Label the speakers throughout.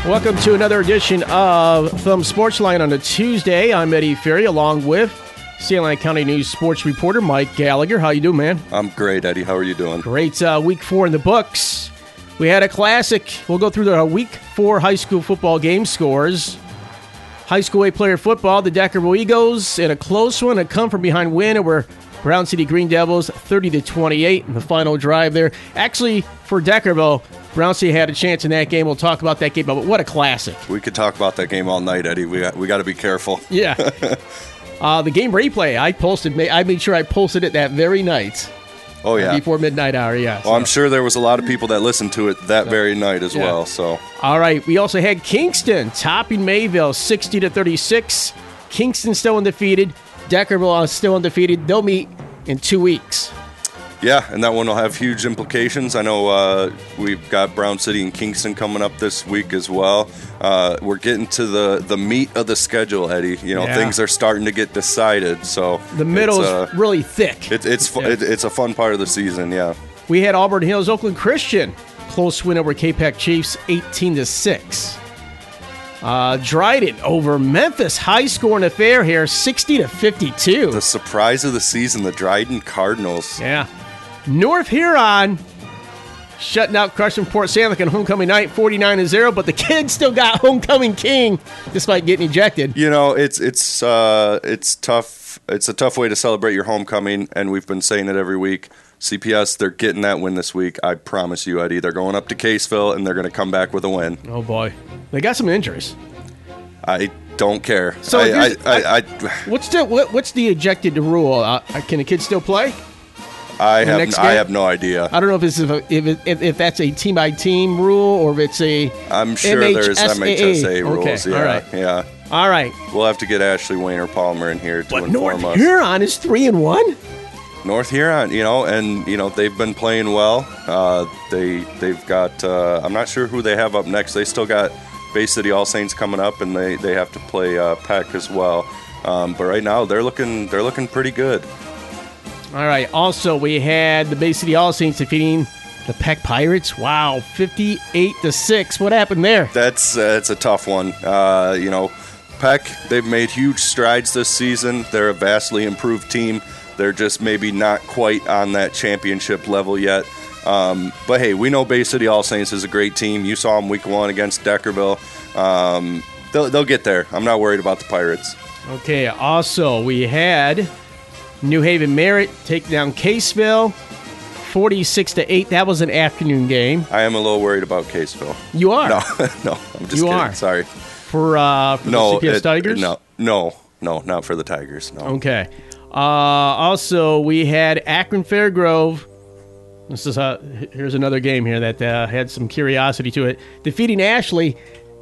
Speaker 1: Welcome to another edition of Thumb Sports Line on a Tuesday. I'm Eddie Ferry, along with Salem County News sports reporter Mike Gallagher. How you doing, man?
Speaker 2: I'm great, Eddie. How are you doing?
Speaker 1: Great. Week 4 in the books. We had a classic. We'll go through the Week 4 high school football game scores. High school A-player football, the Deckerville Eagles in a close one, a come-from-behind win over Brown City Green Devils, 30-28 in the final drive there. Actually, for Deckerville, Brown City had a chance in that game. We'll talk about that game, but what a classic.
Speaker 2: We could talk about that game all night, Eddie. We got to be careful.
Speaker 1: Yeah. The game replay, I made sure I posted it that very night.
Speaker 2: Oh, yeah.
Speaker 1: Before midnight hour, yeah.
Speaker 2: Well, I'm sure there was a lot of people that listened to it that very night as well. So.
Speaker 1: All right. We also had Kingston topping Mayville 60-36. Kingston still undefeated. Deckerville is still undefeated. They'll meet in 2 weeks.
Speaker 2: Yeah, and that one will have huge implications. I know we've got Brown City and Kingston coming up this week as well. We're getting to the meat of the schedule, Eddie. Things are starting to get decided. So
Speaker 1: the middle is really thick.
Speaker 2: It's a fun part of the season, yeah.
Speaker 1: We had Auburn Hills Oakland Christian. Close win over K-Pac Chiefs, 18-6. Dryden over Memphis, high scoring affair here, 60-52.
Speaker 2: The surprise of the season, the Dryden Cardinals.
Speaker 1: Yeah. North Huron shutting out Crushing Port Sanic on homecoming night, 49-0, but the kids still got homecoming king despite getting ejected.
Speaker 2: It's tough. It's a tough way to celebrate your homecoming, and we've been saying it every week. CPS, they're getting that win this week. I promise you, Eddie. They're going up to Caseville, and they're going to come back with a win.
Speaker 1: Oh, boy. They got some injuries.
Speaker 2: I don't care.
Speaker 1: So what's the ejected rule? Can the kids still play?
Speaker 2: I have no idea.
Speaker 1: I don't know if that's a team-by-team rule or if it's a
Speaker 2: I'm sure there's MHSA rules.
Speaker 1: Okay.
Speaker 2: Yeah,
Speaker 1: all right.
Speaker 2: Yeah.
Speaker 1: All right.
Speaker 2: We'll have to get Ashley Wayner Palmer in here to inform us.
Speaker 1: North Huron is 3-1?
Speaker 2: North Huron, they've been playing well. They've got I'm not sure who they have up next. They still got Bay City All Saints coming up, and they have to play Peck as well. But right now they're looking pretty good.
Speaker 1: All right. Also, we had the Bay City All Saints defeating the Peck Pirates. Wow, 58-6. What happened there?
Speaker 2: That's a tough one. Peck, they've made huge strides this season. They're a vastly improved team. They're just maybe not quite on that championship level yet. But, hey, we know Bay City All Saints is a great team. You saw them week 1 against Deckerville. They'll get there. I'm not worried about the Pirates.
Speaker 1: Okay, also we had New Haven Merritt take down Caseville, 46-8. That was an afternoon game.
Speaker 2: I am a little worried about Caseville.
Speaker 1: You are?
Speaker 2: No, I'm just kidding.
Speaker 1: Are.
Speaker 2: Sorry.
Speaker 1: For the CPS Tigers?
Speaker 2: No, not for the Tigers. No.
Speaker 1: Okay. Also, we had Akron Fairgrove. Here's another game here that had some curiosity to it. Defeating Ashley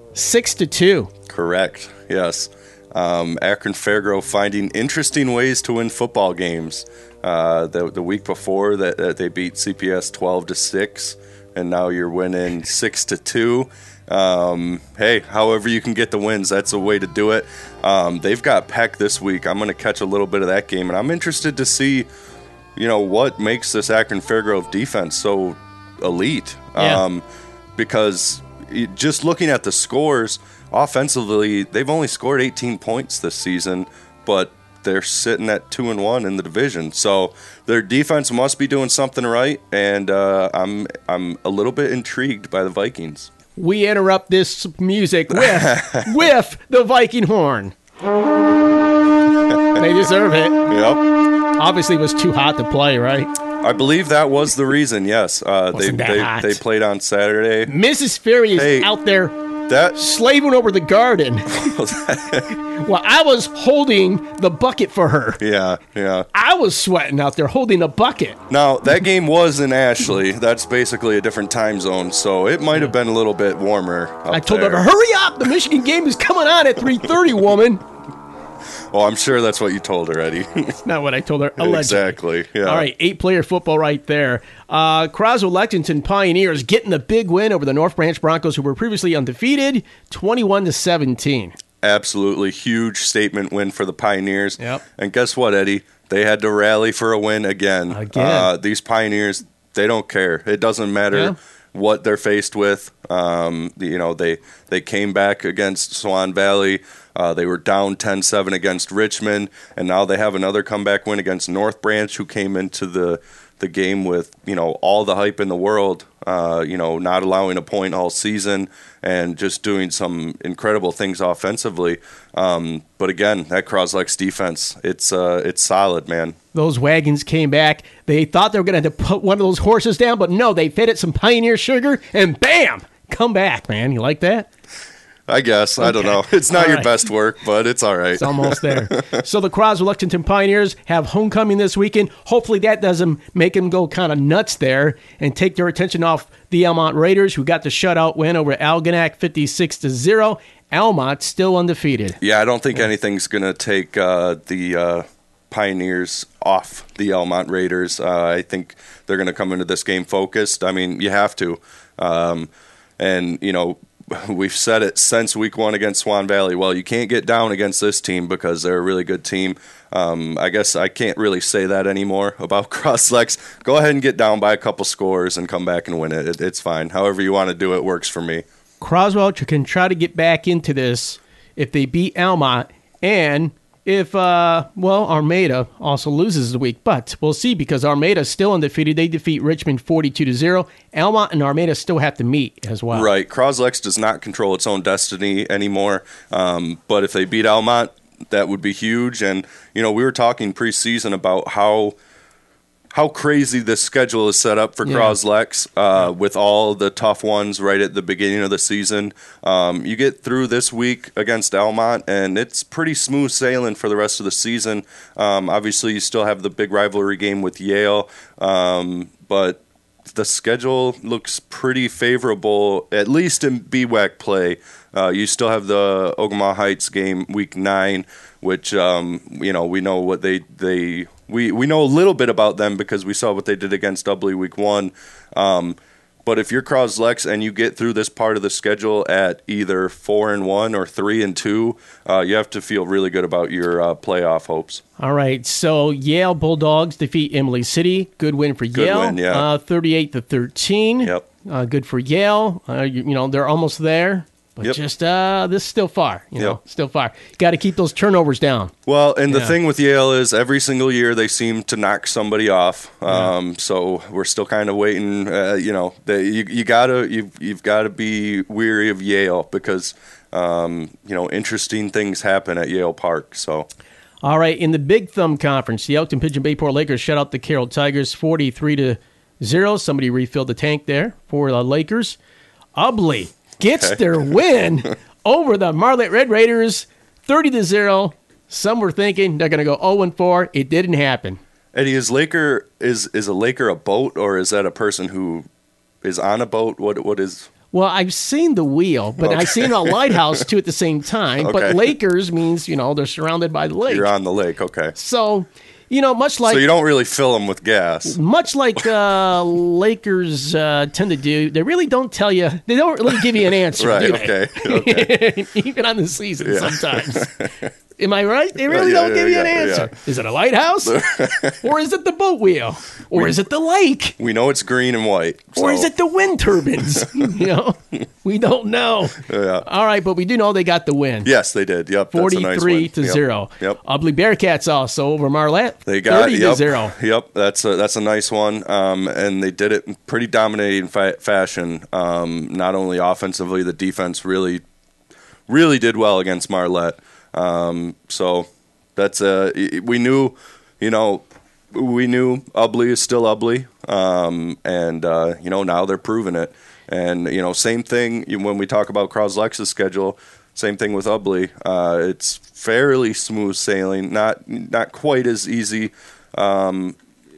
Speaker 1: 6-2.
Speaker 2: Correct. Yes. Akron Fairgrove finding interesting ways to win football games. The week before that they beat CPS 12-6, and now you're winning 6-2. Hey, however you can get the wins, that's a way to do it. They've got Peck this week. I'm going to catch a little bit of that game, and I'm interested to see, what makes this Akron Fairgrove defense so elite.
Speaker 1: Yeah.
Speaker 2: Because just looking at the scores, offensively, they've only scored 18 points this season, but they're sitting at 2-1 in the division. So their defense must be doing something right, and I'm a little bit intrigued by the Vikings.
Speaker 1: We interrupt this music with the Viking horn. They deserve it.
Speaker 2: Yep.
Speaker 1: Obviously, it was too hot to play, right?
Speaker 2: I believe that was the reason, yes. They played on Saturday.
Speaker 1: Mrs. Ferry is out there slaving over the garden. Well, I was holding the bucket for her.
Speaker 2: Yeah.
Speaker 1: I was sweating out there holding a bucket.
Speaker 2: Now, that game was in Ashley. That's basically a different time zone, so it might have been a little bit warmer up
Speaker 1: I told
Speaker 2: there.
Speaker 1: her to hurry up. The Michigan game is coming on at 3:30, woman.
Speaker 2: Well, I'm sure that's what you told her, Eddie.
Speaker 1: That's not what I told her. Allegedly.
Speaker 2: Exactly. Yeah.
Speaker 1: All right, 8-player football right there. Croswell-Lexington Pioneers getting the big win over the North Branch Broncos, who were previously undefeated, 21-17.
Speaker 2: Absolutely huge statement win for the Pioneers.
Speaker 1: Yep.
Speaker 2: And guess what, Eddie? They had to rally for a win again.
Speaker 1: Again.
Speaker 2: These Pioneers, they don't care. It doesn't matter what they're faced with. They came back against Swan Valley. They were down 10-7 against Richmond, and now they have another comeback win against North Branch, who came into the game with, all the hype in the world, not allowing a point all season and just doing some incredible things offensively. But again, that Croslex defense, it's solid, man.
Speaker 1: Those wagons came back. They thought they were going to have to put one of those horses down, but no, they fed it some Pioneer sugar, and bam, come back, man. You like that?
Speaker 2: I guess. Okay. I don't know. It's not your best work, but it's all right.
Speaker 1: It's almost there. So the Croswell-Lexington Pioneers have homecoming this weekend. Hopefully that doesn't make them go kind of nuts there and take their attention off the Almont Raiders, who got the shutout win over Algonac 56-0. Almont still undefeated.
Speaker 2: Yeah, I don't think anything's going to take the Pioneers off the Almont Raiders. I think they're going to come into this game focused. I mean, you have to. We've said it since week 1 against Swan Valley. Well, you can't get down against this team because they're a really good team. I guess I can't really say that anymore about Croslex. Go ahead and get down by a couple scores and come back and win it. It's fine. However you want to do it works for me.
Speaker 1: Croswell can try to get back into this if they beat Almont, and if, Armada also loses the week. But we'll see, because Armada is still undefeated. They defeat Richmond 42-0. Almont and Armada still have to meet as well.
Speaker 2: Right. Croslex does not control its own destiny anymore. But if they beat Almont, that would be huge. And, we were talking preseason about how crazy this schedule is set up for Croslex with all the tough ones right at the beginning of the season. You get through this week against Almont, and it's pretty smooth sailing for the rest of the season. Obviously, you still have the big rivalry game with Yale, but the schedule looks pretty favorable, at least in BWAC play. You still have the Ogemaw Heights game week 9, which, we know what we know a little bit about them because we saw what they did against Ubley week 1. But if you're Croslex and you get through this part of the schedule at either 4-1 or 3-2, you have to feel really good about your playoff hopes.
Speaker 1: All right, so Yale Bulldogs defeat Emily City. Good win for Yale.
Speaker 2: Good win, yeah.
Speaker 1: 38-13.
Speaker 2: Yep.
Speaker 1: Good for Yale. They're almost there. But just this is still far, still far. Got to keep those turnovers down.
Speaker 2: Well, and the thing with Yale is every single year they seem to knock somebody off. So we're still kind of waiting. You've got to be weary of Yale because interesting things happen at Yale Park. So.
Speaker 1: All right, in the Big Thumb Conference, the Elkton Pigeon Bayport Lakers shut out the Carroll Tigers 43-0. Somebody refilled the tank there for the Lakers. Ubley gets their win over the Marlette Red Raiders, 30-0. Some were thinking they're going to go 0-4. It didn't happen.
Speaker 2: Eddie, is a Laker a boat, or is that a person who is on a boat? What is?
Speaker 1: Well, I've seen the wheel, but I've seen a lighthouse too at the same time. Okay. But Lakers means they're surrounded by the lake.
Speaker 2: You're on the lake, okay.
Speaker 1: So. Much like...
Speaker 2: So you don't really fill them with gas.
Speaker 1: Much like Lakers tend to do, they really don't tell you, they don't really give you an answer,
Speaker 2: right,
Speaker 1: do they?
Speaker 2: Okay.
Speaker 1: Even on the season sometimes. Am I right? They really don't give you an answer. Yeah. Is it a lighthouse? Or is it the boat wheel? Or is it the lake?
Speaker 2: We know it's green and white.
Speaker 1: Or is it the wind turbines? We don't know.
Speaker 2: Yeah.
Speaker 1: All right, but we do know they got the win.
Speaker 2: Yes, they did. Yep.
Speaker 1: 43-0.
Speaker 2: Yep.
Speaker 1: Ubley Bearcats also over Marlette.
Speaker 2: They got
Speaker 1: 30-0.
Speaker 2: Yep. That's a nice one. And they did it in pretty dominating fashion. Not only offensively, the defense really did well against Marlette. So that's we knew Ubley is still Ubley, and now they're proving it. And same thing when we talk about Croslex's schedule. Same thing with Ubley. It's fairly smooth sailing, not quite as easy, as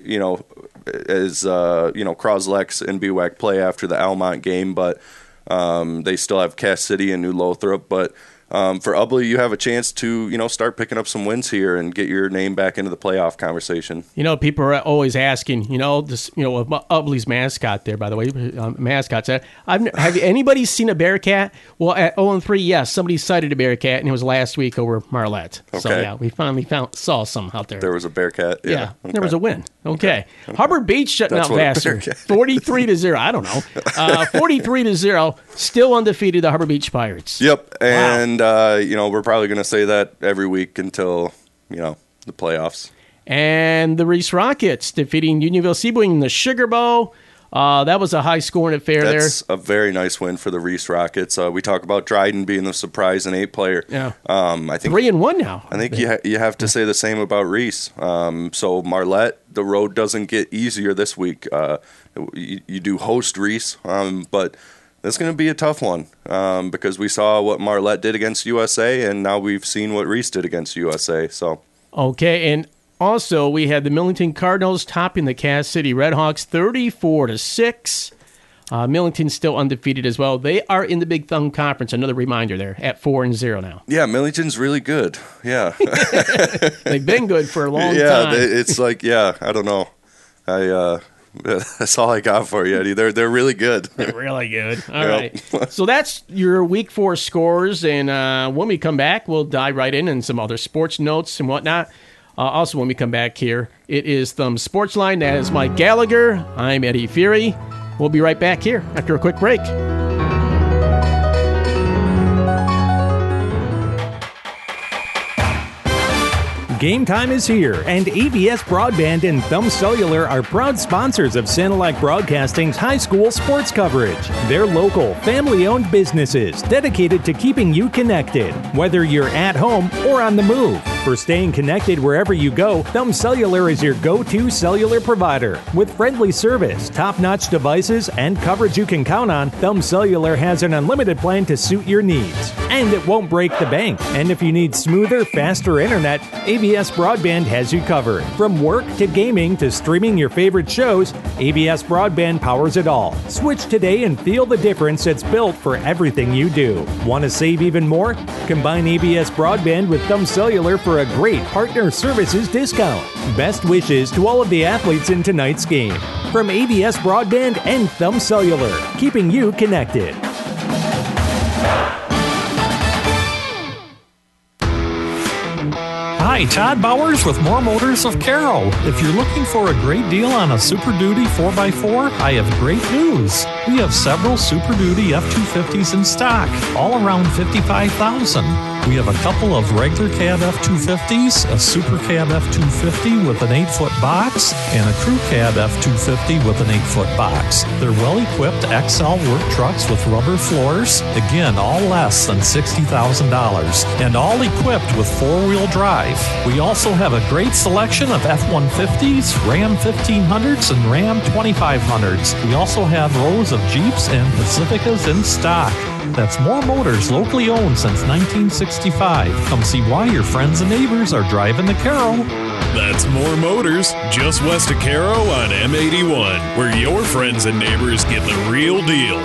Speaker 2: Croslex and BWAC play after the Almont game, but they still have Cass City and New Lothrop, but. for Ubly, you have a chance to, start picking up some wins here and get your name back into the playoff conversation.
Speaker 1: People are always asking, with Ubly's mascot there, by the way, mascots. Have anybody seen a Bearcat? Well, at 0-3, yes, somebody sighted a Bearcat, and it was last week over Marlette.
Speaker 2: Okay.
Speaker 1: So, yeah, we finally saw some out there.
Speaker 2: There was a Bearcat?
Speaker 1: Yeah,
Speaker 2: okay.
Speaker 1: There was a win. Okay. Hubbard Beach shutting out Vassar. 43-0. I don't know. 43-0. Still undefeated, the Harbor Beach Pirates.
Speaker 2: Yep. And, we're probably going to say that every week until, the playoffs.
Speaker 1: And the Reese Rockets defeating Unionville Seaboing in the Sugar Bowl. That was a high-scoring affair there.
Speaker 2: That's a very nice win for the Reese Rockets. We talk about Dryden being the surprise and 8 player.
Speaker 1: Yeah.
Speaker 2: I think
Speaker 1: 3-1 now.
Speaker 2: I think you have to say the same about Reese. So Marlette, the road doesn't get easier this week. You do host Reese, but it's going to be a tough one because we saw what Marlette did against USA, and now we've seen what Reese did against USA. So
Speaker 1: okay, and also we had the Millington Cardinals topping the Cass City Redhawks 34-6. Millington's still undefeated as well. They are in the Big Thumb Conference. Another reminder there at 4-0 now.
Speaker 2: Yeah, Millington's really good. Yeah,
Speaker 1: they've been good for a long time.
Speaker 2: Yeah, it's like I don't know. That's all I got for you, Eddie. They're really good.
Speaker 1: They're really good. All right. So that's your Week 4 scores, and when we come back, we'll dive right in and some other sports notes and whatnot. Also, when we come back here, it is Thumb Sports Line. That is Mike Gallagher. I'm Eddie Fury. We'll be right back here after a quick break.
Speaker 3: Game time is here, and ABS Broadband and Thumb Cellular are proud sponsors of Sanilac Broadcasting's high school sports coverage. They're local, family-owned businesses dedicated to keeping you connected, whether you're at home or on the move. For staying connected wherever you go, Thumb Cellular is your go-to cellular provider. With friendly service, top-notch devices, and coverage you can count on, Thumb Cellular has an unlimited plan to suit your needs. And it won't break the bank. And if you need smoother, faster internet, ABS Broadband has you covered. From work to gaming to streaming your favorite shows, ABS Broadband powers it all. Switch today and feel the difference that's built for everything you do. Want to save even more? Combine ABS Broadband with Thumb Cellular for a great partner services discount. Best wishes to all of the athletes in tonight's game. From ABS Broadband and Thumb Cellular, keeping you connected.
Speaker 4: Hi, Todd Bowers with More Motors of Carroll. If you're looking for a great deal on a Super Duty 4x4, I have great news. We have several Super Duty F-250s in stock, all around $55,000. We have a couple of regular cab F-250s, a Super Cab F-250 with an 8-foot box, and a Crew Cab F-250 with an 8-foot box. They're well-equipped XL work trucks with rubber floors, again, all less than $60,000, and all equipped with four-wheel drive. We also have a great selection of F-150s, Ram 1500s, and Ram 2500s. We also have rows of Jeeps and Pacificas in stock. That's More Motors, locally owned since 1965. Come see why your friends and neighbors are driving to Carroll.
Speaker 5: That's More Motors, just west of Carroll on M81, where your friends and neighbors get the real deal.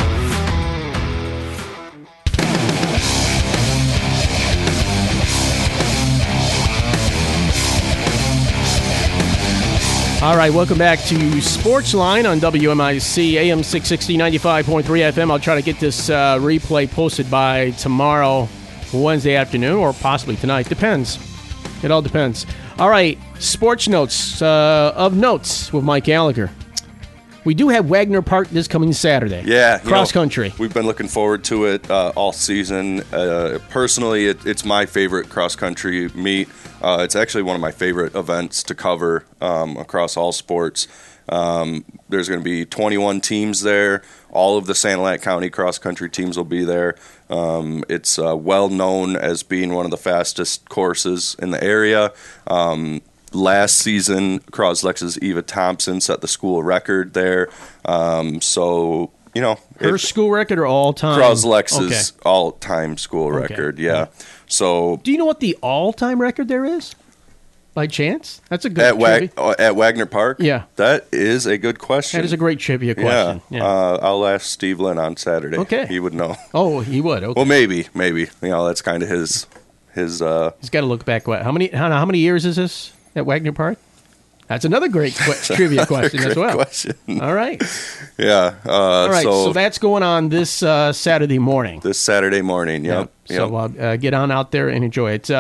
Speaker 1: All right, welcome back to Sportsline on WMIC, AM 660, 95.3 FM. I'll try to get this replay posted by tomorrow, Wednesday afternoon, or possibly tonight. Depends. It all depends. All right, sports notes of notes with Mike Gallagher. We do have Wagner Park this coming Saturday.
Speaker 2: Yeah.
Speaker 1: Cross country.
Speaker 2: We've been looking forward to it all season. Personally, it's my favorite cross country meet. It's actually one of my favorite events to cover across all sports. There's going to be 21 teams there. All of the Sanilac County cross country teams will be there. It's well known as being one of the fastest courses in the area. Last season, Crosslex's Eva Thompson set the school record there. Her
Speaker 1: school record or all-time?
Speaker 2: Crosslex's all-time school record, yeah.
Speaker 1: Okay.
Speaker 2: So,
Speaker 1: do you know what the all-time record there is? by chance? That's a good trivia.
Speaker 2: At Wagner Park?
Speaker 1: Yeah.
Speaker 2: That is a good question.
Speaker 1: That is a great trivia question.
Speaker 2: Yeah. I'll ask Steve Lynn on Saturday.
Speaker 1: Okay.
Speaker 2: He would know.
Speaker 1: Oh, he would. Okay.
Speaker 2: Well, maybe. That's kind of his.
Speaker 1: He's got to look back. How many years is this at Wagner Park? That's another great trivia question as well.
Speaker 2: Question.
Speaker 1: All right.
Speaker 2: Yeah.
Speaker 1: All right. So that's going on this Saturday morning.
Speaker 2: This Saturday morning. Yep.
Speaker 1: So get on out there and enjoy it.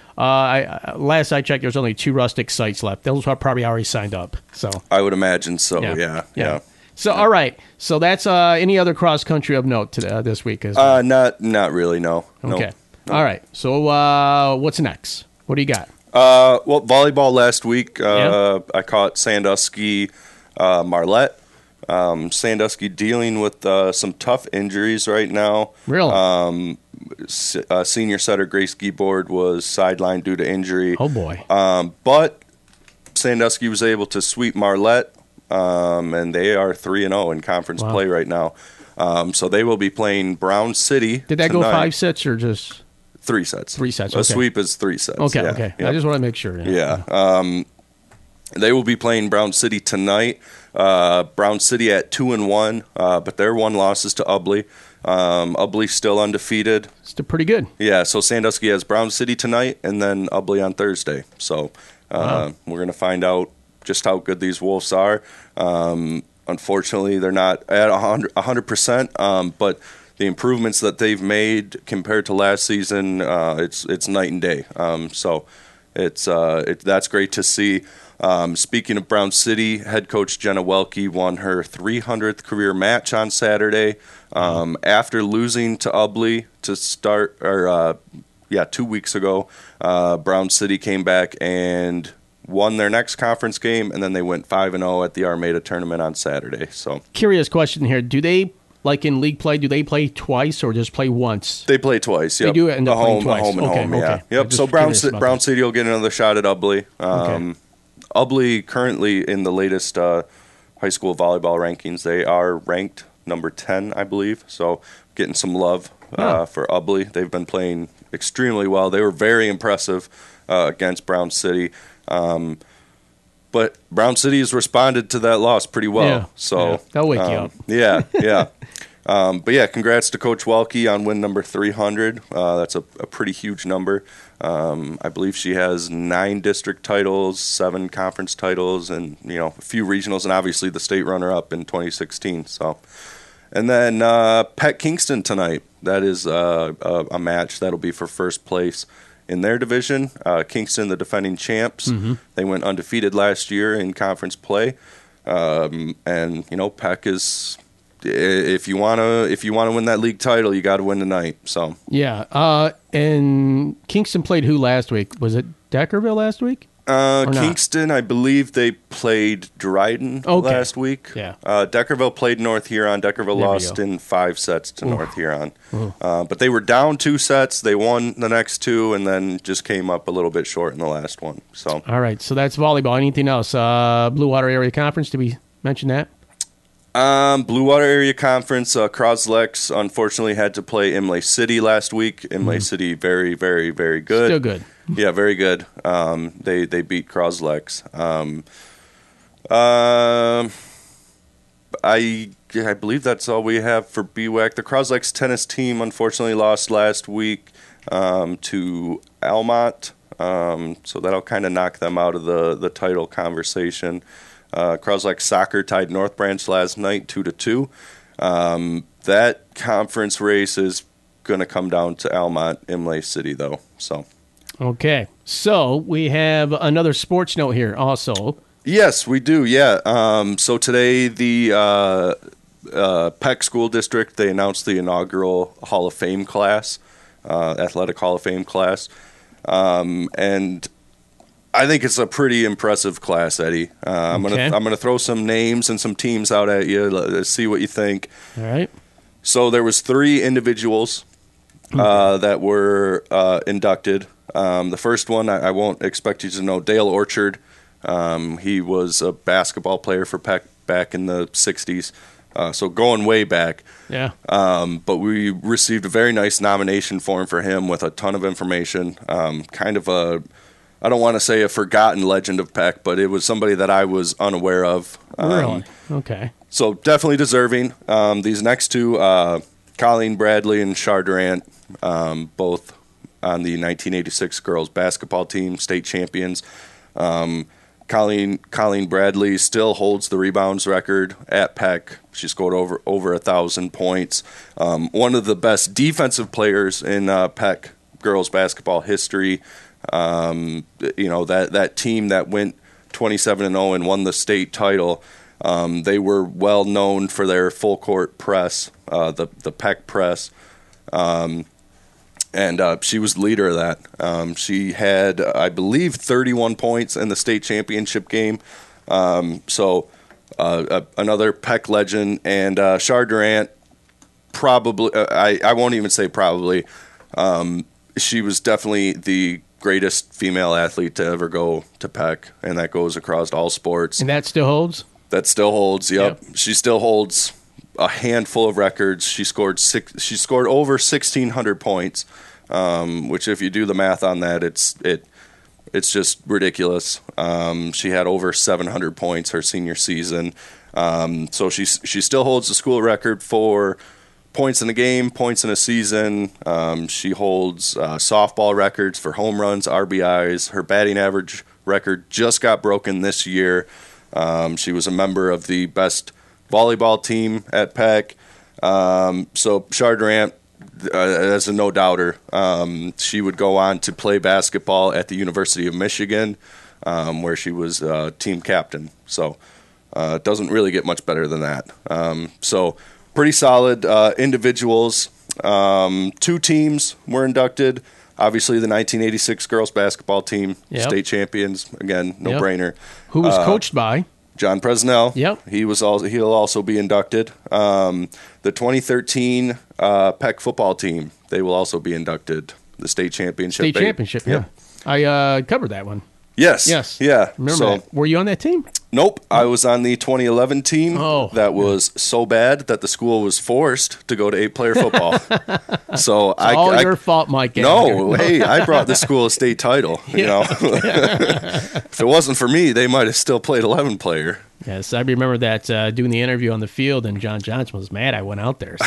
Speaker 1: Last I checked, there's only 2 Rustic sites left. Those are probably already signed up. So
Speaker 2: I would imagine so. Yeah.
Speaker 1: So all right. So that's any other cross country of note this week?
Speaker 2: Not really. No.
Speaker 1: Okay.
Speaker 2: No.
Speaker 1: All right. So what's next? What do you got?
Speaker 2: Well, volleyball last week. I caught Sandusky, Marlette. Sandusky dealing with some tough injuries right now.
Speaker 1: Really?
Speaker 2: Senior setter Grace Giebord was sidelined due to injury.
Speaker 1: Oh, boy.
Speaker 2: But Sandusky was able to sweep Marlette, and they are 3-0 in conference play right now. So they will be playing Brown City.
Speaker 1: Did that
Speaker 2: tonight.
Speaker 1: go 5 sets or just
Speaker 2: 3 sets?
Speaker 1: 3 sets.
Speaker 2: A
Speaker 1: Okay.
Speaker 2: sweep is 3 sets.
Speaker 1: Okay.
Speaker 2: Yeah.
Speaker 1: Okay.
Speaker 2: Yep.
Speaker 1: I just want to make sure.
Speaker 2: Yeah. They will be playing Brown City tonight. Brown City at 2-1, but their 1 loss is to Ubley. Ubley still undefeated.
Speaker 1: Still pretty good.
Speaker 2: Yeah, so Sandusky has Brown City tonight and then Ubley on Thursday. So we're going to find out just how good these Wolves are. Unfortunately, they're not at 100%, but the improvements that they've made compared to last season, it's night and day. So that's great to see. Speaking of Brown City, head coach Jenna Welke won her 300th career match on Saturday after losing to Ubley to start, 2 weeks ago. Brown City came back and won their next conference game, and then they went 5-0 at the Armada tournament on Saturday. So,
Speaker 1: curious question here: do they, like in league play, do they play twice or just play once?
Speaker 2: They play twice. Yep.
Speaker 1: They do end up playing twice.
Speaker 2: Home and
Speaker 1: Okay,
Speaker 2: home.
Speaker 1: okay.
Speaker 2: Yeah. Yep. So Brown City will get another shot at Ubley. Ubley currently in the latest high school volleyball rankings, they are ranked number 10, I believe. So getting some love for Ubley. They've been playing extremely well. They were very impressive against Brown City. But Brown City has responded to that loss pretty well.
Speaker 1: Yeah,
Speaker 2: so
Speaker 1: they'll wake you up.
Speaker 2: Yeah. But yeah, congrats to Coach Welke on win number 300. That's a pretty huge number. I believe she has 9 district titles, 7 conference titles, and a few regionals, and obviously the state runner-up in 2016. So, and then Peck Kingston tonight. That is a match that'll be for first place in their division. Kingston, the defending champs, they went undefeated last year in conference play, and Peck is. If you wanna win that league title, you got to win tonight. So
Speaker 1: yeah. And Kingston played who last week? Was it Deckerville last week?
Speaker 2: Kingston, I believe they played Dryden last week.
Speaker 1: Yeah.
Speaker 2: Deckerville played North Huron. Deckerville lost in 5 sets to North Huron. But they were down 2 sets. They won the next 2 and then just came up a little bit short in the last one. So
Speaker 1: all right. So that's volleyball. Anything else? Blue Water Area Conference. Did we mention that?
Speaker 2: Blue Water Area Conference, Croslex unfortunately had to play Imlay City last week. Imlay City, very, very, very good.
Speaker 1: Still good.
Speaker 2: Yeah, very good. They beat Croslex. I believe that's all we have for BWAC. The Croslex tennis team unfortunately lost last week to Almont, so that'll kind of knock them out of the title conversation. Croslex soccer tied North Branch last night 2-2. That conference race is going to come down to Almont, Imlay City, though. So,
Speaker 1: okay. So we have another sports note here, also.
Speaker 2: Yes, we do. Yeah. So today the Peck School District, they announced the inaugural Hall of Fame class, Athletic Hall of Fame class, and I think it's a pretty impressive class, Eddie. I'm gonna throw some names and some teams out at you. Let's see what you think.
Speaker 1: All right.
Speaker 2: So there was 3 individuals that were inducted. The first one, I won't expect you to know, Dale Orchard. He was a basketball player for Peck back in the 60s, so going way back.
Speaker 1: Yeah.
Speaker 2: But we received a very nice nomination form for him with a ton of information, kind of I don't want to say a forgotten legend of Peck, but it was somebody that I was unaware of.
Speaker 1: Really? Okay.
Speaker 2: So definitely deserving. These next two, Colleen Bradley and Char Durant, both on the 1986 girls basketball team, state champions. Colleen Bradley still holds the rebounds record at Peck. She scored over 1,000 points. One of the best defensive players in Peck girls basketball history. That team that went 27-0 and won the state title. They were well known for their full court press, the Peck press. And she was the leader of that. She had, I believe, 31 points in the state championship game. Another Peck legend. And Char Durant, probably, I won't even say probably, she was definitely the greatest female athlete to ever go to Peck, and that goes across all sports.
Speaker 1: And that still holds?
Speaker 2: That still holds, yep. She still holds a handful of records. She scored over 1,600 points, which if you do the math on that, it's just ridiculous. She had over 700 points her senior season. So she still holds the school record for points in a game, points in a season. She holds softball records for home runs, RBIs. Her batting average record just got broken this year. She was a member of the best volleyball team at Peck. So Char Durant, as a no-doubter, she would go on to play basketball at the University of Michigan, where she was team captain. So it doesn't really get much better than that. So pretty solid individuals. 2 teams were inducted. Obviously, the 1986 girls basketball team, state champions. Again, no-brainer.
Speaker 1: Who was coached by?
Speaker 2: John Presnell.
Speaker 1: Yep.
Speaker 2: He'll also be inducted. The 2013 Peck football team, they will also be inducted. The state championship.
Speaker 1: State championship, yeah. I covered that one.
Speaker 2: Yes. Yeah.
Speaker 1: Remember that. Were you on that team?
Speaker 2: Nope. I was on the 2011 team that was so bad that the school was forced to go to 8-player football. So
Speaker 1: it's all your fault, Mike.
Speaker 2: No, hey, I brought the school a state title. You know, if it wasn't for me, they might have still played 11-player.
Speaker 1: Yes, I remember that doing the interview on the field, and John Johnson was mad I went out there. So.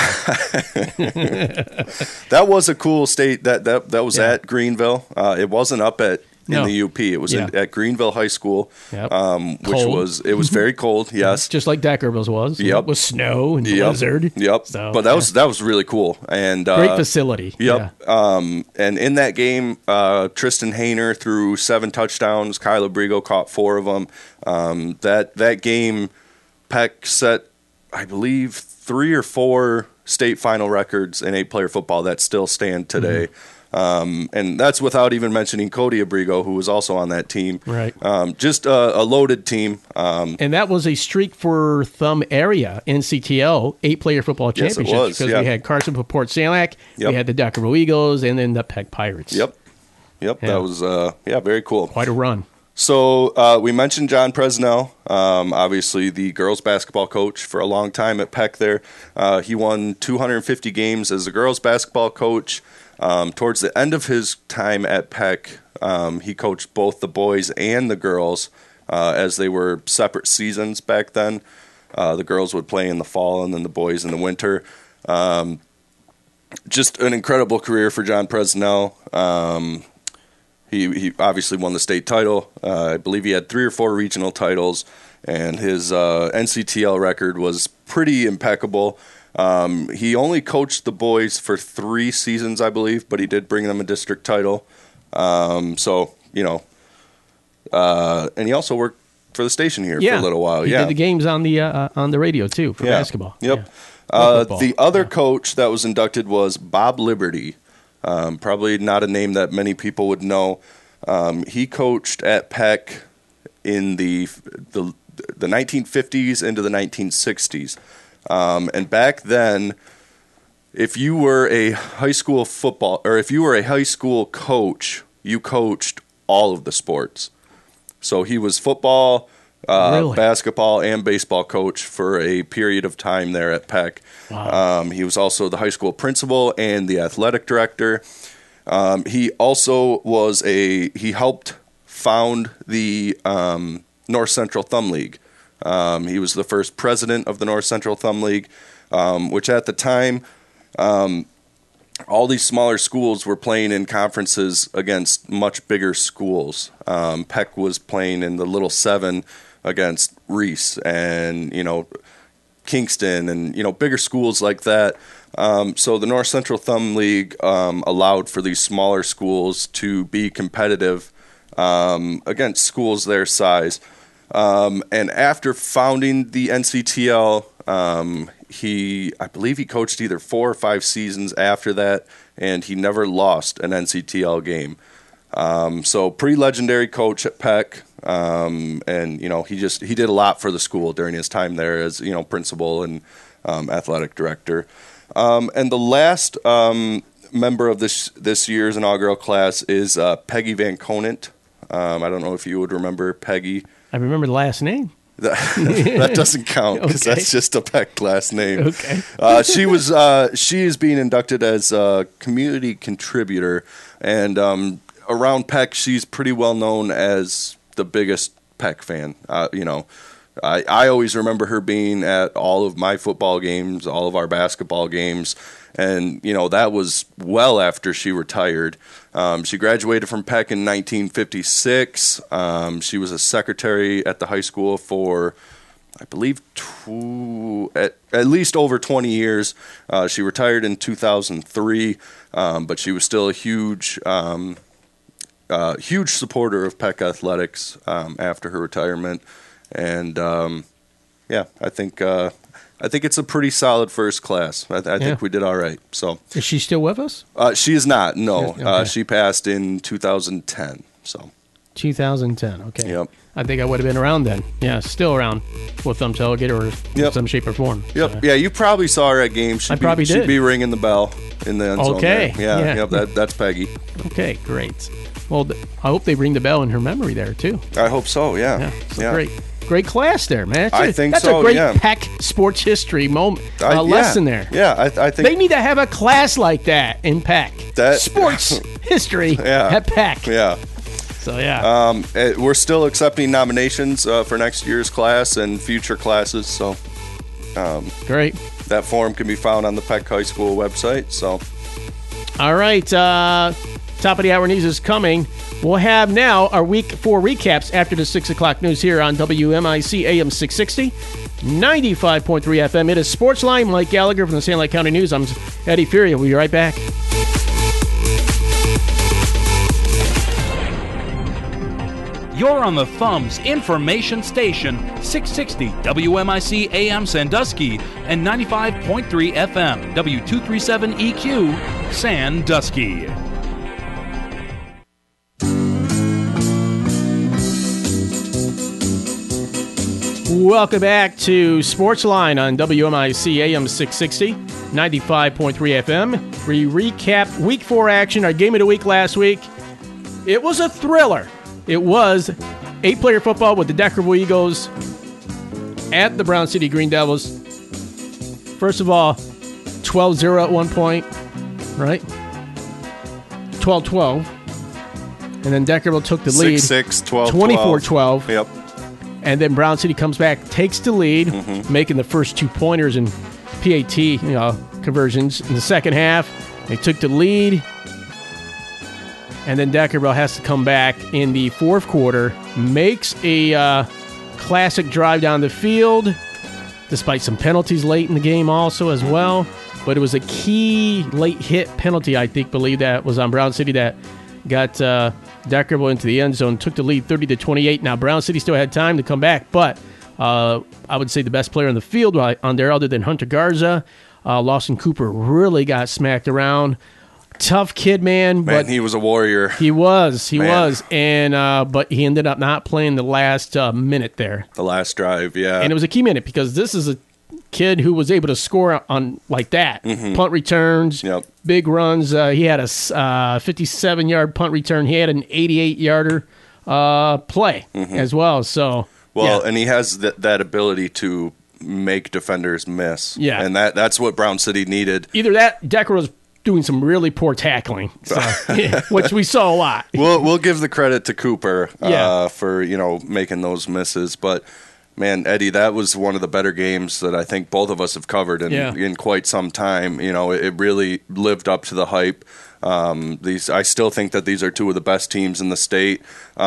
Speaker 2: That was a cool state. That was at Greenville. It wasn't up at in the UP. It was at Greenville High School, which was very cold. Yes,
Speaker 1: just like Deckerville's was. Yep, with snow and blizzard.
Speaker 2: Yep. So, but that was really cool and
Speaker 1: great facility.
Speaker 2: Yep. Yeah. And in that game, Tristan Hayner threw 7 touchdowns. Kyla Brigo caught 4 of them. That game, Peck set, I believe, 3 or 4 state final records in 8-player football that still stand today. And that's without even mentioning Cody Abrigo, who was also on that team.
Speaker 1: Right.
Speaker 2: Just a loaded team.
Speaker 1: And that was a streak for Thumb area NCTL 8-player football championship.
Speaker 2: Yes, it was.
Speaker 1: Because we had Carson for Port Sanilac, we had the Deckerville Eagles, and then the Peck Pirates.
Speaker 2: Yep. That was very cool.
Speaker 1: Quite a run.
Speaker 2: So we mentioned John Presnell, obviously the girls basketball coach for a long time at Peck there. He won 250 games as a girls basketball coach. Towards the end of his time at Peck, he coached both the boys and the girls as they were separate seasons back then. The girls would play in the fall and then the boys in the winter. Just an incredible career for John Presnell. He obviously won the state title. I believe he had 3 or 4 regional titles, and his NCTL record was pretty impeccable. He only coached the boys for 3 seasons, I believe, but he did bring them a district title. And he also worked for the station here for a little while.
Speaker 1: He did the games on the radio too for basketball.
Speaker 2: Yep. The other coach that was inducted was Bob Liberty. Probably not a name that many people would know. He coached at Peck in the 1950s into the 1960s. And back then, if you were a high school coach, you coached all of the sports. So he was football, basketball, and baseball coach for a period of time there at Peck. Wow. He was also the high school principal and the athletic director. He also he helped found the North Central Thumb League. He was the first president of the North Central Thumb League, which at the time, all these smaller schools were playing in conferences against much bigger schools. Peck was playing in the Little Seven against Reese and, Kingston and, bigger schools like that. So the North Central Thumb League allowed for these smaller schools to be competitive against schools their size. And after founding the NCTL, I believe he coached either 4 or 5 seasons after that, and he never lost an NCTL game. So pretty legendary coach at Peck, and he did a lot for the school during his time there as principal and athletic director. And the last member of this year's inaugural class is Peggy Van Conant. I don't know if you would remember Peggy.
Speaker 1: I remember the last name.
Speaker 2: That doesn't count because
Speaker 1: Okay.
Speaker 2: that's just a Peck last name.
Speaker 1: Okay.
Speaker 2: She is being inducted as a community contributor, and around Peck, she's pretty well known as the biggest Peck fan. I always remember her being at all of my football games, all of our basketball games, and that was well after she retired. She graduated from Peck in 1956. She was a secretary at the high school for, I believe, at least over 20 years. She retired in 2003, but she was still a huge supporter of Peck athletics after her retirement. And I think it's a pretty solid first class. I think we did all right. So
Speaker 1: Is she still with us?
Speaker 2: she is not. No,
Speaker 1: Okay.
Speaker 2: she passed in 2010. So
Speaker 1: 2010. Okay.
Speaker 2: Yep.
Speaker 1: I think I would have been around then. Yeah, still around with Thumb Delegate or
Speaker 2: Yep.
Speaker 1: some shape or form.
Speaker 2: Yep.
Speaker 1: So,
Speaker 2: Yeah, you probably saw her at games.
Speaker 1: probably
Speaker 2: She'd
Speaker 1: did.
Speaker 2: be ringing the bell in the end zone.
Speaker 1: Okay.
Speaker 2: There. Yeah.
Speaker 1: Yeah.
Speaker 2: Yep. That's Peggy.
Speaker 1: Okay, great. Well, I hope they ring the bell in her memory there too.
Speaker 2: I hope so. Yeah.
Speaker 1: Yeah, so great class there, man.
Speaker 2: I think
Speaker 1: that's
Speaker 2: so,
Speaker 1: a great
Speaker 2: yeah.
Speaker 1: Peck sports history moment
Speaker 2: Yeah.
Speaker 1: lesson there.
Speaker 2: Yeah. I think
Speaker 1: They need to have a class like that in Peck. Sports history
Speaker 2: Yeah.
Speaker 1: at Peck.
Speaker 2: Yeah.
Speaker 1: So yeah.
Speaker 2: We're still accepting nominations for next year's class and future classes. So
Speaker 1: Great.
Speaker 2: that form can be found on the Peck High School website. So
Speaker 1: All right. Top of the hour news is coming. We'll have now our Week 4 recaps after the 6 o'clock news here on WMIC AM 660, 95.3 FM. It is Sportsline. Mike Gallagher from the Sand Lake County News. I'm Eddie Furia. We'll be right back.
Speaker 6: You're on the Thumb's information station, 660 WMIC AM Sandusky and 95.3 FM W237EQ Sandusky.
Speaker 1: Welcome back to Sportsline on WMIC AM 660, 95.3 FM. We recap Week 4 action, our game of the week last week. It was a thriller. It was 8-player football with the Deckerville Eagles at the Brown City Green Devils. First of all, 12-0 at one point, right? 12-12. And then Deckerville took the lead.
Speaker 2: 6-6, 12-12.
Speaker 1: 24-12.
Speaker 2: Yep.
Speaker 1: And then Brown City comes back, takes the lead, making the first 2 pointers and PAT conversions. In the second half, they took the lead. And then Deckerville has to come back in the fourth quarter, makes a classic drive down the field, despite some penalties late in the game also as well. But it was a key late hit penalty, I believe that was on Brown City that got Deckerville into the end zone, took the lead 30-28. Now, Brown City still had time to come back, but I would say the best player on the field on there other than Hunter Garza, Lawson Cooper really got smacked around. Tough kid, man. But
Speaker 2: he was a warrior.
Speaker 1: He was, and but he ended up not playing the last minute there.
Speaker 2: The last drive, yeah.
Speaker 1: And it was a key minute because this is a kid who was able to score on like that. Punt returns, big runs. He had a 57-yard punt return. He had an 88-yarder play as well. So
Speaker 2: and he has that ability to make defenders miss.
Speaker 1: Yeah.
Speaker 2: And that's what Brown City needed.
Speaker 1: Either that, Decker was doing some really poor tackling, which we saw a lot.
Speaker 2: We'll give the credit to Cooper
Speaker 1: Yeah.
Speaker 2: for making those misses, but man, Eddie, that was one of the better games that I think both of us have covered in quite some time. It really lived up to the hype. I still think that these are two of the best teams in the state.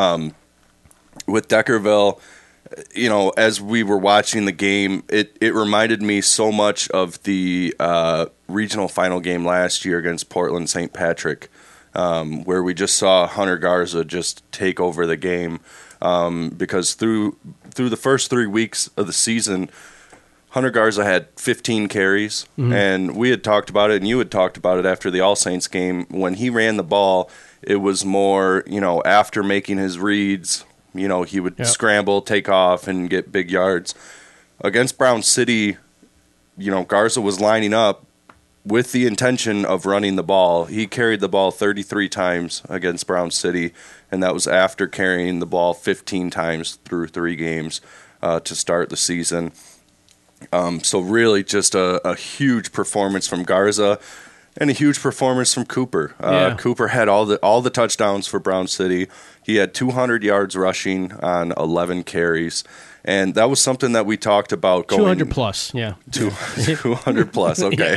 Speaker 2: With Deckerville, as we were watching the game, it reminded me so much of the regional final game last year against Portland St. Patrick, where we just saw Hunter Garza just take over the game. Because through the first 3 weeks of the season, Hunter Garza had 15 carries, and we had talked about it, and you had talked about it after the All Saints game. When he ran the ball, it was more, after making his reads, he would scramble, take off, and get big yards. Against Brown City, Garza was lining up with the intention of running the ball. He carried the ball 33 times against Brown City, and that was after carrying the ball 15 times through 3 games to start the season. So really just a huge performance from Garza and a huge performance from Cooper. Cooper had all the touchdowns for Brown City. He had 200 yards rushing on 11 carries. And that was something that we talked about going
Speaker 1: 200 plus, yeah.
Speaker 2: 200 plus, okay.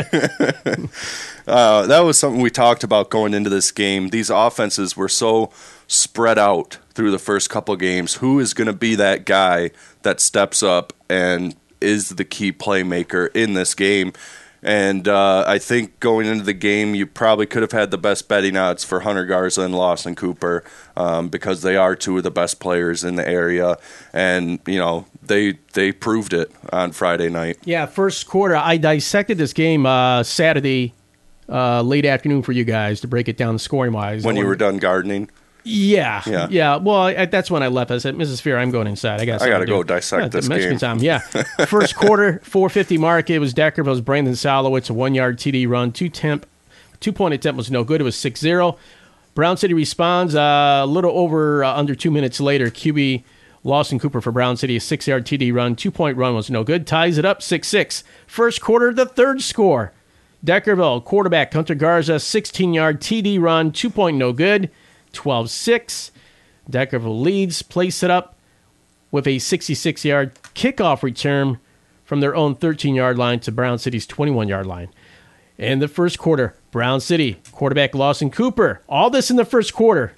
Speaker 2: That was something we talked about going into this game. These offenses were so spread out through the first couple games. Who is going to be that guy that steps up and is the key playmaker in this game? And I think going into the game, you probably could have had the best betting odds for Hunter Garza and Lawson Cooper because they are two of the best players in the area. And, they proved it on Friday night.
Speaker 1: Yeah, first quarter, I dissected this game Saturday late afternoon for you guys to break it down scoring-wise.
Speaker 2: When you were done gardening?
Speaker 1: Yeah. Well, that's when I left. I said, Mrs. Fear, I'm going inside. I got to
Speaker 2: go dissect this game.
Speaker 1: Time. Yeah. First quarter, 4:50 mark. It was Deckerville's Brandon Salowitz, a 1-yard TD run. 2-point attempt was no good. It was 6-0. Brown City responds a little over under 2 minutes later. QB Lawson Cooper for Brown City, a 6-yard TD run. 2-point run was no good. Ties it up 6-6. First quarter, the third score. Deckerville quarterback Hunter Garza, 16-yard TD run. 2-point no good. 12-6. Deckerville leads, place it up with a 66-yard kickoff return from their own 13-yard line to Brown City's 21-yard line. In the first quarter, Brown City quarterback Lawson Cooper. All this in the first quarter.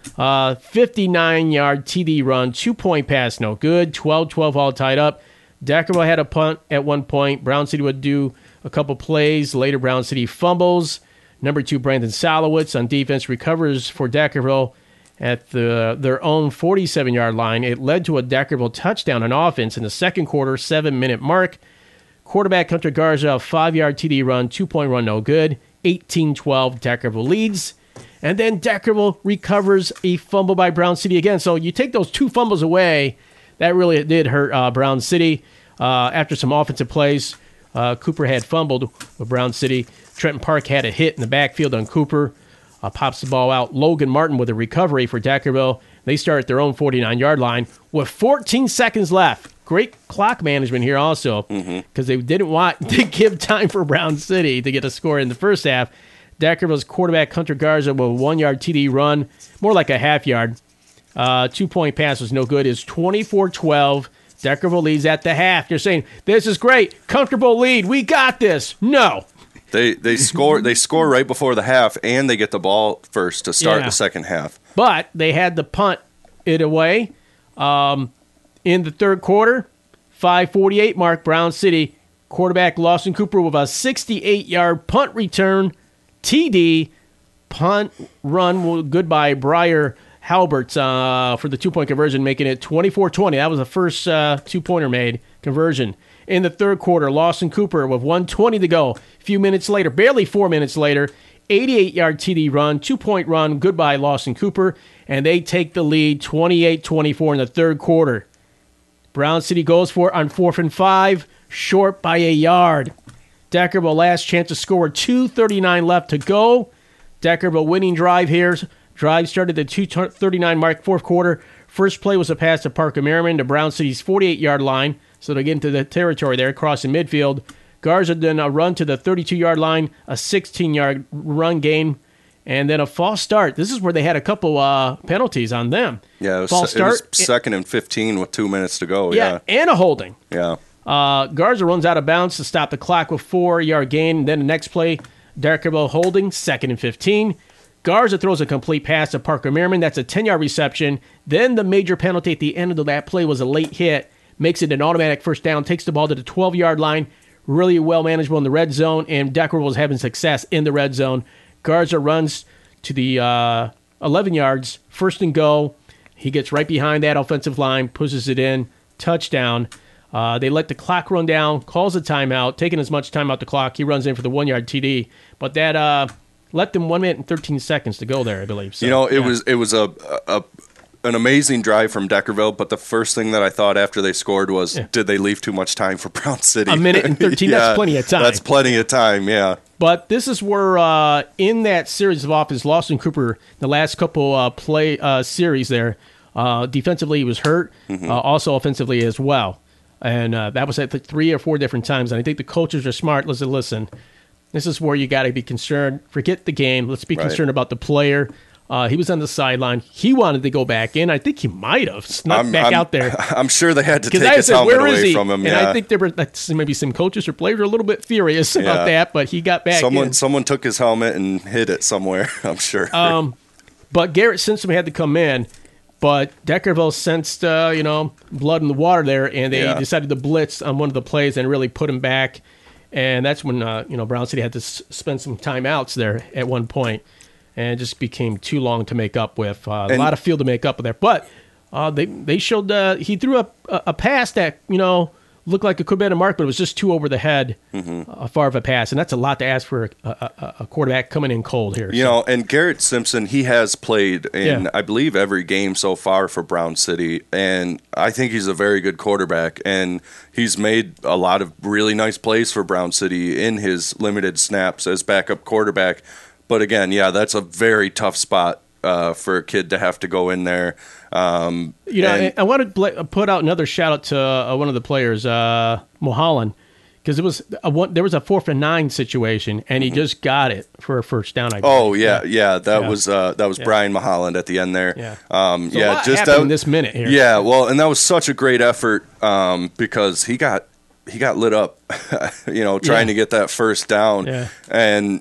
Speaker 1: 59-yard TD run, 2-point pass, no good. 12-12 all tied up. Deckerville had a punt at one point. Brown City would do a couple plays. Later, Brown City fumbles. Number 2, Brandon Salowitz on defense recovers for Deckerville at their own 47-yard line. It led to a Deckerville touchdown on offense in the second quarter, 7-minute mark. Quarterback Hunter Garza, a 5-yard TD run, 2-point run, no good. 18-12, Deckerville leads. And then Deckerville recovers a fumble by Brown City again. So you take those 2 fumbles away, that really did hurt Brown City. After some offensive plays, Cooper had fumbled with Brown City. Trenton Park had a hit in the backfield on Cooper. Pops the ball out. Logan Martin with a recovery for Deckerville. They start at their own 49-yard line with 14 seconds left. Great clock management here also because they didn't want to give time for Brown City to get a score in the first half. Deckerville's quarterback Hunter Garza with a 1-yard TD run, more like a half-yard. 2-point pass was no good. It's 24-12. Deckerville leads at the half. They're saying, this is great. Comfortable lead. We got this. No.
Speaker 2: They score right before the half, and they get the ball first to start the second half.
Speaker 1: But they had to punt it away in the third quarter. 5:48 mark, Brown City quarterback Lawson Cooper with a 68-yard punt return, TD, punt run good by Briar Halbert for the 2-point conversion, making it 24-20. That was the first 2-pointer made conversion. In the third quarter, Lawson Cooper with 1:20 to go. A few minutes later, barely 4 minutes later, 88-yard TD run, 2-point run, good by Lawson Cooper, and they take the lead 28-24 in the third quarter. Brown City goes for it on 4th and 5, short by a yard. Deckerville last chance to score, 2:39 left to go. Deckerville winning drive here. Drive started at 2:39 mark, fourth quarter. First play was a pass to Parker Merriman to Brown City's 48-yard line. So they get into the territory there, crossing midfield. Garza then a run to the 32-yard line, a 16-yard run gain, and then a false start. This is where they had a couple penalties on them.
Speaker 2: Yeah, it
Speaker 1: false start.
Speaker 2: It was 2nd and 15 with 2 minutes to go.
Speaker 1: Yeah, and a holding.
Speaker 2: Yeah.
Speaker 1: Garza runs out of bounds to stop the clock with 4-yard gain. Then the next play, Deckerville holding, 2nd and 15. Garza throws a complete pass to Parker Merriman. That's a 10-yard reception. Then the major penalty at the end of that play was a late hit. Makes it an automatic first down. Takes the ball to the 12-yard line. Really well manageable in the red zone. And Deckerville was having success in the red zone. Garza runs to the 11 yards. 1st and goal. He gets right behind that offensive line. Pushes it in. Touchdown. They let the clock run down. Calls a timeout. Taking as much time out the clock. He runs in for the 1-yard TD. But that... let them 1 minute and 13 seconds to go there, I believe. So,
Speaker 2: it was an amazing drive from Deckerville, but the first thing that I thought after they scored was, did they leave too much time for Brown City?
Speaker 1: A minute and 13, that's plenty of time.
Speaker 2: That's plenty of time, yeah.
Speaker 1: But this is where, in that series of offense, Lawson Cooper, the last couple series there, defensively he was hurt, also offensively as well. And that was at 3 or 4 different times. And I think the coaches are smart. Listen. This is where you got to be concerned. Forget the game. Let's be concerned about the player. He was on the sideline. He wanted to go back in. I think he might have snuck back out there.
Speaker 2: I'm sure they had to take his helmet away from him.
Speaker 1: And I think there were maybe some coaches or players were a little bit furious about that, but he got back in.
Speaker 2: Someone took his helmet and hid it somewhere, I'm sure.
Speaker 1: But Garrett Simpson had to come in. But Deckerville sensed, blood in the water there, and they decided to blitz on one of the plays and really put him back. And that's when, Brown City had to spend some timeouts there at one point. And it just became too long to make up with. A lot of field to make up with there. But they showed he threw a pass that, looked like it could have been a mark, but it was just too over the head, far of a pass. And that's a lot to ask for a quarterback coming in cold here.
Speaker 2: And Garrett Simpson, he has played in, I believe, every game so far for Brown City. And I think he's a very good quarterback. And he's made a lot of really nice plays for Brown City in his limited snaps as backup quarterback. But again, that's a very tough spot for a kid to have to go in there. I want to
Speaker 1: put out another shout out to one of the players, Mulholland, because there was a 4th and 9 situation, and he just got it for a first down. I believe.
Speaker 2: That was Brian Mulholland at the end there.
Speaker 1: Yeah, so just in this minute here.
Speaker 2: Yeah, well, and that was such a great effort because he got lit up, trying to get that first down, and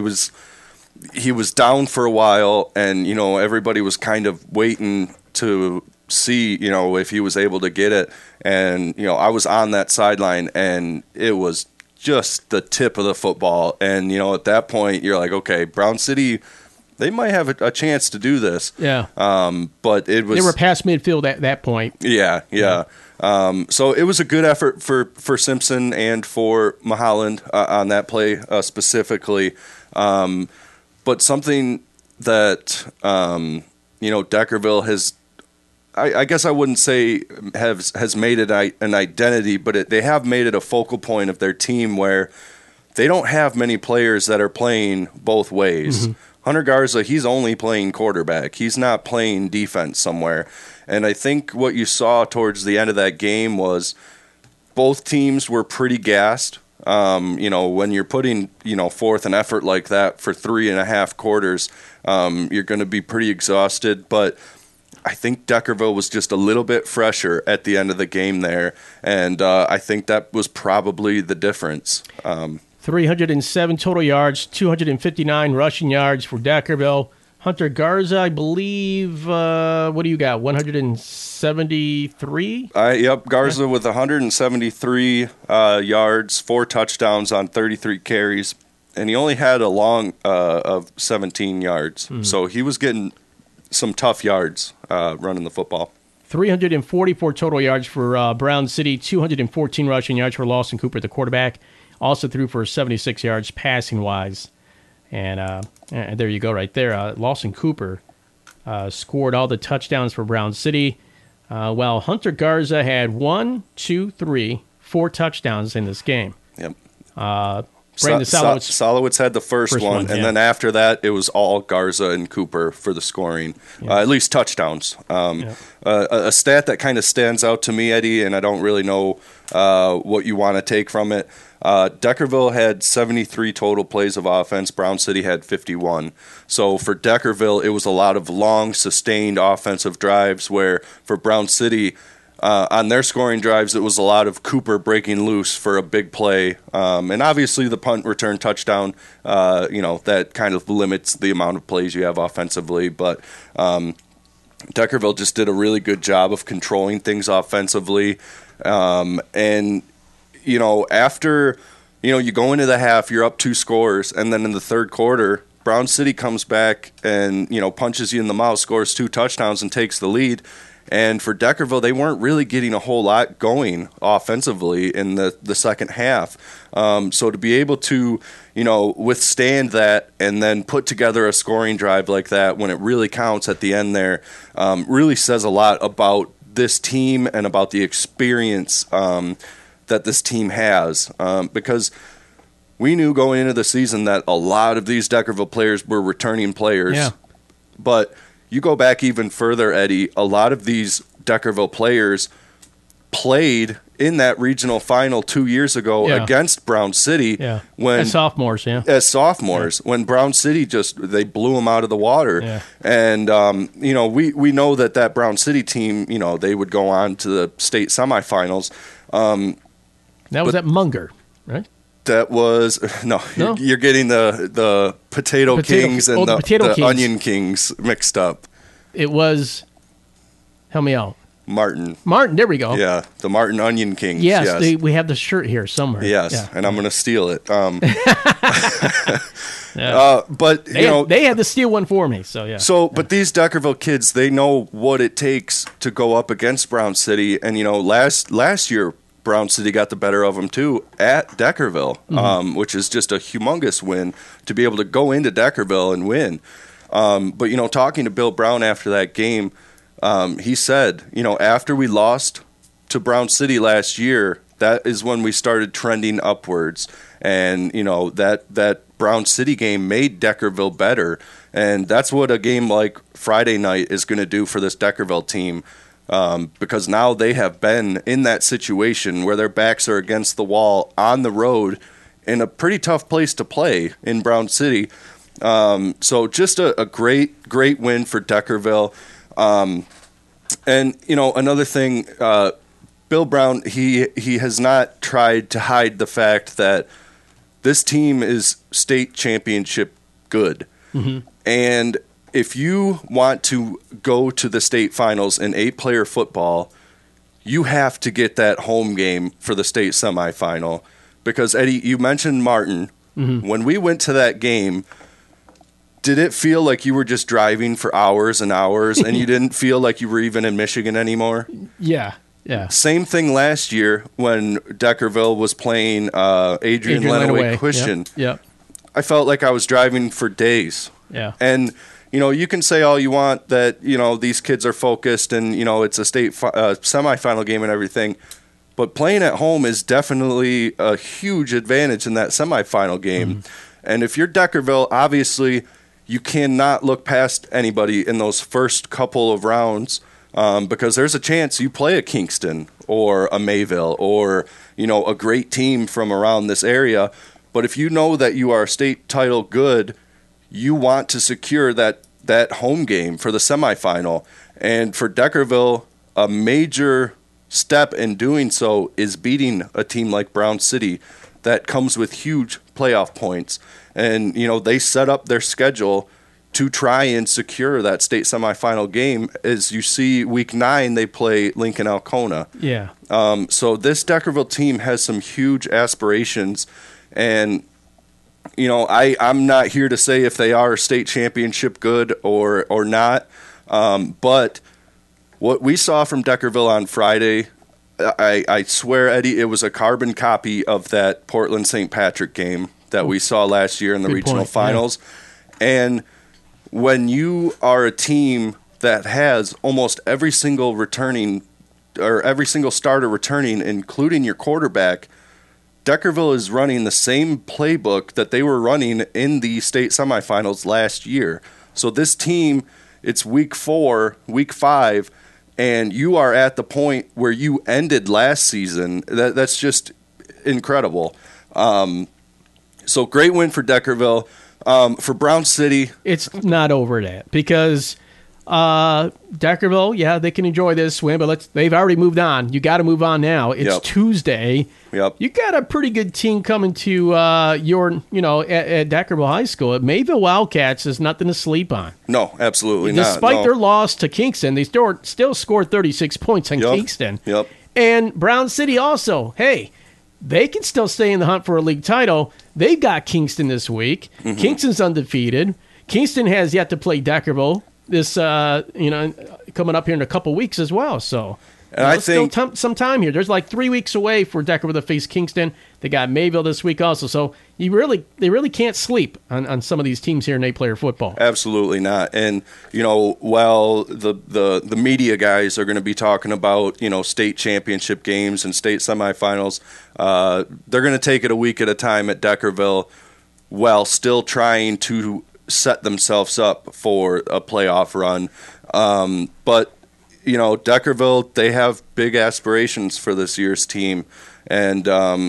Speaker 2: he was down for a while, and everybody was kind of waiting to see if he was able to get it, and I was on that sideline, and it was just the tip of the football, and at that point you're like, okay, Brown City, they might have a chance to do this. But they
Speaker 1: were past midfield at that point.
Speaker 2: So it was a good effort for Simpson and for Mulholland on that play specifically. But something that, Deckerville has, I guess I wouldn't say has made it an identity, but they have made it a focal point of their team where they don't have many players that are playing both ways. Hunter Garza, he's only playing quarterback. He's not playing defense somewhere. And I think what you saw towards the end of that game was both teams were pretty gassed. When you're putting, forth an effort like that for 3.5 quarters, you're going to be pretty exhausted. But I think Deckerville was just a little bit fresher at the end of the game there. And I think that was probably the difference.
Speaker 1: 307 total yards, 259 rushing yards for Deckerville. Hunter Garza, I believe, what do you got, 173?
Speaker 2: Garza with 173 yards, 4 touchdowns on 33 carries, and he only had a long of 17 yards. So he was getting some tough yards running the football.
Speaker 1: 344 total yards for Brown City, 214 rushing yards for Lawson Cooper, the quarterback. Also threw for 76 yards passing-wise. And there you go right there. Lawson Cooper scored all the touchdowns for Brown City, while Hunter Garza had 4 touchdowns in this game.
Speaker 2: Yep.
Speaker 1: Brandon Solowitz.
Speaker 2: Solowitz had the first one, and then after that, it was all Garza and Cooper for the scoring, at least touchdowns. A stat that kind of stands out to me, Eddie, and I don't really know what you want to take from it. Deckerville had 73 total plays of offense. Brown City had 51. So for Deckerville, it was a lot of long, sustained offensive drives, where for Brown City, on their scoring drives, it was a lot of Cooper breaking loose for a big play. And obviously the punt return touchdown, that kind of limits the amount of plays you have offensively. But Deckerville just did a really good job of controlling things offensively. And after, you go into the half, you're up 2 scores, and then in the third quarter, Brown City comes back and, punches you in the mouth, scores 2 touchdowns, and takes the lead. And for Deckerville, they weren't really getting a whole lot going offensively in the second half. So to be able to, withstand that and then put together a scoring drive like that when it really counts at the end there really says a lot about this team and about the experience that this team has. Because we knew going into the season that a lot of these Deckerville players were returning players.
Speaker 1: Yeah.
Speaker 2: But you go back even further, Eddie, a lot of these Deckerville players played in that regional final 2 years ago against Brown City.
Speaker 1: Yeah. As sophomores,
Speaker 2: when Brown City they blew them out of the water.
Speaker 1: Yeah.
Speaker 2: And, we know that Brown City team, they would go on to the state semifinals.
Speaker 1: That was at Munger, right?
Speaker 2: That was no. You're getting the potato kings and the onion kings mixed up.
Speaker 1: It was, help me out.
Speaker 2: Martin,
Speaker 1: there we go.
Speaker 2: Yeah, the Martin Onion Kings.
Speaker 1: Yes. We have the shirt here somewhere.
Speaker 2: Yes, and I'm going to steal it. But
Speaker 1: they had to steal one for me. So yeah.
Speaker 2: But these Deckerville kids, they know what it takes to go up against Brown City, and last year Brown City got the better of them too at Deckerville, which is just a humongous win to be able to go into Deckerville and win. But talking to Bill Brown after that game, he said, after we lost to Brown City last year, that is when we started trending upwards, and that Brown City game made Deckerville better, and that's what a game like Friday night is going to do for this Deckerville team. Because now they have been in that situation where their backs are against the wall on the road in a pretty tough place to play in Brown City. So just a great win for Deckerville. And another thing, Bill Brown, he has not tried to hide the fact that this team is state championship good. Mm-hmm. And if you want to go to the state finals in 8-player football, you have to get that home game for the state semifinal. Because, Eddie, you mentioned Martin. Mm-hmm. When we went to that game, did it feel like you were just driving for hours and hours and you didn't feel like you were even in Michigan anymore?
Speaker 1: Yeah.
Speaker 2: Same thing last year when Deckerville was playing Adrian Lenaway Christian.
Speaker 1: Yep.
Speaker 2: I felt like I was driving for days.
Speaker 1: Yeah.
Speaker 2: And you can say all you want that, these kids are focused and, it's a state semifinal game and everything. But playing at home is definitely a huge advantage in that semifinal game. Mm-hmm. And if you're Deckerville, obviously you cannot look past anybody in those first couple of rounds because there's a chance you play a Kingston or a Mayville or, a great team from around this area. But if you know that you are state title good, you want to secure that home game for the semifinal. And for Deckerville, a major step in doing so is beating a team like Brown City that comes with huge playoff points. And, they set up their schedule to try and secure that state semifinal game. As you see, week 9, they play Lincoln Alcona.
Speaker 1: Yeah.
Speaker 2: So this Deckerville team has some huge aspirations. And I'm not here to say if they are state championship good or not, but what we saw from Deckerville on Friday, I swear, Eddie, it was a carbon copy of that Portland St. Patrick game that we saw last year in the regional finals. Yeah. And when you are a team that has almost every single starter returning, including your quarterback, Deckerville is running the same playbook that they were running in the state semifinals last year. So this team, it's week 4, week 5, and you are at the point where you ended last season. That's just incredible. So great win for Deckerville. For Brown City,
Speaker 1: it's not over that because Deckerville, yeah, they can enjoy this win, but they've already moved on. You got to move on now. It's Tuesday.
Speaker 2: Yep.
Speaker 1: You got a pretty good team coming to at Deckerville High School. Mayville Wildcats is nothing to sleep on.
Speaker 2: No, absolutely not.
Speaker 1: Despite their loss to Kingston, they still scored 36 points on Kingston.
Speaker 2: Yep.
Speaker 1: And Brown City also, hey, they can still stay in the hunt for a league title. They've got Kingston this week. Mm-hmm. Kingston's undefeated. Kingston has yet to play Deckerville this, coming up here in a couple weeks as well. So,
Speaker 2: and I think
Speaker 1: still some time here. There's like 3 weeks away for Deckerville to face Kingston. They got Mayville this week also. So they really can't sleep on some of these teams here in 8-player football.
Speaker 2: Absolutely not. And while the media guys are going to be talking about state championship games and state semifinals, they're going to take it a week at a time at Deckerville while still trying to set themselves up for a playoff run. But Deckerville, they have big aspirations for this year's team, and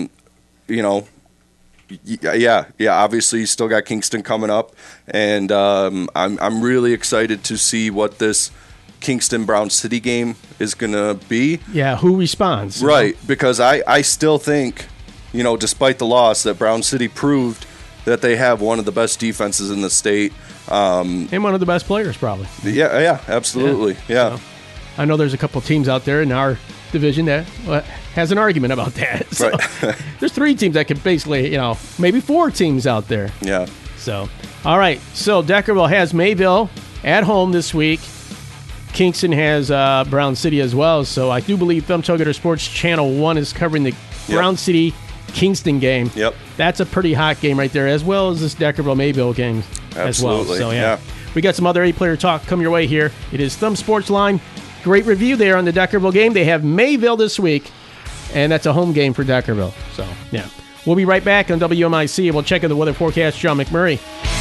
Speaker 2: obviously you still got Kingston coming up, and I'm really excited to see what this Kingston Brown City game is going to be.
Speaker 1: Yeah, who responds?
Speaker 2: Right, because I still think, despite the loss, that Brown City proved that they have one of the best defenses in the state.
Speaker 1: And one of the best players, probably.
Speaker 2: Yeah, absolutely. Yeah.
Speaker 1: So, I know there's a couple teams out there in our division that has an argument about that. So,
Speaker 2: right.
Speaker 1: There's 3 teams that could basically, maybe 4 teams out there.
Speaker 2: Yeah.
Speaker 1: So, all right. So, Deckerville has Mayville at home this week. Kingston has Brown City as well. So, I do believe Thumb Together Sports Channel 1 is covering the Brown City Kingston game.
Speaker 2: Yep.
Speaker 1: That's a pretty hot game right there, as well as this Deckerville Mayville game as well. So, yeah. We got some other 8-player talk come your way here. It is Thumb Sports Line. Great review there on the Deckerville game. They have Mayville this week, and that's a home game for Deckerville. So, yeah. We'll be right back on WMIC, and we'll check in the weather forecast. John McMurray.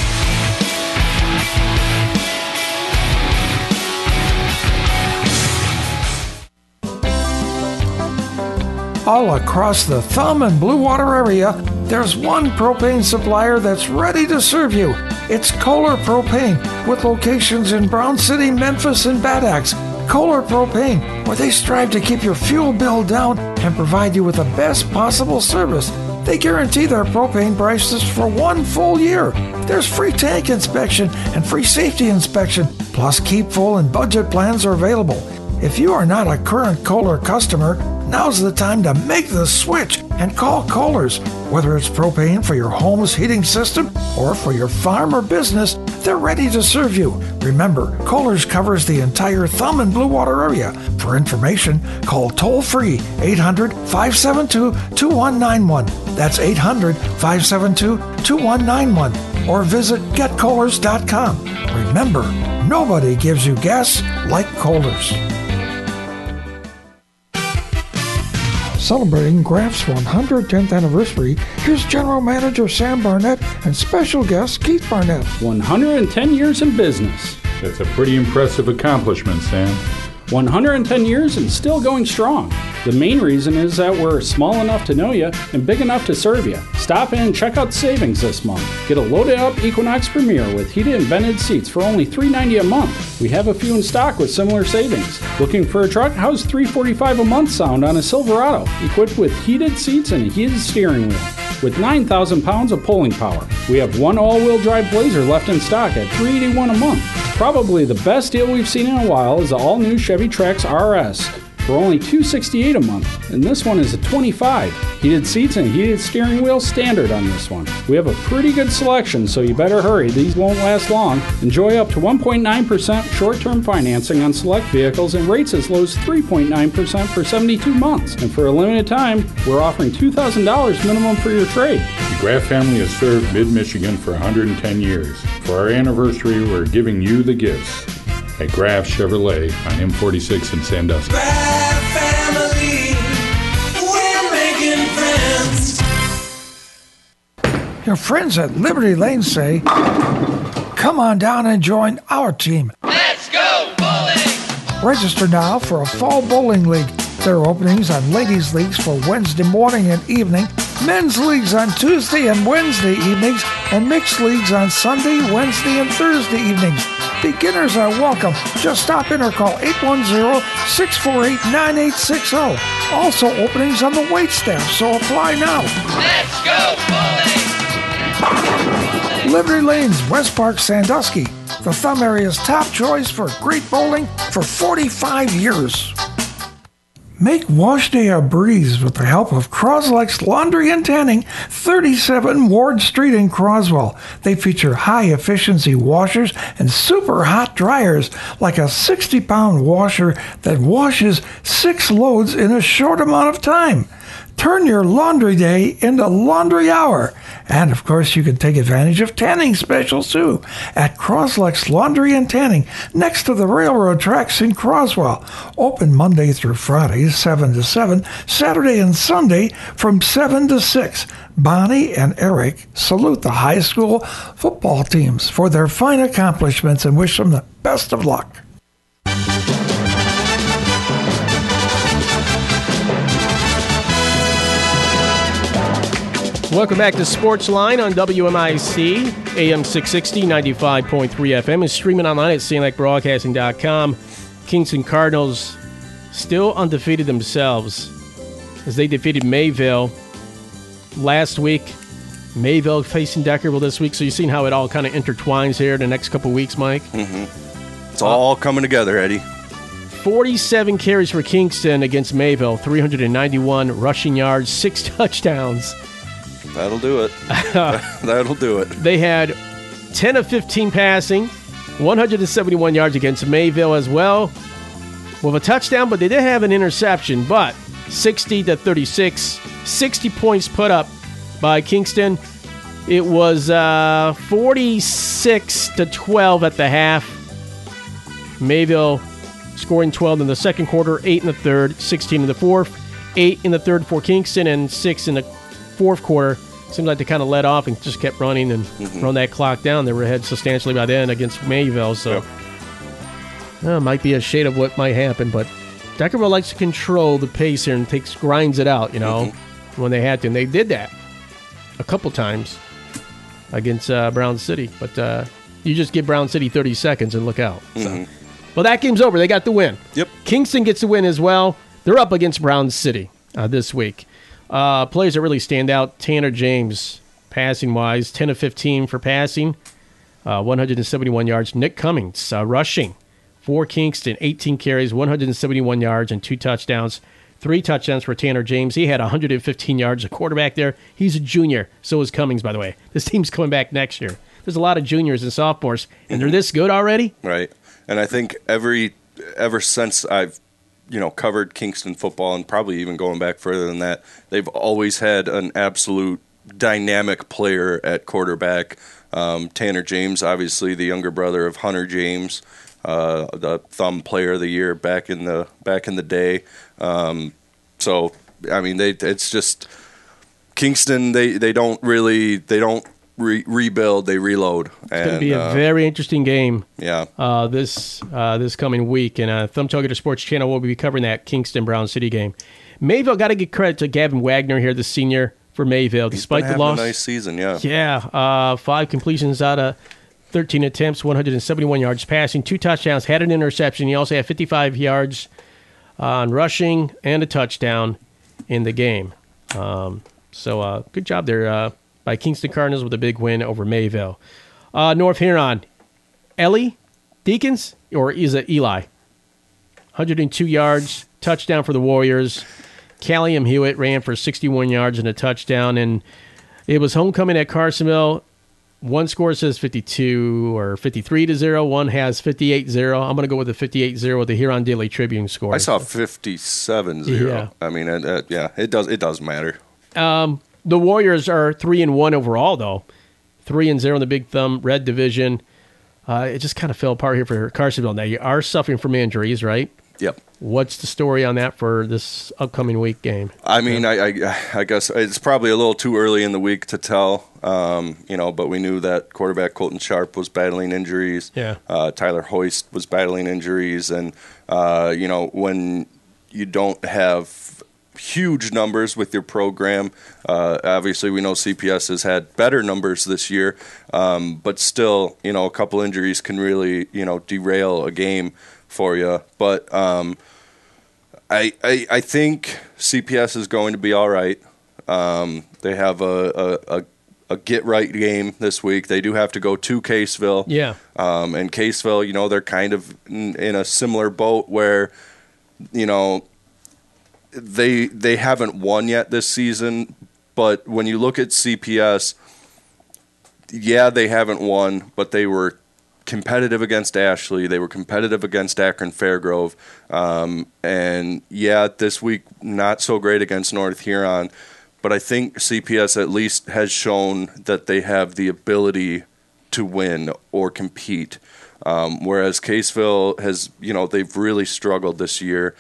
Speaker 7: All across the Thumb and Blue Water area, there's one propane supplier that's ready to serve you. It's Kohler Propane, with locations in Brown City, Memphis, and Bad Axe. Kohler Propane, where they strive to keep your fuel bill down and provide you with the best possible service. They guarantee their propane prices for 1 full year. There's free tank inspection and free safety inspection, plus keep full and budget plans are available. If you are not a current Kohler customer, now's the time to make the switch and call Kohler's. Whether it's propane for your home's heating system or for your farm or business, they're ready to serve you. Remember, Kohler's covers the entire Thumb and Blue Water area. For information, call toll-free 800-572-2191. That's 800-572-2191. Or visit getkohlers.com. Remember, nobody gives you gas like Kohler's. Celebrating Graf's 110th anniversary, here's General Manager Sam Barnett and special guest Keith Barnett.
Speaker 8: 110 years in business.
Speaker 9: That's a pretty impressive accomplishment, Sam.
Speaker 8: 110 years and still going strong. The main reason is that we're small enough to know you and big enough to serve you. Stop in and check out savings this month. Get a loaded up Equinox Premier with heated and vented seats for only $390 a month. We have a few in stock with similar savings. Looking for a truck? How's $345 a month sound on a Silverado, equipped with heated seats and a heated steering wheel? With 9,000 pounds of pulling power. We have one all-wheel drive Blazer left in stock at $381 a month. Probably the best deal we've seen in a while is the all-new Chevy Trax RS for only $268 a month, and this one is a $25. Heated seats and heated steering wheel standard on this one. We have a pretty good selection, so you better hurry. These won't last long. Enjoy up to 1.9% short-term financing on select vehicles and rates as low as 3.9% for 72 months. And for a limited time, we're offering $2,000 minimum for your trade.
Speaker 9: The Graf family has served Mid-Michigan for 110 years. For our anniversary, we're giving you the gifts at Graf Chevrolet on M46 in Sandusky.
Speaker 10: Graf family, we're making friends.
Speaker 7: Your friends at Liberty Lane say, come on down and join our team.
Speaker 10: Let's go bowling!
Speaker 7: Register now for a fall bowling league. There are openings on ladies' leagues for Wednesday morning and evening, men's leagues on Tuesday and Wednesday evenings, and mixed leagues on Sunday, Wednesday, and Thursday evenings. Beginners are welcome. Just stop in or call 810-648-9860. Also openings on the wait staff, so apply now.
Speaker 10: Let's go bowling!
Speaker 7: Liberty Lanes, West Park, Sandusky. The Thumb area's top choice for great bowling for 45 years. Make wash day a breeze with the help of Croslex Laundry and Tanning, 37 Ward Street in Croswell. They feature high-efficiency washers and super hot dryers, like a 60-pound washer that washes 6 loads in a short amount of time. Turn your laundry day into laundry hour. And, of course, you can take advantage of tanning specials, too, at Croslex Laundry and Tanning, next to the railroad tracks in Croswell. Open Monday through Friday, 7 to 7, Saturday and Sunday from 7 to 6. Bonnie and Eric salute the high school football teams for their fine accomplishments and wish them the best of luck.
Speaker 1: Welcome back to Sports Line on WMIC, AM 660, 95.3 FM, and streaming online at SandLakeBroadcasting.com. Kingston Cardinals still undefeated themselves as they defeated Mayville last week. Mayville facing Deckerville this week, so you've seen how it all kind of intertwines here in the next couple weeks, Mike.
Speaker 2: Mm-hmm. It's all coming together, Eddie.
Speaker 1: 47 carries for Kingston against Mayville, 391 rushing yards, 6 touchdowns.
Speaker 2: That'll do it. That'll do it.
Speaker 1: They had 10 of 15 passing, 171 yards against Mayville as well, with a touchdown, but they did have an interception. But 60-36, 60 points put up by Kingston. It was 46-12 at the half. Mayville scoring 12 in the second quarter, 8 in the third, 16 in the fourth, 8 in the third for Kingston, and 6 in the fourth quarter. Seemed like they kind of let off and just kept running and run that clock down. They were ahead substantially by then against Mayville, so it might be a shade of what might happen. But Deckerville likes to control the pace here and grinds it out, when they had to. And they did that a couple times against Brown City. But you just give Brown City 30 seconds and look out. So. Well, that game's over. They got the win.
Speaker 2: Yep.
Speaker 1: Kingston gets the win as well. They're up against Brown City this week. Players that really stand out, Tanner James, passing-wise, 10 of 15 for passing, 171 yards. Nick Cummings, rushing for Kingston, 18 carries, 171 yards, and 2 touchdowns. 3 touchdowns for Tanner James. He had 115 yards, a quarterback there. He's a junior. So is Cummings, by the way. This team's coming back next year. There's a lot of juniors and sophomores, and they're this good already?
Speaker 2: Right. And I think ever since I've covered Kingston football, and probably even going back further than that, they've always had an absolute dynamic player at quarterback. Tanner James, obviously the younger brother of Hunter James, the Thumb Player of the Year back in the day. So I mean, it's just Kingston. They don't rebuild, they reload.
Speaker 1: It's going to be a very interesting game.
Speaker 2: Yeah.
Speaker 1: This coming week, and Thumb Tailgater Sports Channel will be covering that Kingston Brown City game. Mayville, got to give credit to Gavin Wagner here, the senior for Mayville, despite the loss.
Speaker 2: A nice season, yeah.
Speaker 1: Yeah. 5 completions out of 13 attempts, 171 yards passing, 2 touchdowns, had an interception. He also had 55 yards on rushing and a touchdown in the game. So good job there by Kingston Cardinals with a big win over Mayville. North Huron, Ellie Deacons, or is it Eli? 102 yards, touchdown for the Warriors. Calliam Hewitt ran for 61 yards and a touchdown, and it was homecoming at Carsonville. One score says 52 or 53-0. One has 58-0. I'm going to go with the 58-0 with the Huron Daily Tribune score.
Speaker 2: I saw 57-0. Yeah. I mean, it does matter.
Speaker 1: The Warriors are 3-1 overall, though. 3-0 in the Big Thumb Red Division. It just kind of fell apart here for Carsonville. Now, you are suffering from injuries, right?
Speaker 2: Yep.
Speaker 1: What's the story on that for this upcoming week game?
Speaker 2: I mean, I guess it's probably a little too early in the week to tell, but we knew that quarterback Colton Sharp was battling injuries.
Speaker 1: Yeah.
Speaker 2: Tyler Hoist was battling injuries. And, when you don't have huge numbers with your program, obviously we know CPS has had better numbers this year, but still, a couple injuries can really, derail a game for you. But I think CPS is going to be all right. They have a get-right game this week. They do have to go to Caseville.
Speaker 1: Yeah.
Speaker 2: And Caseville, they're kind of in a similar boat where, they haven't won yet this season. But when you look at CPS, yeah, they haven't won, but they were competitive against Ashley. They were competitive against Akron Fairgrove. And yeah, this week, not so great against North Huron. But I think CPS at least has shown that they have the ability to win or compete. Whereas Caseville has, they've really struggled this year.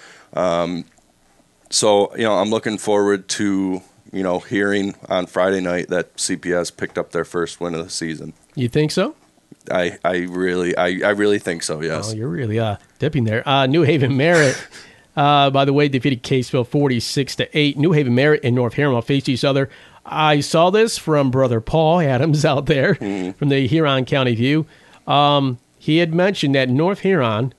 Speaker 2: So, I'm looking forward to, hearing on Friday night that CPS picked up their first win of the season.
Speaker 1: You think so?
Speaker 2: I really think so, yes.
Speaker 1: Oh, you're really dipping there. New Haven Merritt, by the way, defeated Caseville 46-8. New Haven Merritt and North Huron will face each other. I saw this from brother Paul Adams out there from the Huron County View. He had mentioned that North Huron,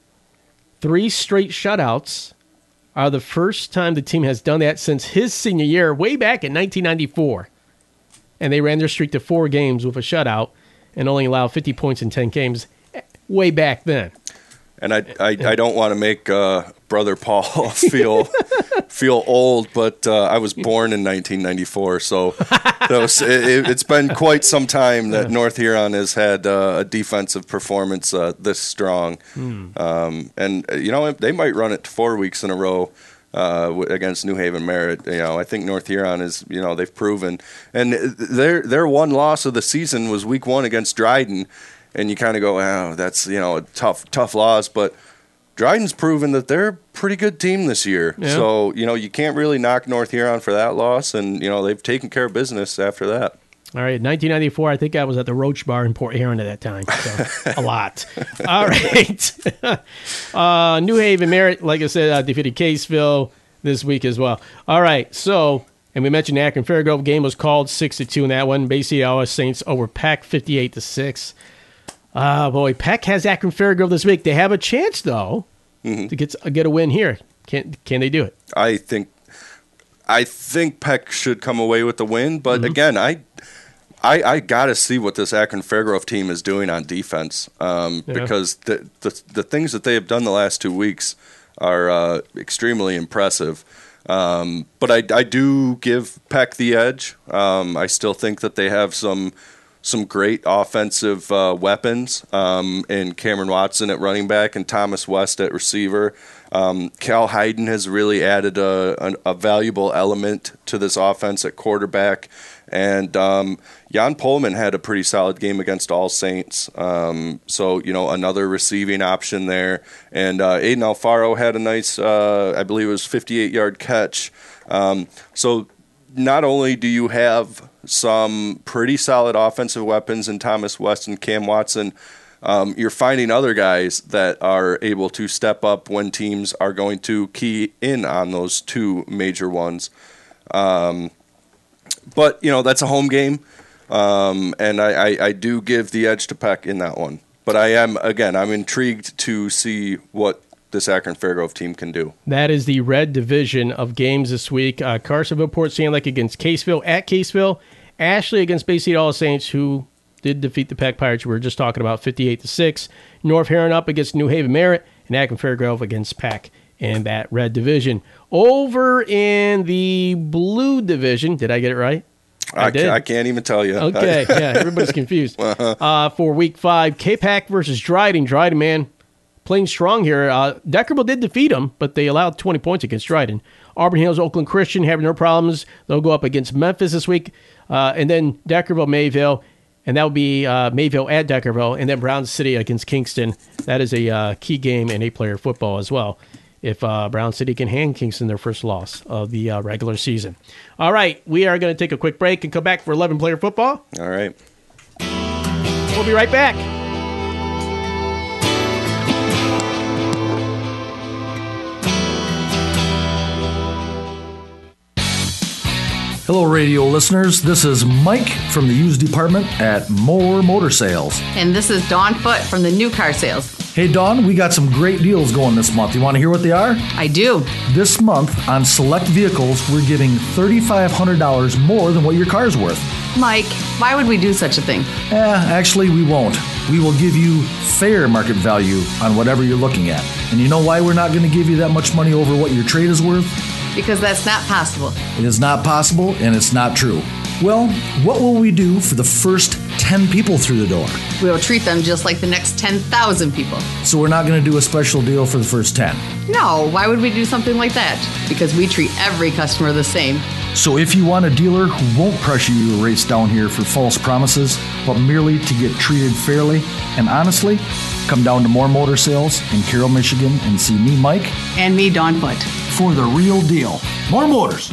Speaker 1: 3 straight shutouts, are the first time the team has done that since his senior year, way back in 1994. And they ran their streak to 4 games with a shutout and only allowed 50 points in 10 games way back then.
Speaker 2: And I don't want to make Brother Paul feel old, but I was born in 1994, so it's been quite some time that North Huron has had a defensive performance this strong. And they might run it 4 weeks in a row against New Haven Merritt. I think North Huron is, they've proven, and their one loss of the season was week 1 against Dryden. And you kind of go, wow, that's, a tough loss. But Dryden's proven that they're a pretty good team this year. Yeah. So, you can't really knock North Huron for that loss. And, they've taken care of business after that.
Speaker 1: All right, 1994, I think I was at the Roach Bar in Port Huron at that time. So, a lot. All right. New Haven Merritt, like I said, defeated Caseville this week as well. All right, so, and we mentioned Akron Fairgrove game was called 6-2 in that one. Bay City Allis Saints over Peck 58-6. Boy, Peck has Akron Fairgrove this week. They have a chance, though, to get a win here. Can they do it?
Speaker 2: I think Peck should come away with the win, but again, I got to see what this Akron Fairgrove team is doing on defense because the things that they have done the last 2 weeks are extremely impressive. But I do give Peck the edge. I still think that they have some great offensive weapons in Cameron Watson at running back and Thomas West at receiver. Cal Hayden has really added a valuable element to this offense at quarterback. And Jan Pullman had a pretty solid game against All Saints. So, another receiving option there. And Aiden Alfaro had a nice, I believe it was 58-yard catch. So not only do you have some pretty solid offensive weapons in Thomas West and Cam Watson, you're finding other guys that are able to step up when teams are going to key in on those 2 major ones. But, that's a home game, and I do give the edge to Peck in that one. But I'm intrigued to see what this Akron Fairgrove team can do. That
Speaker 1: is the red division of games this week. Carsonville Port St. Lake against Caseville at Caseville. Ashley against Bay City All Saints, who did defeat the Peck Pirates we were just talking about, 58-6. North Huron up against New Haven Merritt, and Akron Fairgrove against Peck in that red division. Over in the blue division, did I get it right?
Speaker 2: I can't even tell you.
Speaker 1: Okay, yeah, everybody's confused. For week 5, K-Pac versus Dryden. Dryden, man, playing strong here. Deckerville did defeat them, but they allowed 20 points against Dryden. Auburn Hills, Oakland Christian having no problems. They'll go up against Memphis this week. And then Deckerville, Mayville, and that would be Mayville at Deckerville, and then Brown City against Kingston. That is a key game in 8-player football as well, if Brown City can hand Kingston their first loss of the regular season. All right, we are going to take a quick break and come back for 11-player football.
Speaker 2: All right.
Speaker 1: We'll be right back.
Speaker 11: Hello, radio listeners. This is Mike from the used department at Moore Motor Sales.
Speaker 12: And this is Dawn Foote from the new car sales.
Speaker 11: Hey, Dawn, we got some great deals going this month. You want to hear what they are?
Speaker 12: I do.
Speaker 11: This month, on select vehicles, we're giving $3,500 more than what your car's worth.
Speaker 12: Mike, why would we do such a thing?
Speaker 11: Actually, we won't. We will give you fair market value on whatever you're looking at. And you know why we're not going to give you that much money over what your trade is worth?
Speaker 12: Because that's not possible.
Speaker 11: It is not possible, and it's not true. Well, what will we do for the first 10 people through the door?
Speaker 12: We will treat them just like the next 10,000 people.
Speaker 11: So we're not going to do a special deal for the first 10?
Speaker 12: No, why would we do something like that? Because we treat every customer the same.
Speaker 11: So if you want a dealer who won't pressure you to race down here for false promises, but merely to get treated fairly and honestly, come down to Moore Motor Sales in Carroll, Michigan, and see me, Mike.
Speaker 12: And me, Dawn Foote.
Speaker 11: For the real deal. Moore Motors.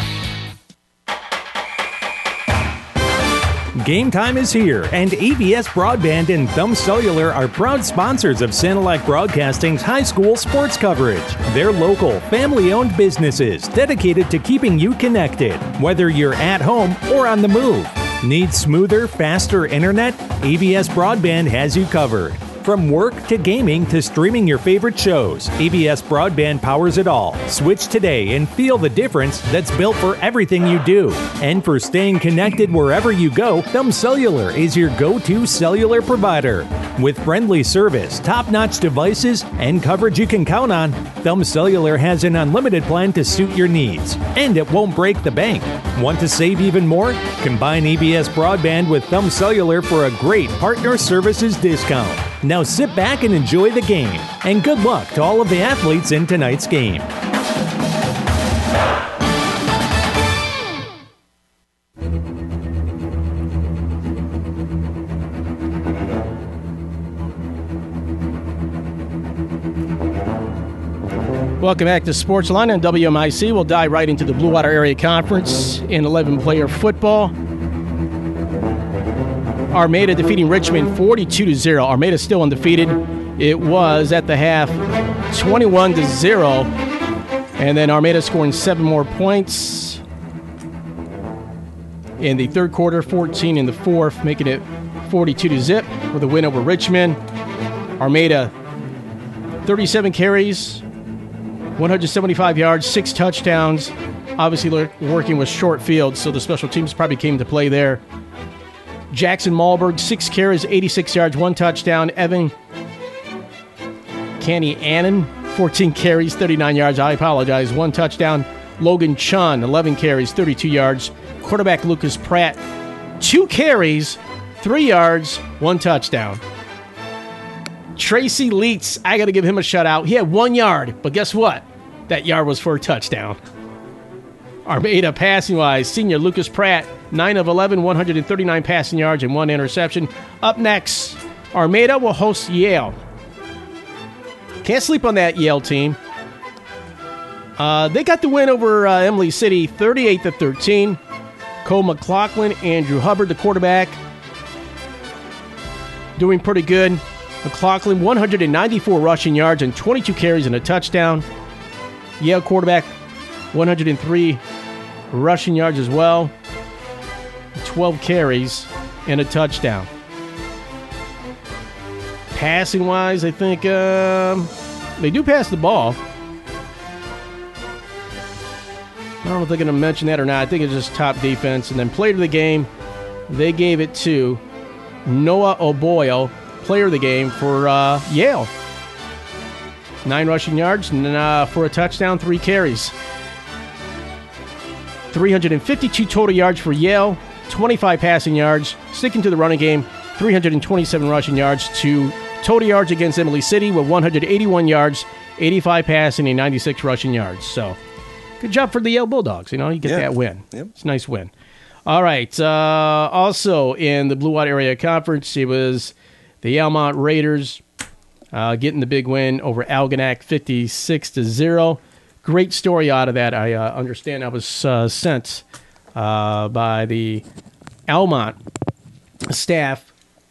Speaker 3: Game time is here, and ABS Broadband and Thumb Cellular are proud sponsors of Sanilac Broadcasting's high school sports coverage. They're local, family-owned businesses dedicated to keeping you connected, whether you're at home or on the move. Need smoother, faster internet? ABS Broadband has you covered. From work to gaming to streaming your favorite shows, ABS Broadband powers it all. Switch today and feel the difference that's built for everything you do. And for staying connected wherever you go, Thumb Cellular is your go-to cellular provider. With friendly service, top-notch devices, and coverage you can count on, Thumb Cellular has an unlimited plan to suit your needs. And it won't break the bank. Want to save even more? Combine ABS Broadband with Thumb Cellular for a great partner services discount. Now sit back and enjoy the game. And good luck to all of the athletes in tonight's game.
Speaker 1: Welcome back to Sportsline on WMIC. We'll dive right into the Blue Water Area Conference in 11-player football. Armada defeating Richmond 42-0. Armada still undefeated. It was at the half 21-0. And then Armada scoring 7 more points in the third quarter, 14 in the fourth, making it 42-0 with a win over Richmond. Armada 37 carries, 175 yards, 6 touchdowns. Obviously working with short fields, so the special teams probably came to play there. Jackson Malberg, 6 carries, 86 yards, 1 touchdown. Evan Canny Annan, 14 carries, 39 yards. I apologize, 1 touchdown. Logan Chun, 11 carries, 32 yards. Quarterback Lucas Pratt, 2 carries, 3 yards, 1 touchdown. Tracy Leitz, I got to give him a shutout. He had 1 yard, but guess what? That yard was for a touchdown. Armada passing-wise, senior Lucas Pratt, 9 of 11, 139 passing yards and 1 interception. Up next, Armada will host Yale. Can't sleep on that Yale team. They got the win over Emily City, 38-13. Cole McLaughlin, Andrew Hubbard, the quarterback, doing pretty good. McLaughlin, 194 rushing yards and 22 carries and a touchdown. Yale quarterback, 103 rushing yards as well, 12 carries and a touchdown. Passing-wise, I think they do pass the ball. I don't know if they're going to mention that or not. I think it's just top defense. And then player of the game, they gave it to Noah O'Boyle, player of the game for Yale. 9 rushing yards and for a touchdown, 3 carries. 352 total yards for Yale, 25 passing yards. Sticking to the running game, 327 rushing yards to total yards against Emily City with 181 yards, 85 passing, and 96 rushing yards. So, good job for the Yale Bulldogs. You know, you get that win.
Speaker 2: Yep.
Speaker 1: It's a nice win. All right. Also in the Blue Water Area Conference, it was the Almont Raiders getting the big win over Algonac 56-0. Great story out of that. I understand I was sent by the Almont staff.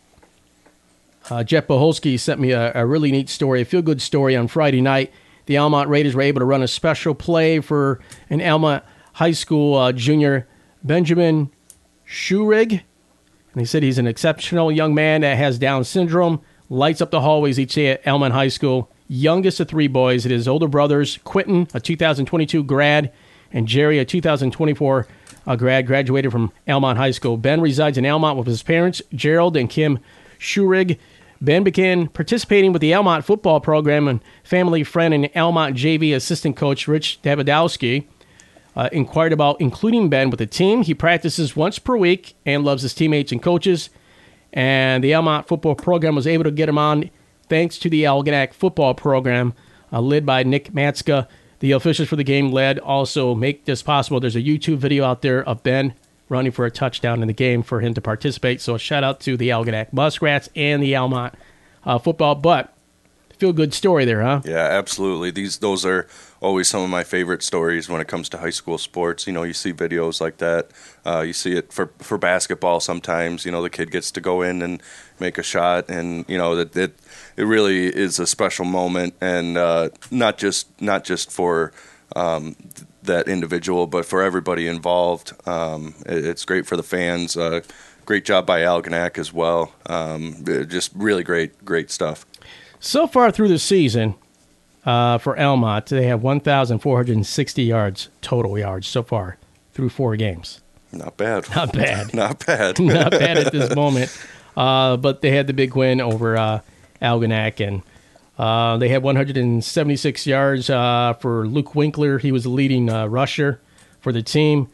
Speaker 1: Jeff Boholsky sent me a really neat story, a feel-good story on Friday night. The Almont Raiders were able to run a special play for an Almont High School junior, Benjamin Schurig. And he said he's an exceptional young man that has Down syndrome, lights up the hallways each day at Almont High School. Youngest of three boys. It is older brothers, Quentin, a 2022 grad, and Jerry, a 2024 grad, graduated from Almont High School. Ben resides in Almont with his parents, Gerald and Kim Schurig. Ben began participating with the Almont football program, and family friend and Almont JV assistant coach Rich Davidowski inquired about including Ben with the team. He practices once per week and loves his teammates and coaches, and the Almont football program was able to get him on thanks to the Algonac football program led by Nick Matska. The officials for the game led also make this possible. There's a YouTube video out there of Ben running for a touchdown in the game for him to participate. So a shout out to the Algonac Muskrats and the Almont football. But feel good story there, huh?
Speaker 2: Yeah, absolutely. Those are always some of my favorite stories when it comes to high school sports. You see videos like that. You see it for basketball sometimes. The kid gets to go in and make a shot, and that it really is a special moment, and not just for that individual, but for everybody involved. It's great for the fans. Great job by Algonac as well. Just really great stuff.
Speaker 1: So far through the season, for Almont, they have 1,460 yards, total yards so far through 4 games.
Speaker 2: Not bad.
Speaker 1: Not bad.
Speaker 2: Not bad.
Speaker 1: Not bad at this moment. But they had the big win over Algonac, and they had 176 yards for Luke Winkler. He was the leading rusher for the team.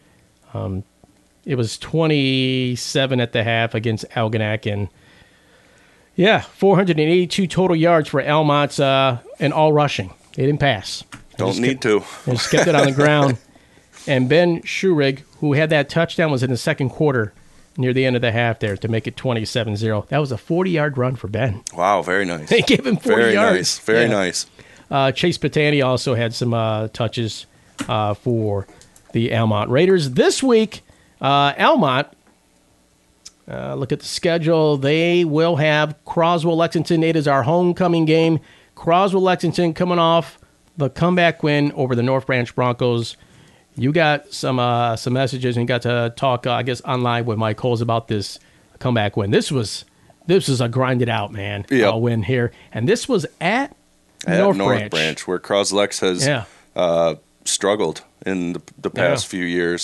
Speaker 1: It was 27 at the half against Algonac, and 482 total yards for Almont, and all rushing. They didn't pass.
Speaker 2: Don't need to.
Speaker 1: They just kept it on the ground. And Ben Schurig, who had that touchdown, was in the second quarter near the end of the half there to make it 27-0. That was a 40-yard run for Ben.
Speaker 2: Wow, very nice.
Speaker 1: They gave him 40 yards.
Speaker 2: Very nice.
Speaker 1: Chase Patani also had some touches for the Almont Raiders. This week, Almont, look at the schedule. They will have Croswell-Lexington. It is our homecoming game. Croswell-Lexington coming off the comeback win over the North Branch Broncos. You got some messages, and you got to talk, I guess, online with Mike Coles about this comeback win. This was a grinded out, man, win here. And this was at North Branch,
Speaker 2: where Croslex has struggled in the past few years.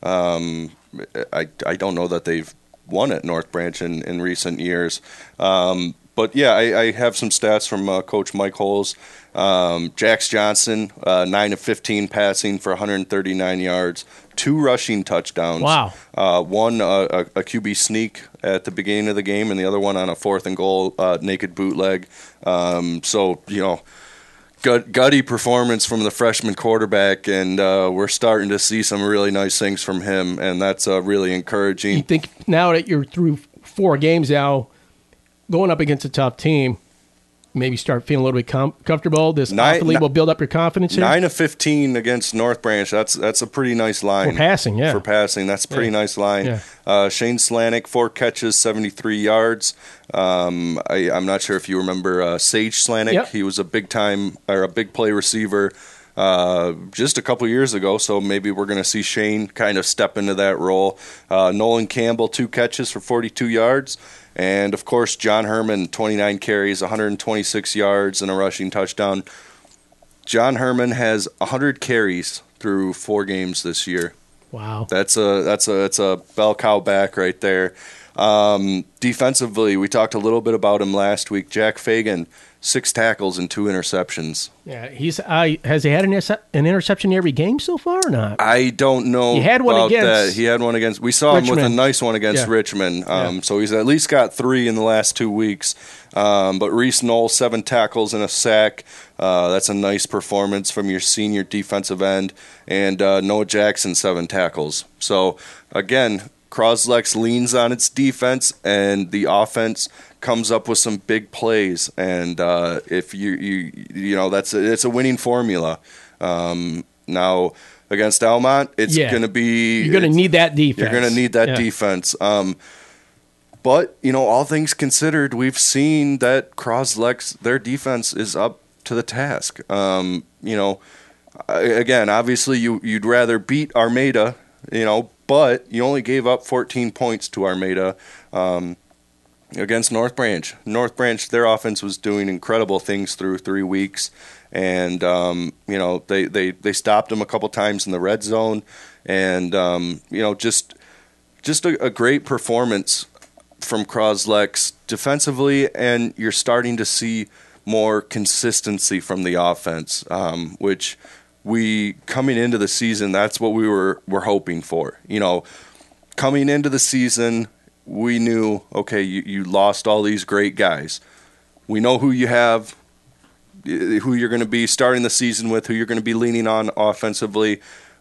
Speaker 2: I don't know that they've won at North Branch in recent years. But I have some stats from Coach Mike Holes. Jax Johnson, 9 of 15 passing for 139 yards, 2 rushing touchdowns.
Speaker 1: Wow.
Speaker 2: One a QB sneak at the beginning of the game, and the other one on a 4th and goal naked bootleg. Gutty performance from the freshman quarterback, and we're starting to see some really nice things from him, and that's really encouraging.
Speaker 1: You think now that you're through 4 games now, going up against a tough team, maybe start feeling a little bit comfortable? This offense will build up your confidence here?
Speaker 2: 9 of 15 against North Branch. That's a pretty nice line.
Speaker 1: For passing, yeah.
Speaker 2: For passing, that's a pretty nice line.
Speaker 1: Yeah.
Speaker 2: Shane Slanik, 4 catches, 73 yards. I'm not sure if you remember Sage Slanik.
Speaker 1: Yep.
Speaker 2: He was a big play receiver just a couple years ago, so maybe we're going to see Shane kind of step into that role. Nolan Campbell, 2 catches for 42 yards. And, of course, John Herman, 29 carries, 126 yards, and a rushing touchdown. John Herman has 100 carries through 4 games this year.
Speaker 1: Wow.
Speaker 2: That's a bell cow back right there. Defensively, we talked a little bit about him last week. Jack Fagan, 6 tackles and 2 interceptions.
Speaker 1: Yeah, has he had an interception every game so far or not?
Speaker 2: I don't know.
Speaker 1: He had one against
Speaker 2: that. He had one against. We saw
Speaker 1: Richmond.
Speaker 2: him with a nice one against Richmond. So he's at least got 3 in the last 2 weeks. But Reese Knoll, 7 tackles and a sack. That's a nice performance from your senior defensive end. And Noah Jackson, 7 tackles. So again, Croslex leans on its defense, and the offense comes up with some big plays. And if you know, it's a winning formula. Now against Almont, it's going to be
Speaker 1: you're going to need that defense.
Speaker 2: You're going to need that defense. But you know, all things considered, we've seen that Croslex, their defense is up to the task. You know, again, obviously you'd rather beat Armada, you know, but you only gave up 14 points to Armada against North Branch. North Branch, their offense was doing incredible things through 3 weeks, and you know, they stopped them a couple times in the red zone, and you know, just a great performance from Croslex defensively, and you're starting to see more consistency from the offense, which we, coming into the season, that's what we were hoping for. You know, coming into the season, we knew, okay, you lost all these great guys. We know who you have, who you're going to be starting the season with, who you're going to be leaning on offensively,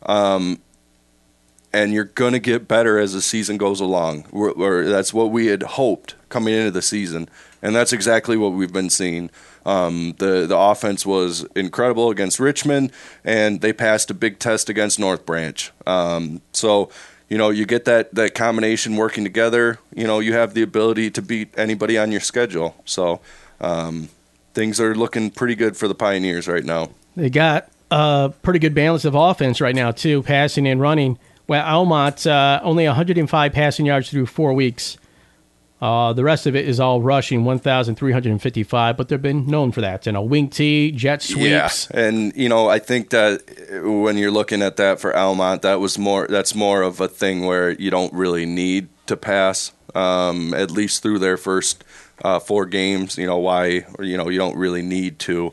Speaker 2: and you're going to get better as the season goes along. That's what we had hoped coming into the season, and that's exactly what we've been seeing. The offense was incredible against Richmond, and they passed a big test against North Branch. So, you know, you get that combination working together. You know, you have the ability to beat anybody on your schedule. So things are looking pretty good for the Pioneers right now.
Speaker 1: They got a pretty good balance of offense right now, too, passing and running. Well, Almont, only 105 passing yards through 4 weeks. The rest of it is all rushing, 1,355, but they've been known for that. And a wing tee, jet sweeps.
Speaker 2: Yeah, and, you know, I think that when you're looking at that for Almont, that's more of a thing where you don't really need to pass, at least through their first 4 games. You know, why, you know, you don't really need to.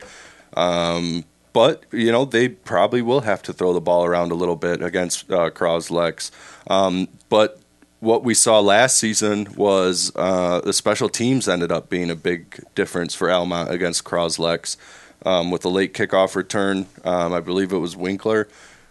Speaker 2: But, you know, they probably will have to throw the ball around a little bit against Croslex. But what we saw last season was the special teams ended up being a big difference for Almont against Croslex with a late kickoff return. I believe it was Winkler.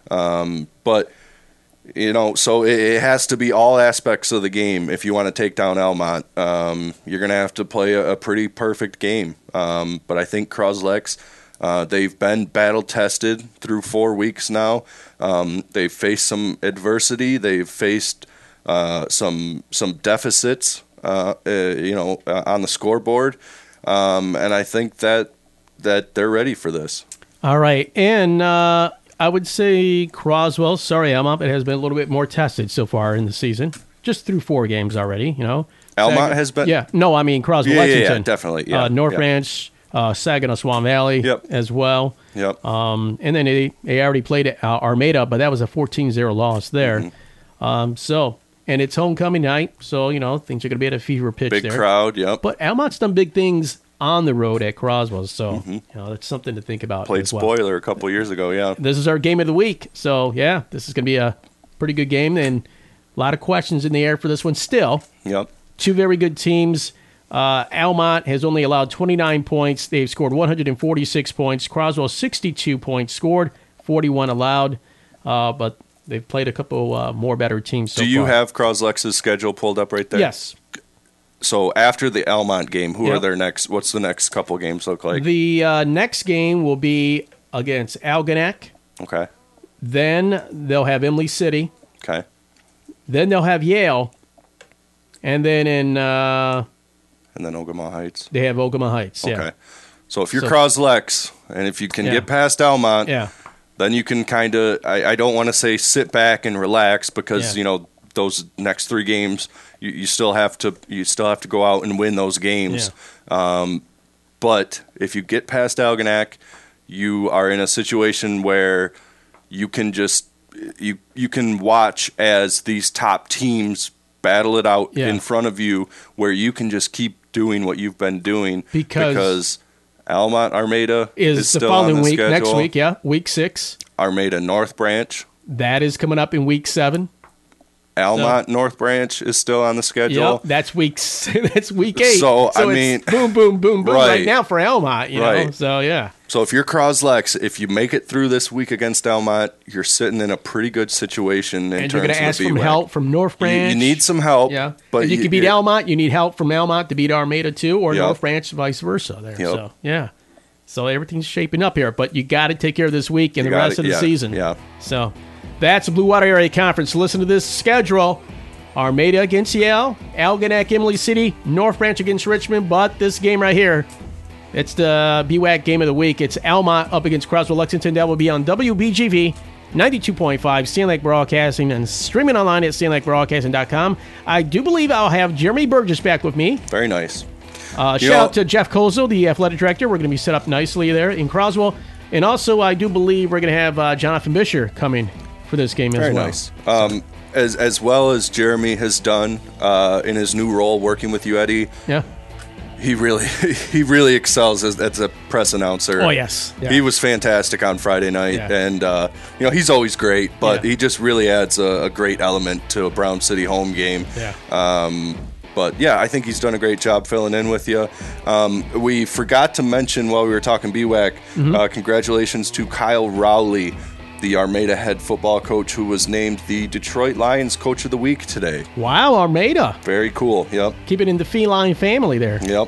Speaker 2: But, you know, so it has to be all aspects of the game if you want to take down Almont. You're going to have to play a pretty perfect game. But I think Croslex, they've been battle-tested through 4 weeks now. They've faced some adversity. They've faced some deficits, you know, on the scoreboard, and I think that they're ready for this.
Speaker 1: All right, and I would say Croswell, sorry, Almont, it has been a little bit more tested so far in the season, just through 4 games already. You know,
Speaker 2: Almont has been.
Speaker 1: Yeah, no, I mean Croswell, Lexington,
Speaker 2: yeah, definitely. Yeah,
Speaker 1: North Branch. Saginaw Swan Valley as well.
Speaker 2: Yep.
Speaker 1: And then they already played at Armada, but that was a 14-0 loss there. Mm-hmm. So, and it's homecoming night, so, you know, things are going to be at a fever pitch
Speaker 2: big
Speaker 1: there.
Speaker 2: Big crowd, yep.
Speaker 1: But Almont's done big things on the road at Croswell, so, you know, that's something to think about.
Speaker 2: Played
Speaker 1: as well.
Speaker 2: Spoiler a couple years ago, yeah.
Speaker 1: This is our game of the week, so, yeah, this is going to be a pretty good game, and a lot of questions in the air for this one still.
Speaker 2: Yep.
Speaker 1: 2 very good teams. Almont has only allowed 29 points. They've scored 146 points. Croswell, 62 points scored, 41 allowed. But they've played a couple more better teams so far.
Speaker 2: Do you have Croslex's schedule pulled up right there?
Speaker 1: Yes.
Speaker 2: So after the Almont game, who are their next? What's the next couple games look like?
Speaker 1: The next game will be against Algonac.
Speaker 2: Okay.
Speaker 1: Then they'll have Emily City.
Speaker 2: Okay.
Speaker 1: Then they'll have Yale. And then in...
Speaker 2: and then Ogama Heights.
Speaker 1: They have Ogama Heights, yeah.
Speaker 2: Okay. So if you're Croslex, and if you can get past Almont, then you can kind of, I don't want to say sit back and relax, because, you know, those next 3 games, you still have to go out and win those games. Yeah. But if you get past Algonac, you are in a situation where you can just, you can watch as these top teams battle it out in front of you, where you can just keep doing what you've been doing, because Almont Armada is
Speaker 1: the
Speaker 2: still
Speaker 1: following
Speaker 2: on the
Speaker 1: week,
Speaker 2: schedule.
Speaker 1: next week, week 6.
Speaker 2: Armada North Branch.
Speaker 1: That is coming up in week 7.
Speaker 2: Almont North Branch is still on the schedule.
Speaker 1: Yep, that's week 8.
Speaker 2: So I
Speaker 1: it's
Speaker 2: mean,
Speaker 1: boom, boom, boom, boom right now for Almont. You know? So yeah.
Speaker 2: So if you're Croslex, if you make it through this week against Almont, you're sitting in a pretty good situation in
Speaker 1: and
Speaker 2: terms
Speaker 1: you're going to ask
Speaker 2: of
Speaker 1: for help from North Branch.
Speaker 2: You need some help.
Speaker 1: Yeah,
Speaker 2: but
Speaker 1: if you can beat Almont, you need help from Almont to beat Armada too, or North Branch, vice versa. There.
Speaker 2: Yep.
Speaker 1: So yeah. So everything's shaping up here, but you got to take care of this week and the rest of the season.
Speaker 2: Yeah.
Speaker 1: So that's the Blue Water Area Conference. Listen to this schedule. Armada against Yale, Algonac, Emily City, North Branch against Richmond, but this game right here, it's the BWAC game of the week. It's Almont up against Croswell Lexington. That will be on WBGV 92.5, Sand Lake Broadcasting, and streaming online at sandlakebroadcasting.com. I do believe I'll have Jeremy Burgess back with me.
Speaker 2: Very nice.
Speaker 1: Shout out to Jeff Kozel, the athletic director. We're going to be set up nicely there in Croswell. And also, I do believe we're going to have Jonathan Bisher coming for this game as well.
Speaker 2: Very nice. As well as Jeremy has done in his new role working with you, Eddie.
Speaker 1: Yeah.
Speaker 2: He really excels as a press announcer.
Speaker 1: Oh, yes. Yeah.
Speaker 2: He was fantastic on Friday night. Yeah. And, he's always great, but he just really adds a great element to a Brown City home game.
Speaker 1: Yeah.
Speaker 2: But, yeah, I think he's done a great job filling in with you. We forgot to mention while we were talking BWAC, congratulations to Kyle Rowley, the Armada head football coach, who was named the Detroit Lions Coach of the Week today.
Speaker 1: Wow, Armada.
Speaker 2: Very cool, yep.
Speaker 1: Keep it in the feline family there.
Speaker 2: Yep.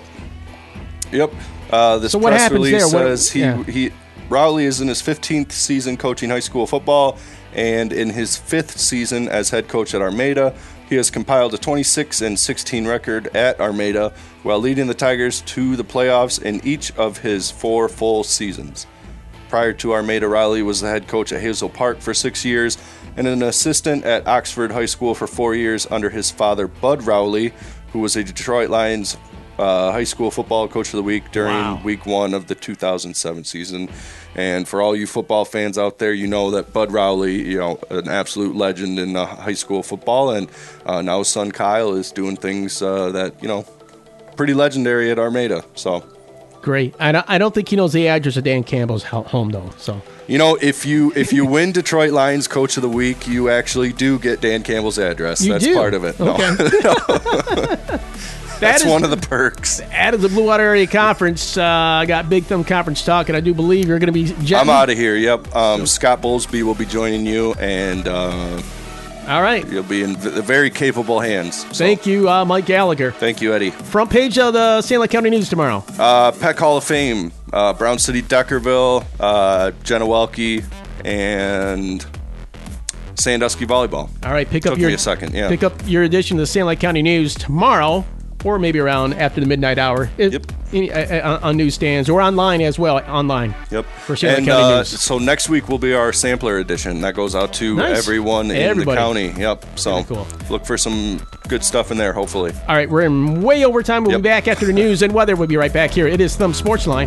Speaker 2: This
Speaker 1: so what
Speaker 2: press release
Speaker 1: there?
Speaker 2: says Rowley is in his 15th season coaching high school football, and in his 5th season as head coach at Armada. He has compiled a 26-16 record at Armada while leading the Tigers to the playoffs in each of his 4 full seasons. Prior to Armada, Rowley was the head coach at Hazel Park for 6 years and an assistant at Oxford High School for 4 years under his father, Bud Rowley, who was a Detroit Lions high school football coach of the week during week 1 of the 2007 season. And for all you football fans out there, you know that Bud Rowley, an absolute legend in high school football, and now his son Kyle is doing things that, pretty legendary at Armada. So.
Speaker 1: Great. I don't think he knows the address of Dan Campbell's home, though. So
Speaker 2: if you win Detroit Lions Coach of the Week, you actually do get Dan Campbell's address. That's part of it.
Speaker 1: Okay.
Speaker 2: No. That's one of the perks.
Speaker 1: Out of the Blue Water Area Conference, I got Big Thumb Conference talk, and I do believe you're going to be jetting.
Speaker 2: I'm out of here. Yep. Scott Bowlesby will be joining you, and
Speaker 1: all right,
Speaker 2: you'll be in very capable hands. So.
Speaker 1: Thank you, Mike Gallagher.
Speaker 2: Thank you, Eddie.
Speaker 1: Front page of the Sand Lake County News tomorrow.
Speaker 2: Peck Hall of Fame, Brown City, Deckerville, Jenna Welke, and Sandusky Volleyball.
Speaker 1: All right,
Speaker 2: Took me a second. Yeah.
Speaker 1: Pick up your edition of the Sand Lake County News tomorrow, or maybe around after the midnight hour. On newsstands or online as well. Online.
Speaker 2: Yep.
Speaker 1: For Sand Lake County News.
Speaker 2: So next week will be our sampler edition. That goes out to everyone in the county. Yep. So
Speaker 1: cool.
Speaker 2: Look for some good stuff in there, hopefully.
Speaker 1: All right, we're in way over time. We'll be back after the news and weather. We'll be right back here. It is Thumb Sports Line.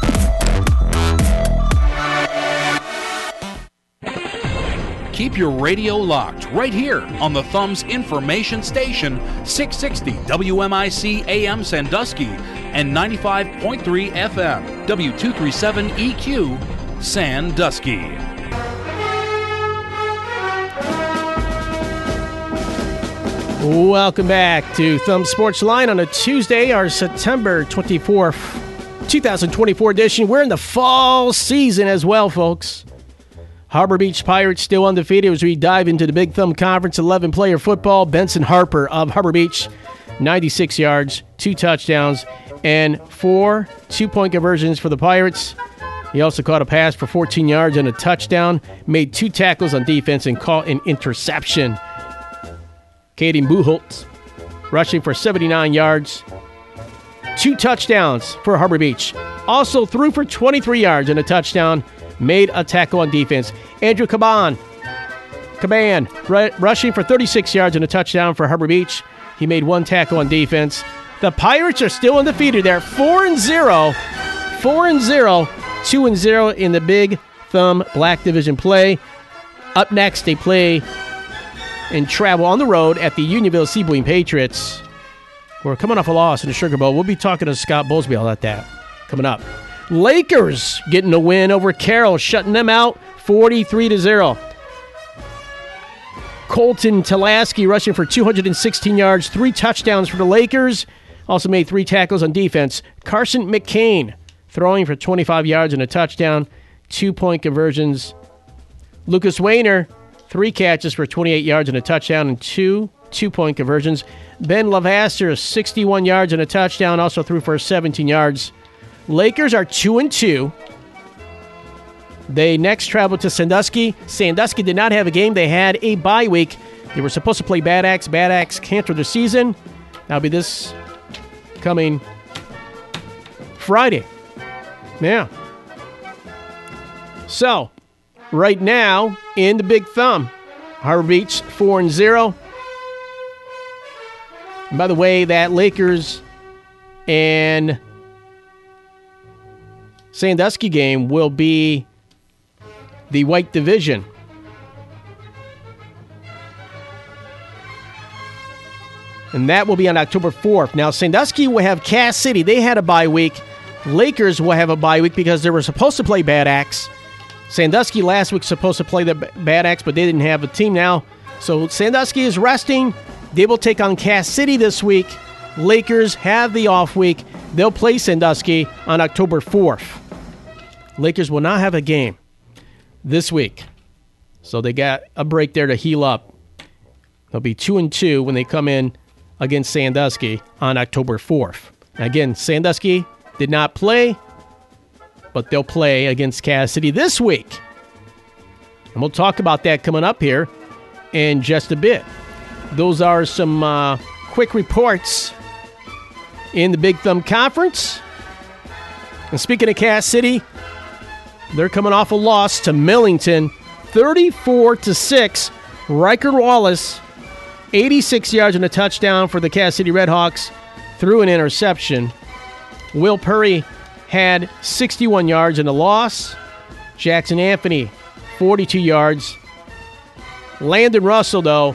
Speaker 6: Keep your radio locked right here on the Thumb's information station, 660 WMIC AM Sandusky and 95.3 FM W237EQ Sandusky.
Speaker 1: Welcome back to Thumb Sports Line on a Tuesday, our September 24th, 2024 edition. We're in the fall season as well, folks. Harbor Beach Pirates still undefeated as we dive into the Big Thumb Conference 11-player football. Benson Harper of Harbor Beach, 96 yards, 2 touchdowns, and 4 2-point conversions for the Pirates. He also caught a pass for 14 yards and a touchdown, made 2 tackles on defense, and caught an interception. Kaden Buchholz rushing for 79 yards, 2 touchdowns for Harbor Beach. Also threw for 23 yards and a touchdown, made a tackle on defense. Andrew Caban rushing for 36 yards and a touchdown for Harbor Beach. He made 1 tackle on defense. The Pirates are still undefeated. They're 4-0, 2-0 in the Big Thumb Black Division play. Up next, they play and travel on the road at the Unionville Seaboyne Patriots. We're coming off a loss in the Sugar Bowl. We'll be talking to Scott Bowlesby about that coming up. Lakers getting a win over Carroll, shutting them out 43-0. Colton Telasky rushing for 216 yards, 3 touchdowns for the Lakers. Also made 3 tackles on defense. Carson McCain throwing for 25 yards and a touchdown, 2-point conversions. Lucas Wayner, 3 catches for 28 yards and a touchdown and 2-point conversions. Ben Lavaster, 61 yards and a touchdown, also threw for 17 yards. Lakers are 2-2. They next traveled to Sandusky. Sandusky did not have a game. They had a bye week. They were supposed to play Bad Axe. Bad Axe canceled their season. That'll be this coming Friday. Yeah. So, right now, in the Big Thumb, Harbor Beach 4-0. And by the way, that Lakers and Sandusky game will be the White Division. And that will be on October 4th. Now, Sandusky will have Cass City. They had a bye week. Lakers will have a bye week because they were supposed to play Bad Axe. Sandusky last week supposed to play the Bad Axe, but they didn't have a team now. So Sandusky is resting. They will take on Cass City this week. Lakers have the off week. They'll play Sandusky on October 4th. Lakers will not have a game this week. So they got a break there to heal up. They'll be 2-2 when they come in against Sandusky on October 4th. Again, Sandusky did not play, but they'll play against Cass City this week. And we'll talk about that coming up here in just a bit. Those are some quick reports in the Big Thumb Conference. And speaking of Cass City, they're coming off a loss to Millington, 34-6. Riker Wallace, 86 yards and a touchdown for the Cass City Redhawks, threw an interception. Will Purry had 61 yards in a loss. Jackson Anthony, 42 yards. Landon Russell, though,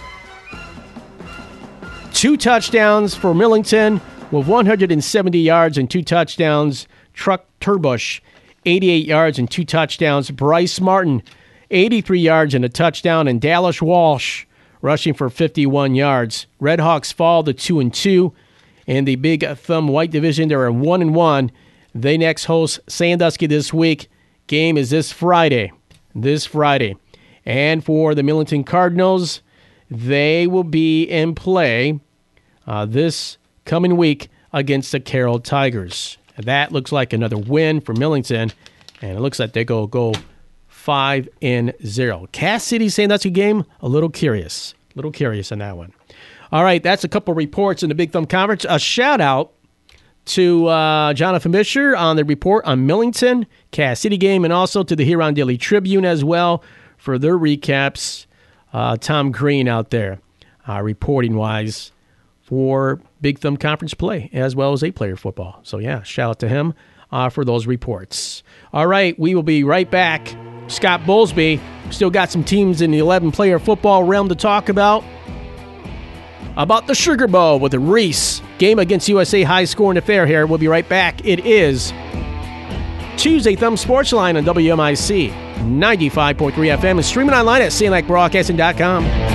Speaker 1: 2 touchdowns for Millington with 170 yards and 2 touchdowns. Truck Turbush, 88 yards and 2 touchdowns. Bryce Martin, 83 yards and a touchdown. And Dallas Walsh rushing for 51 yards. Redhawks fall to 2-2. In the Big Thumb White Division, they're at 1-1. They next host Sandusky this week. Game is this Friday. And for the Millington Cardinals, they will be in play this coming week against the Carroll Tigers. That looks like another win for Millington, and it looks like they go 5-0. Cass City Sandusky game, a little curious on that one. All right, that's a couple reports in the Big Thumb Conference. A shout-out to Jonathan Misher on the report on Millington, Cass City game, and also to the Huron Daily Tribune as well for their recaps. Tom Green out there reporting-wise for Big Thumb Conference play as well as 8-player football. So, yeah, shout out to him for those reports. All right, we will be right back. Scott Bowlesby, still got some teams in the 11-player football realm to talk about. About the Sugar Bowl with the Reese game against USA High scoring affair here. We'll be right back. It is Tuesday Thumb Sports Line on WMIC 95.3 FM and streaming online at SandLikeBroadcasting.com.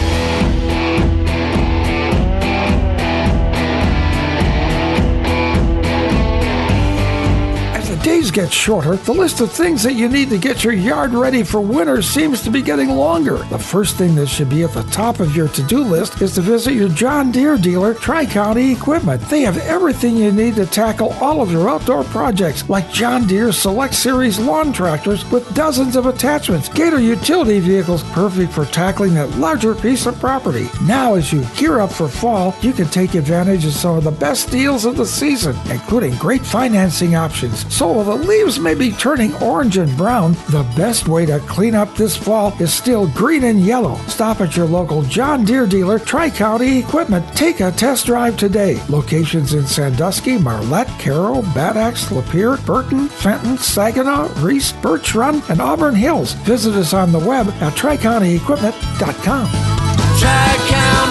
Speaker 7: Days get shorter, the list of things that you need to get your yard ready for winter seems to be getting longer. The first thing that should be at the top of your to-do list is to visit your John Deere dealer, Tri-County Equipment. They have everything you need to tackle all of your outdoor projects, like John Deere Select Series lawn tractors with dozens of attachments, Gator utility vehicles perfect for tackling that larger piece of property. Now, as you gear up for fall, you can take advantage of some of the best deals of the season, including great financing options. So while the leaves may be turning orange and brown, the best way to clean up this fall is still green and yellow. Stop at your local John Deere dealer, Tri-County Equipment. Take a test drive today. Locations in Sandusky, Marlette, Carroll, Bad Axe, Lapeer, Burton, Fenton, Saginaw, Reese, Birch Run, and Auburn Hills. Visit us on the web at TriCountyEquipment.com.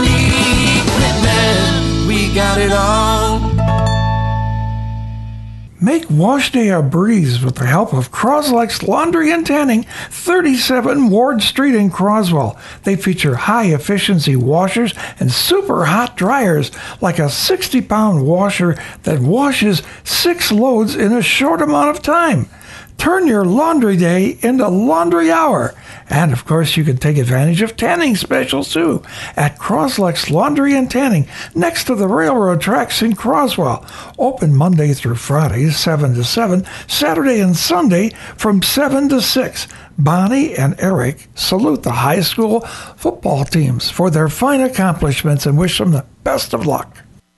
Speaker 13: Tri-County Equipment, we got it all.
Speaker 7: Make wash day a breeze with the help of Croslex Laundry and Tanning, 37 Ward Street in Croswell. They feature high-efficiency washers and super hot dryers, like a 60-pound washer that washes 6 loads in a short amount of time. Turn your laundry day into laundry hour. And, of course, you can take advantage of tanning specials, too, at Croslex Laundry and Tanning, next to the railroad tracks in Croswell. Open Monday through Friday, 7 to 7, Saturday and Sunday from 7 to 6. Bonnie and Eric salute the high school football teams for their fine accomplishments and wish them the best of luck.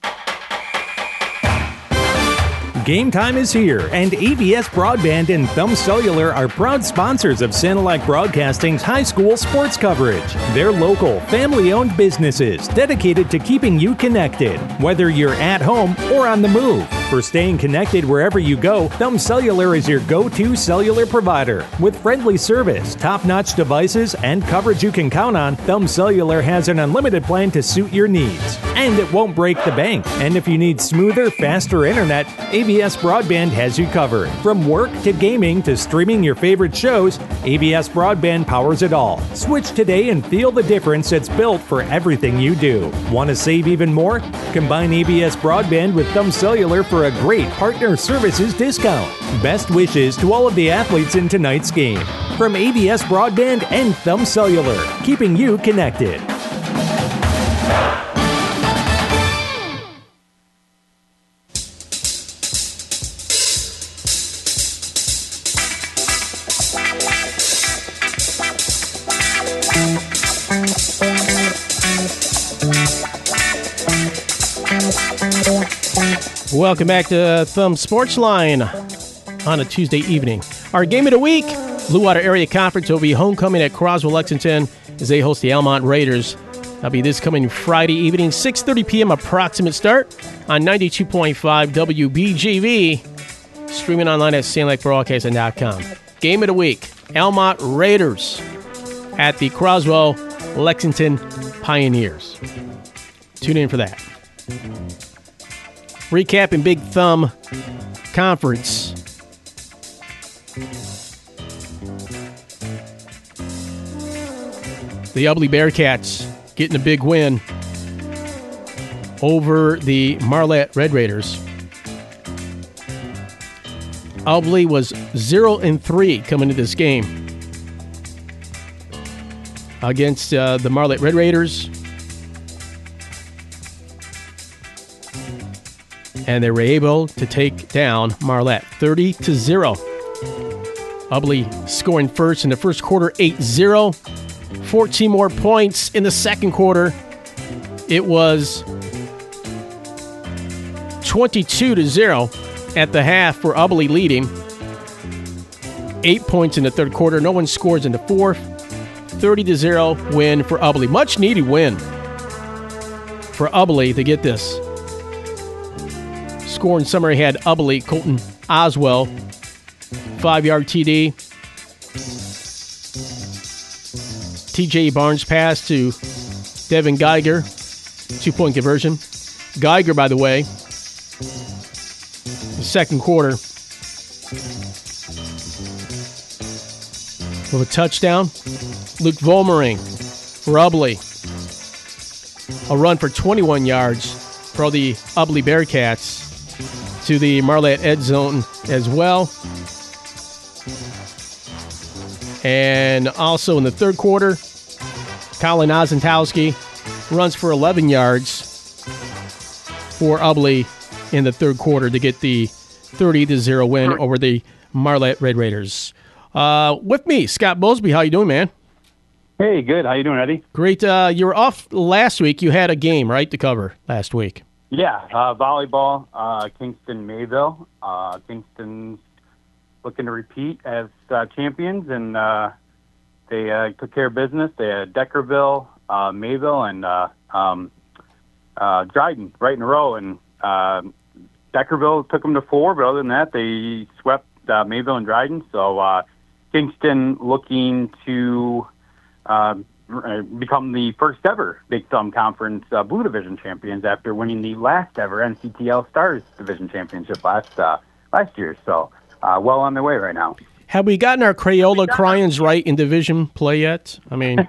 Speaker 3: Game time is here, and ABS Broadband and Thumb Cellular are proud sponsors of Sanilac Broadcasting's high school sports coverage. They're local, family-owned businesses dedicated to keeping you connected, whether you're at home or on the move. For staying connected wherever you go, Thumb Cellular is your go-to cellular provider. With friendly service, top-notch devices, and coverage you can count on, Thumb Cellular has an unlimited plan to suit your needs. And it won't break the bank. And if you need smoother, faster internet, ABS Broadband has you covered. From work to gaming to streaming your favorite shows, ABS Broadband powers it all. Switch today and feel the difference it's built for everything you do. Want to save even more? Combine ABS Broadband with Thumb Cellular for a great partner services discount. Best wishes to all of the athletes in tonight's game. From ABS Broadband and Thumb Cellular, keeping you connected.
Speaker 1: Welcome back to Thumb Sports Line on a Tuesday evening. Our game of the week, Blue Water Area Conference will be homecoming at Croswell Lexington as they host the Almont Raiders. That'll be this coming Friday evening, 6:30 p.m. approximate start on 92.5 WBGV, streaming online at SaniLacBroadcasting.com. Game of the week, Almont Raiders at the Croswell Lexington Pioneers. Tune in for that. Recapping Big Thumb Conference. The Ubly Bearcats getting a big win over the Marlette Red Raiders. Ubly was 0-3 coming into this game against the Marlette Red Raiders. And they were able to take down Marlette 30-0. Ubly scoring first in the first quarter, 8-0. 14 more points in the second quarter. It was 22-0 at the half for Ubly leading. 8 points in the third quarter. No one scores in the fourth. 30-0 win for Ubly. Much needed win for Ubly to get this. Scoring summary had Ubly, Colton Oswell, 5-yard TD. TJ Barnes pass to Devin Geiger, 2-point conversion. Geiger, by the way, the second quarter with a touchdown. Luke Volmering for Ubly. A run for 21 yards for the Ubly Bearcats to the Marlette Ed Zone as well. And also in the third quarter, Colin Ozentowski runs for 11 yards for Ubly in the third quarter to get the 30-0 win over the Marlette Red Raiders. With me, Scott Bosby. How you doing, man?
Speaker 13: Hey, good. How you doing, Eddie?
Speaker 1: Great. You were off last week. You had a game, right, to cover last week?
Speaker 13: Yeah, volleyball, Kingston Mayville. Kingston's looking to repeat as champions, and they took care of business. They had Deckerville, Mayville, and Dryden right in a row. And Deckerville took them to 4, but other than that, they swept Mayville and Dryden. So Kingston looking to become the first ever Big Thumb Conference Blue Division champions after winning the last ever NCTL Stars Division Championship last last year. So well on their way right now.
Speaker 1: Have we gotten our Crayola Cryans right in division play yet? I mean,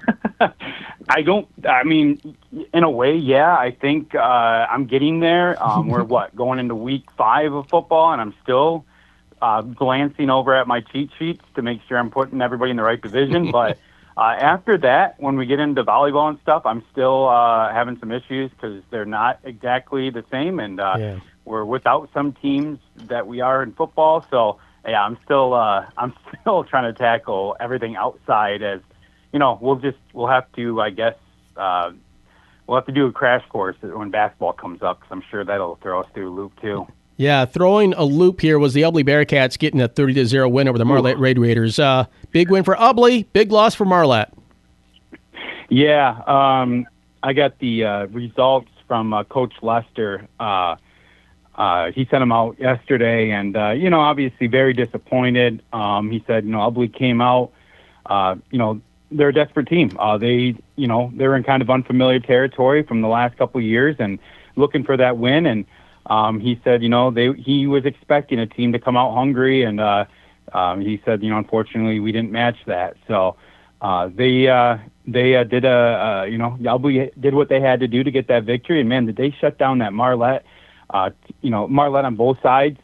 Speaker 13: in a way, yeah. I think I'm getting there. We're going into week 5 of football, and I'm still glancing over at my cheat sheets to make sure I'm putting everybody in the right division. But after that, when we get into volleyball and stuff, I'm still having some issues because they're not exactly the same, and we're without some teams that we are in football. So yeah, I'm still trying to tackle everything outside. As you know, we'll have to, I guess, we'll have to do a crash course when basketball comes up, because I'm sure that'll throw us through a loop too.
Speaker 1: Yeah, throwing a loop here was the Ubly Bearcats getting a 30-0 win over the Marlette Radiators. Big win for Ubly, big loss for Marlette.
Speaker 13: Yeah, I got the results from Coach Lester. He sent them out yesterday, and obviously very disappointed. He said, Ubly came out, they're a desperate team. They're in kind of unfamiliar territory from the last couple of years and looking for that win. And he said, he was expecting a team to come out hungry, and he said, unfortunately, we didn't match that. So they did Ubly did what they had to do to get that victory. And man, did they shut down that Marlette? Marlette on both sides.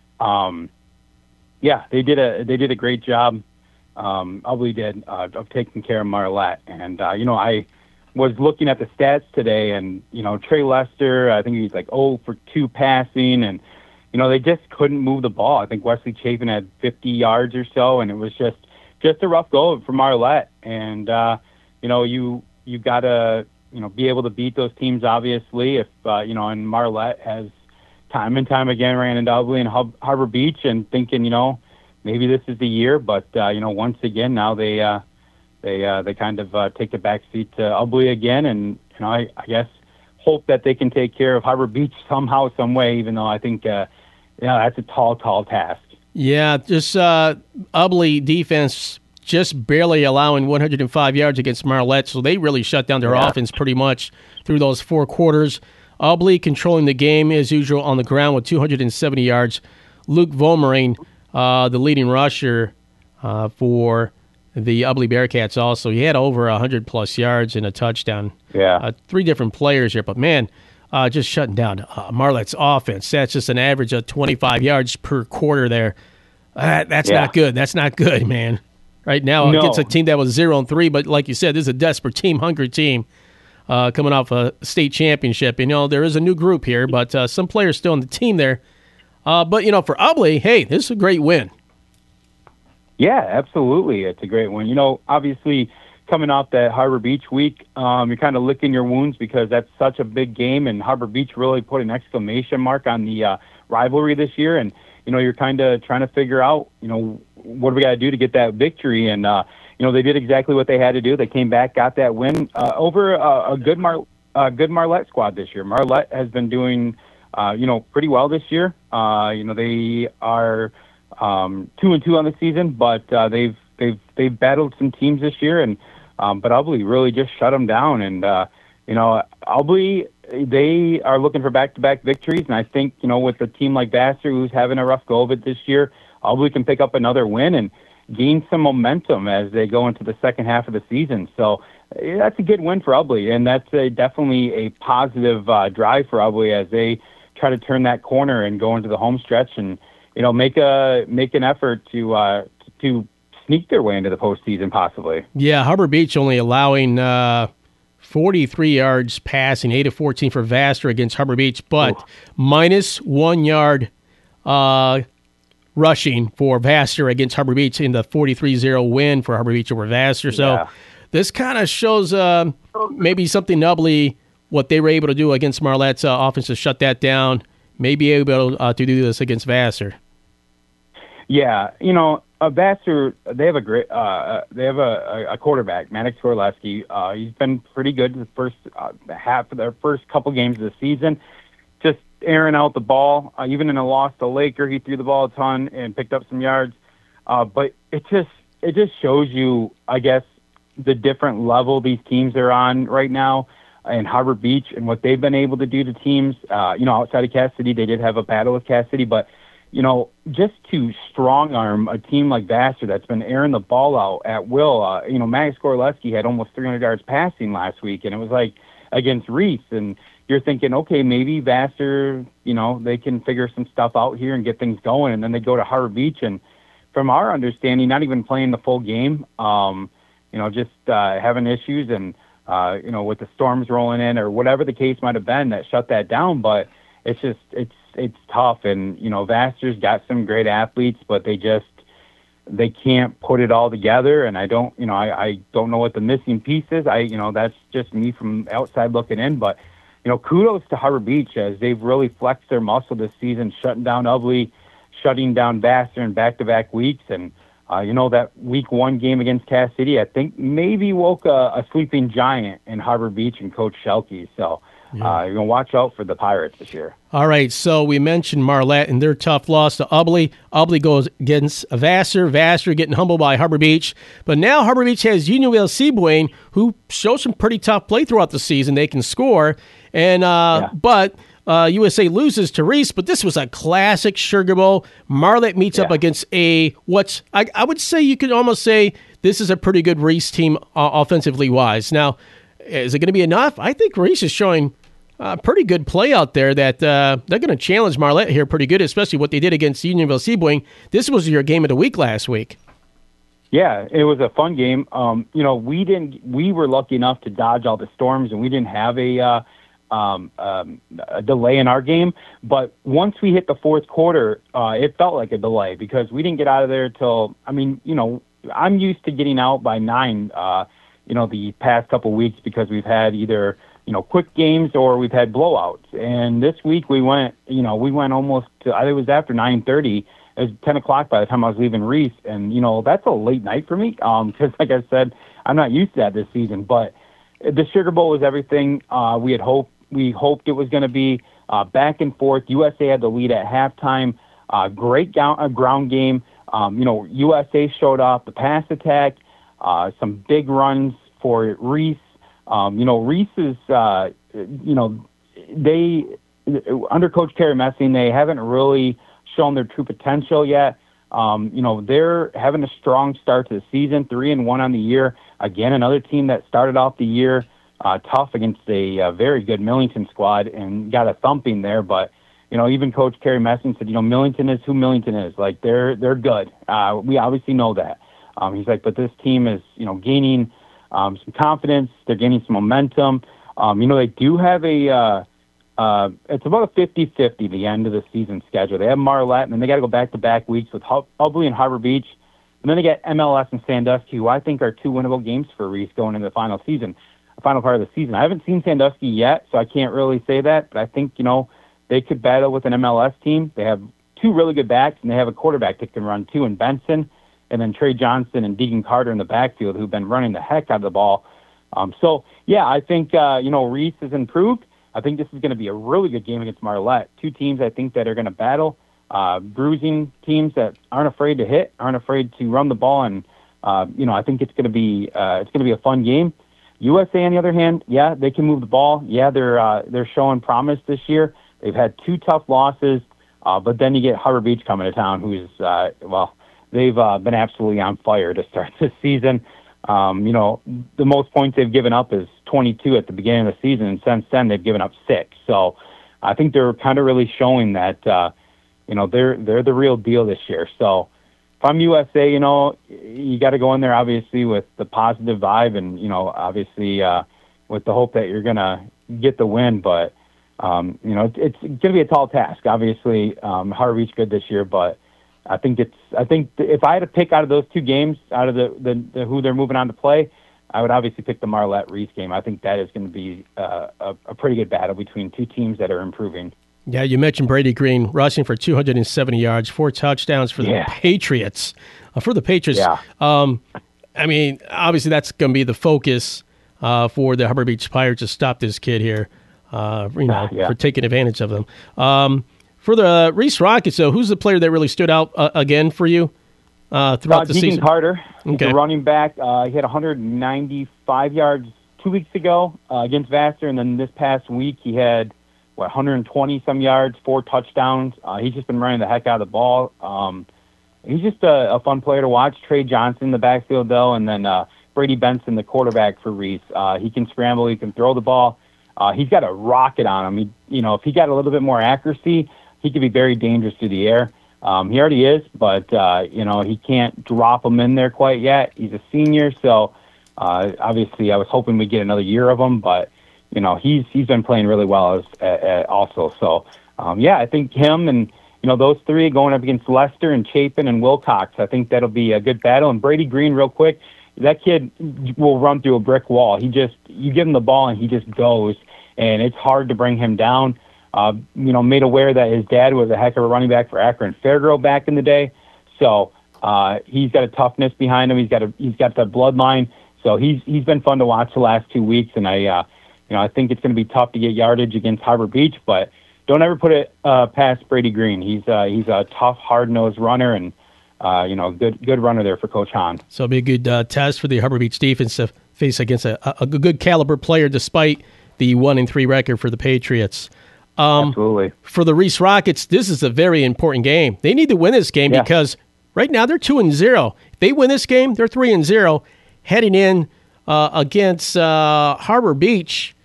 Speaker 13: They did a great job. Ubly did of taking care of Marlette. And I was looking at the stats today, and Trey Lester, I think he's like 0 for 2 passing, and they just couldn't move the ball. I think Wesley Chapin had 50 yards or so, and it was just a rough go for Marlette. And you got to be able to beat those teams, obviously. If and Marlette has time and time again ran into Ubly and Harbor Beach, and thinking maybe this is the year. But once again now they kind of take the back seat to Ubly again, and I guess hope that they can take care of Harbor Beach somehow, some way. Even though I think that's a tall task.
Speaker 1: Yeah, just Ubly defense just barely allowing 105 yards against Marlette, so they really shut down their offense pretty much through those 4 quarters. Ubly controlling the game as usual on the ground with 270 yards. Luke Vomering, the leading rusher for the Ubly Bearcats also. He had over 100-plus yards and a touchdown.
Speaker 13: Yeah.
Speaker 1: 3 different players here. But, man, just shutting down Marlette's offense. That's just an average of 25 yards per quarter there. That's not good. That's not good, man. Right now, against a team that was 0-3, but like you said, this is a desperate team, hungry team coming off a state championship. There is a new group here, but some players still on the team there. But, for Ubly, hey, this is a great win.
Speaker 13: Yeah, absolutely. It's a great win. Obviously, coming off that Harbor Beach week, you're kind of licking your wounds because that's such a big game, and Harbor Beach really put an exclamation mark on the rivalry this year. And, you're kind of trying to figure out, what do we got to do to get that victory? And, they did exactly what they had to do. They came back, got that win over a good Marlette squad this year. Marlette has been doing, pretty well this year. They are 2-2 on the season, but they've battled some teams this year, and but Ubly really just shut them down. And Ubly, they are looking for back-to-back victories, and I think with a team like Vassar, who's having a rough go of it this year, Ubly can pick up another win and gain some momentum as they go into the second half of the season. So that's a good win for Ubly, and that's definitely a positive drive for Ubly as they try to turn that corner and go into the home stretch and make an effort to sneak their way into the postseason possibly.
Speaker 1: Yeah, Harbor Beach only allowing 43 yards passing, 8 of 14 for Vassar against Harbor Beach, but minus 1 yard rushing for Vassar against Harbor Beach in the 43-0 win for Harbor Beach over Vassar. So this kind of shows maybe something Ubly, what they were able to do against Marlette's offense to shut that down, may be able to do this against Vassar.
Speaker 13: Yeah, Vassar, they have a great, they have a quarterback, Maddox Gorleski. He's been pretty good the first half of their first couple games of the season, just airing out the ball. Even in a loss to Laker, he threw the ball a ton and picked up some yards. But it just shows you, I guess, the different level these teams are on right now. And Harbor Beach and what they've been able to do to teams, outside of Cass City, they did have a battle with Cass City, but just to strong-arm a team like Vassar that's been airing the ball out at will. Max Gorleski had almost 300 yards passing last week, and it was like against Reese. And you're thinking, okay, maybe Vassar, they can figure some stuff out here and get things going. And then they go to Harbor Beach, and from our understanding, not even playing the full game, just having issues and, with the storms rolling in or whatever the case might have been that shut that down. But it's just, it's tough. And, Vassar's got some great athletes, but they can't put it all together. And I don't know what the missing piece is. That's just me from outside looking in, but kudos to Harbor Beach as they've really flexed their muscle this season, shutting down Ubly, shutting down Vassar in back-to-back weeks. And, that week 1 game against Cass City, I think maybe woke a sleeping giant in Harbor Beach and Coach Shelkey. So you're going to watch out for the Pirates this year.
Speaker 1: All right, so we mentioned Marlette and their tough loss to Ubly. Ubly goes against Vassar. Vassar getting humbled by Harbor Beach. But now Harbor Beach has Unionville Seaboyne, who shows some pretty tough play throughout the season. They can score. And but USA loses to Reese, but this was a classic Sugar Bowl. Marlette meets up against I would say you could almost say this is a pretty good Reese team offensively wise. Now, is it going to be enough? I think Reese is showing pretty good play out there that they're going to challenge Marlette here pretty good, especially what they did against Unionville Seaboyne. This was your game of the week last week.
Speaker 13: Yeah, it was a fun game. We were lucky enough to dodge all the storms, and we didn't have a delay in our game. But once we hit the fourth quarter, it felt like a delay because we didn't get out of there till, I'm used to getting out by 9, the past couple of weeks because we've had either, quick games or we've had blowouts. And this week we went almost to, I think it was after 9:30. It was 10 o'clock by the time I was leaving Reese. And, that's a late night for me because, like I said, I'm not used to that this season. But the Sugar Bowl was everything we hoped it was going to be. Back and forth. USA had the lead at halftime. Great ground game. USA showed off the pass attack, some big runs for Reese. Reese is, they, under Coach Kerry Messing, they haven't really shown their true potential yet. They're having a strong start to the season, 3-1 on the year. Again, another team that started off the year tough against a very good Millington squad and got a thumping there. But, even Coach Kerry Messing said, Millington is who Millington is. Like, they're good. We obviously know that. He's like, but this team is, gaining some confidence. They're gaining some momentum. They do have it's about a 50-50 the end of the season schedule. They have Marlette, and then they got to go back-to-back weeks with Ubly and Harbor Beach. And then they get MLS and Sandusky, who I think are 2 winnable games for Reese going into the final part of the season. I haven't seen Sandusky yet, so I can't really say that. But I think, they could battle with an MLS team. They have 2 really good backs, and they have a quarterback that can run too in Benson, and then Trey Johnson and Deegan Carter in the backfield who've been running the heck out of the ball. I think, Reese has improved. I think this is going to be a really good game against Marlette. 2 teams I think that are going to battle, bruising teams that aren't afraid to hit, aren't afraid to run the ball, and I think it's going to be a fun game. USA, on the other hand, they can move the ball. They're showing promise this year. They've had 2 tough losses, but then you get Harbor Beach coming to town, who's they've been absolutely on fire to start this season. The most points they've given up is 22 at the beginning of the season, and since then they've given up 6. So I think they're kind of really showing that they're the real deal this year. So if I'm USA, you got to go in there obviously with the positive vibe, and obviously with the hope that you're gonna get the win. But it's gonna be a tall task. Obviously, Harbor Beach good this year, but I think if I had to pick out of those 2 games, out of the who they're moving on to play, I would obviously pick the Marlette Reese game. I think that is going to be a pretty good battle between 2 teams that are improving.
Speaker 1: Yeah, you mentioned Brady Green rushing for 270 yards, 4 touchdowns for the Patriots. Yeah. Obviously that's going to be the focus for the Harbor Beach Pirates to stop this kid here, for taking advantage of them. For the Reese Rockets, so who's the player that really stood out again for you throughout the season?
Speaker 13: Deegan Carter, the running back. He had 195 yards 2 weeks ago against Vassar, and then this past week he had 120-some yards, 4 touchdowns. He's just been running the heck out of the ball. He's just a fun player to watch. Trey Johnson in the backfield, though, and then Brady Benson, the quarterback for Reese. He can scramble. He can throw the ball. He's got a rocket on him. If he got a little bit more accuracy, he could be very dangerous through the air. He already is, but, he can't drop him in there quite yet. He's a senior, so obviously I was hoping we'd get another year of him, but, he's been playing really well also. So, I think him and, those 3 going up against Lester and Chapin and Wilcox, I think that'll be a good battle. And Brady Green, real quick, that kid will run through a brick wall. You give him the ball and he just goes, and it's hard to bring him down. Made aware that his dad was a heck of a running back for Akron Fairgrove back in the day. So he's got a toughness behind him. He's got the bloodline. So he's been fun to watch the last 2 weeks, and I think it's going to be tough to get yardage against Harbor Beach, but don't ever put it past Brady Green. He's a tough, hard-nosed runner, and good runner there for Coach Hahn.
Speaker 1: So it'll be a good test for the Harbor Beach defense to face against a good caliber player, despite the 1-3 record for the Patriots.
Speaker 13: Absolutely.
Speaker 1: For the Reese Rockets, this is a very important game. They need to win this game because right now they're 2-0. If they win this game, they're 3-0, heading in against Harbor Beach.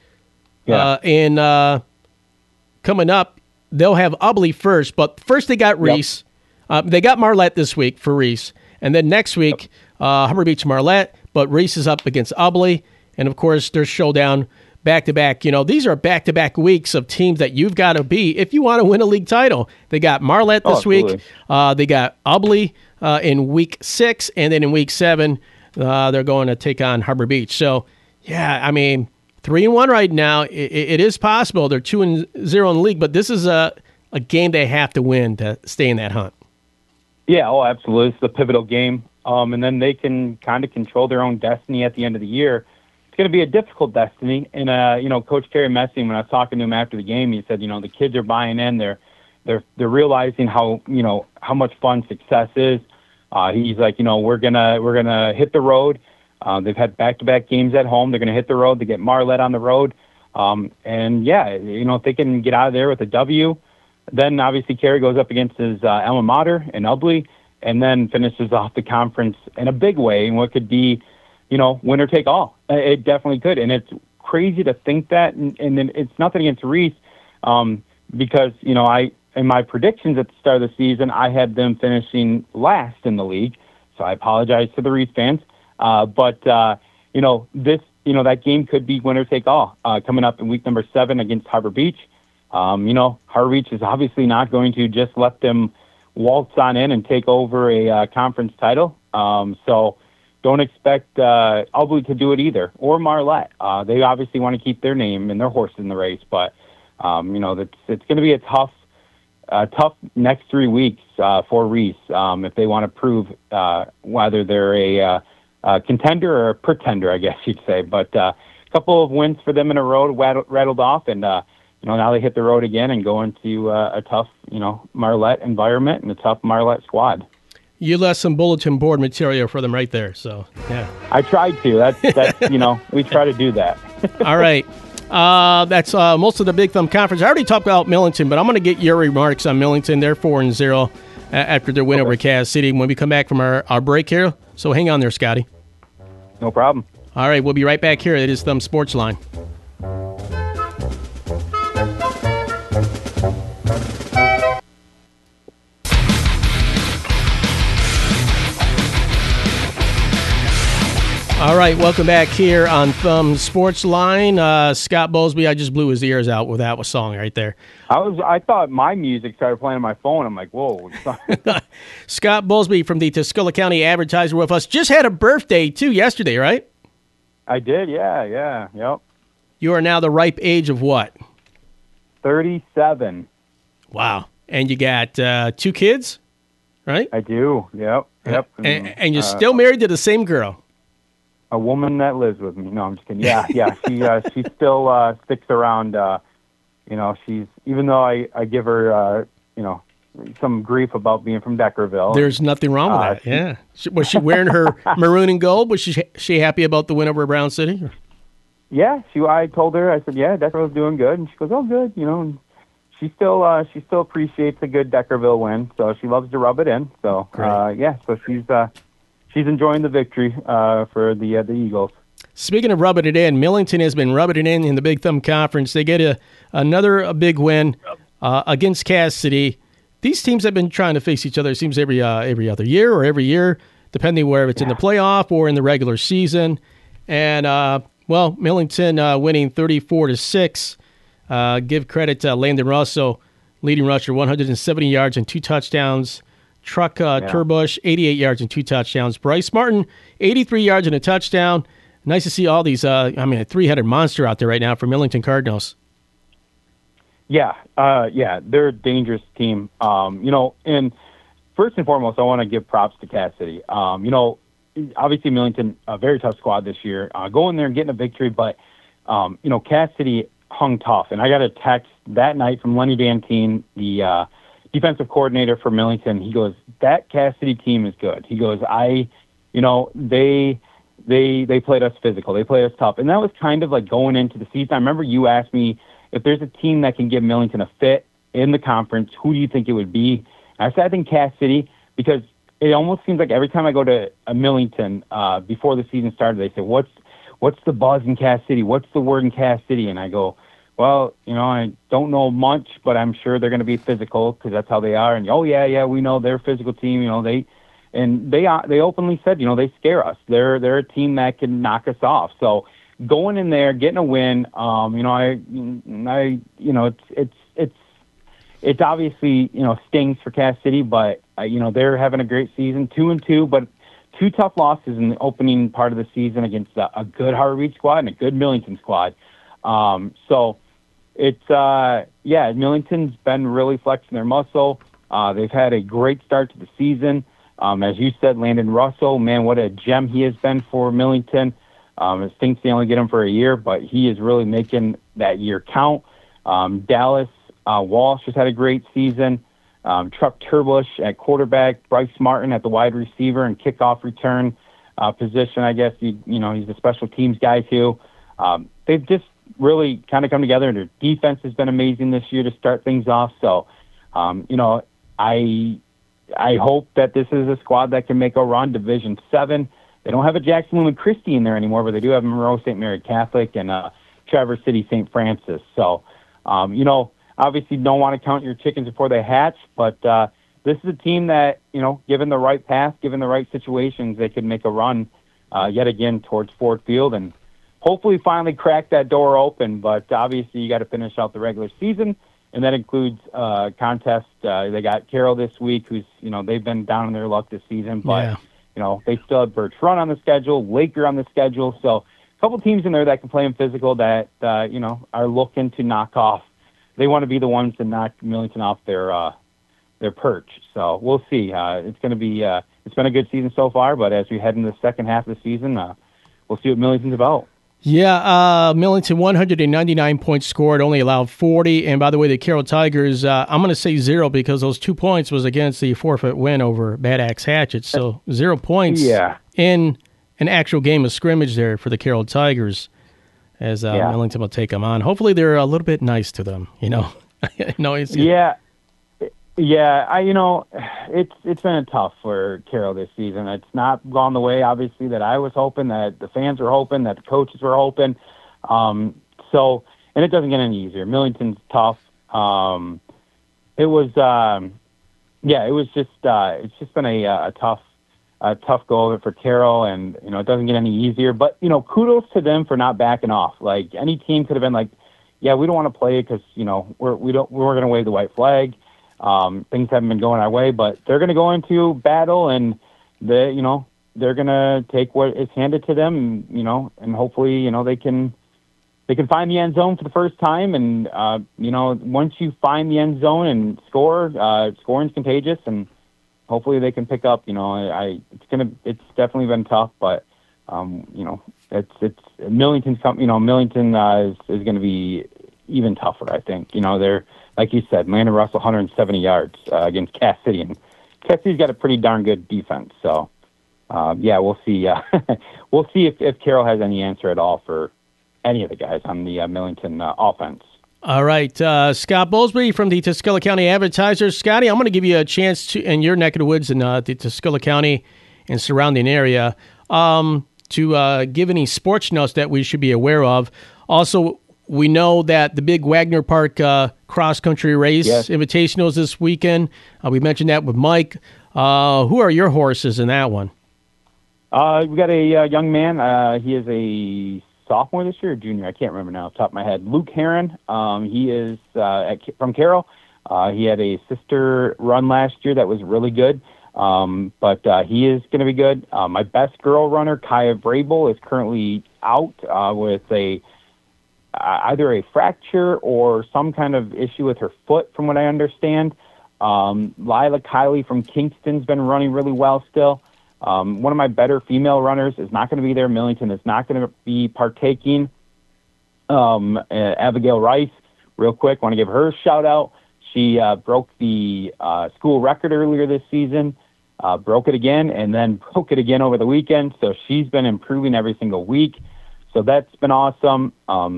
Speaker 1: And coming up, they'll have Ubley first, but first they got Reese. They got Marlette this week for Reese, and then next week Harbor Beach Marlette, but Reese is up against Ubley, and of course there's showdown back-to-back. These are back-to-back weeks of teams that you've got to beat if you want to win a league title. They got Marlette this week. They got Ubley in week 6, and then in week 7 they're going to take on Harbor Beach. So, 3-1 right now. It is possible. They're 2-0 in the league, but this is a game they have to win to stay in that hunt.
Speaker 13: Yeah, absolutely. It's the pivotal game. And then they can kind of control their own destiny at the end of the year. It's going to be a difficult destiny. And, Coach Terry Messing, when I was talking to him after the game, he said, the kids are buying in. They're realizing how much fun success is. He's like, we're gonna hit the road. They've had back-to-back games at home. They're going to hit the road. They get Marlette on the road. If they can get out of there with a W, then obviously Kerry goes up against his alma mater in Ubley, and then finishes off the conference in a big way in what could be, winner take all. It definitely could, and it's crazy to think that. And then it's nothing against Reese, because in my predictions at the start of the season, I had them finishing last in the league. So I apologize to the Reese fans. That game could be winner take all coming up in week number 7 against Harbor Beach. Harbor Beach is obviously not going to just let them waltz on in and take over a conference title. So don't expect Ubley to do it either, or Marlette. They obviously want to keep their name and their horse in the race, but it's going to be a tough next 3 weeks for Reese if they want to prove whether they're a contender or a pretender, I guess you'd say. But a couple of wins for them in a row rattled off, and now they hit the road again and go into a tough Marlette environment and a tough Marlette squad.
Speaker 1: You left some bulletin board material for them right there, so yeah.
Speaker 13: I tried to. That's we try to do that.
Speaker 1: All right. That's most of the Big Thumb Conference. I already talked about Millington, but I'm going to get your remarks on Millington. They're 4-0 after their win over Cass City when we come back from our break here. So hang on there, Scotty.
Speaker 13: No problem.
Speaker 1: All right, we'll be right back here. It is Thumb Sports Line. All right, welcome back here on Thumb Sports Line. Scott Bowlesby, I just blew his ears out with that song right there.
Speaker 13: I thought my music started playing on my phone. I'm like, whoa.
Speaker 1: Scott Bowlesby from the Tuscola County Advertiser with us. Just had a birthday, too, yesterday, right?
Speaker 13: I did, yeah, yep.
Speaker 1: You are now the ripe age of what?
Speaker 13: 37.
Speaker 1: Wow. And you got 2 kids, right?
Speaker 13: I do, yep.
Speaker 1: And you're still married to the same girl?
Speaker 13: A woman that lives with me. No, I'm just kidding. Yeah. She still sticks around. She's, even though I give her, some grief about being from Deckerville.
Speaker 1: There's nothing wrong with that. Yeah. Was she wearing her maroon and gold? Was she happy about the win over Brown City?
Speaker 13: Yeah, I told her, I said, yeah, Deckerville's doing good. And she goes, oh, good, and she still appreciates a good Deckerville win, so she loves to rub it in. So, so she's enjoying the victory for the Eagles.
Speaker 1: Speaking of rubbing it in, Millington has been rubbing it in the Big Thumb Conference. They get another big win against Cass City. These teams have been trying to face each other, it seems, every other year or every year, depending where it's in the playoff or in the regular season. And, Millington winning 34-6. Give credit to Landon Russell, leading rusher, 170 yards and 2 touchdowns. Truck Turbush, 88 yards and 2 touchdowns. Bryce Martin, 83 yards and a touchdown. Nice to see all these, a 300 monster out there right now for Millington Cardinals.
Speaker 13: Yeah, they're a dangerous team. And first and foremost, I want to give props to Cass City. Obviously Millington, a very tough squad this year, going there and getting a victory, but, Cass City hung tough. And I got a text that night from Lenny Dantine, the defensive coordinator for Millington. He goes, that Cass City team is good. He goes, they played us physical. They played us tough. And that was kind of like going into the season. I remember you asked me, if there's a team that can give Millington a fit in the conference, who do you think it would be? And I said, I think Cass City, because it almost seems like every time I go to a Millington before the season started, they say, what's the buzz in Cass City? What's the word in Cass City? And I go, well, I don't know much, but I'm sure they're going to be physical because that's how they are. And, we know they're a physical team. They openly said, they scare us. They're a team that can knock us off. So, going in there, getting a win, it's obviously, stings for Cass City, but they're having a great season, 2-2, but 2 tough losses in the opening part of the season against a good Harvard Beach squad and a good Millington squad. So it's Millington's been really flexing their muscle. They've had a great start to the season. As you said, Landon Russell, man, what a gem he has been for Millington. It stinks they only get him for a year, but he is really making that year count. Dallas Walsh has had a great season. Truck Turbush at quarterback, Bryce Martin at the wide receiver and kickoff return position. I guess he's a special teams guy too. They've just really kind of come together, and their defense has been amazing this year to start things off. So, I hope that this is a squad that can make a run. Division 7. They don't have a Jackson Lumen Christie in there anymore, but they do have Monroe St. Mary Catholic and Traverse City St. Francis. So, obviously don't want to count your chickens before they hatch, but this is a team that, given the right path, given the right situations, they could make a run yet again towards Ford Field and hopefully finally crack that door open. But obviously you got to finish out the regular season, and that includes contest. They got Carroll this week, who's, they've been down in their luck this season, but they still have Birch Run on the schedule, Laker on the schedule. So a couple teams in there that can play them physical that, are looking to knock off. They want to be the ones to knock Millington off their perch. So we'll see. It's going to be, it's been a good season so far, but as we head into the second half of the season, we'll see what Millington's about.
Speaker 1: Yeah, Millington, 199 points scored, only allowed 40. And by the way, the Carroll Tigers, I'm going to say 0 because those 2 points was against the forfeit win over Bad Axe Hatchet. So 0 points in an actual game of scrimmage there for the Carroll Tigers as Millington will take them on. Hopefully they're a little bit nice to them,
Speaker 13: It's been tough for Carroll this season. It's not gone the way, obviously, that I was hoping, that the fans were hoping, that the coaches were hoping. And it doesn't get any easier. Millington's tough. It's just been a tough go of it for Carroll, and it doesn't get any easier. But kudos to them for not backing off. Like, any team could have been like, yeah, we don't want to play because we're going to wave the white flag. Things haven't been going our way, but they're going to go into battle, and they're going to take what is handed to them, and hopefully, they can find the end zone for the first time. And, once you find the end zone and score, scoring's contagious, and hopefully they can pick up, it's definitely been tough, but, it's Millington's, Millington, is going to be even tougher, I think. They're, like you said, Landon Russell, 170 yards against Cass City, and Cass City's got a pretty darn good defense. So, we'll see. We'll see if Carroll has any answer at all for any of the guys on the Millington offense.
Speaker 1: All right, Scott Bowlesby from the Tuscola County Advertiser. Scotty, I'm going to give you a chance to, in your neck of the woods in the Tuscola County and surrounding area, to give any sports notes that we should be aware of. Also, we know that the big Wagner Park cross-country race invitationals this weekend. We mentioned that with Mike. Who are your horses in that one?
Speaker 13: We got a young man. He is a sophomore this year or junior. I can't remember now off the top of my head. Luke Heron. He is from Carroll. He had a sister run last year that was really good. But he is going to be good. My best girl runner, Kaya Vrabel, is currently out with either a fracture or some kind of issue with her foot, from what I understand. Lila Kiley from Kingston's been running really well still. One of my better female runners is not going to be there. Millington is not going to be partaking. Abigail Rice, real quick, want to give her a shout-out. She broke the school record earlier this season, broke it again, and then broke it again over the weekend. So she's been improving every single week. So that's been awesome.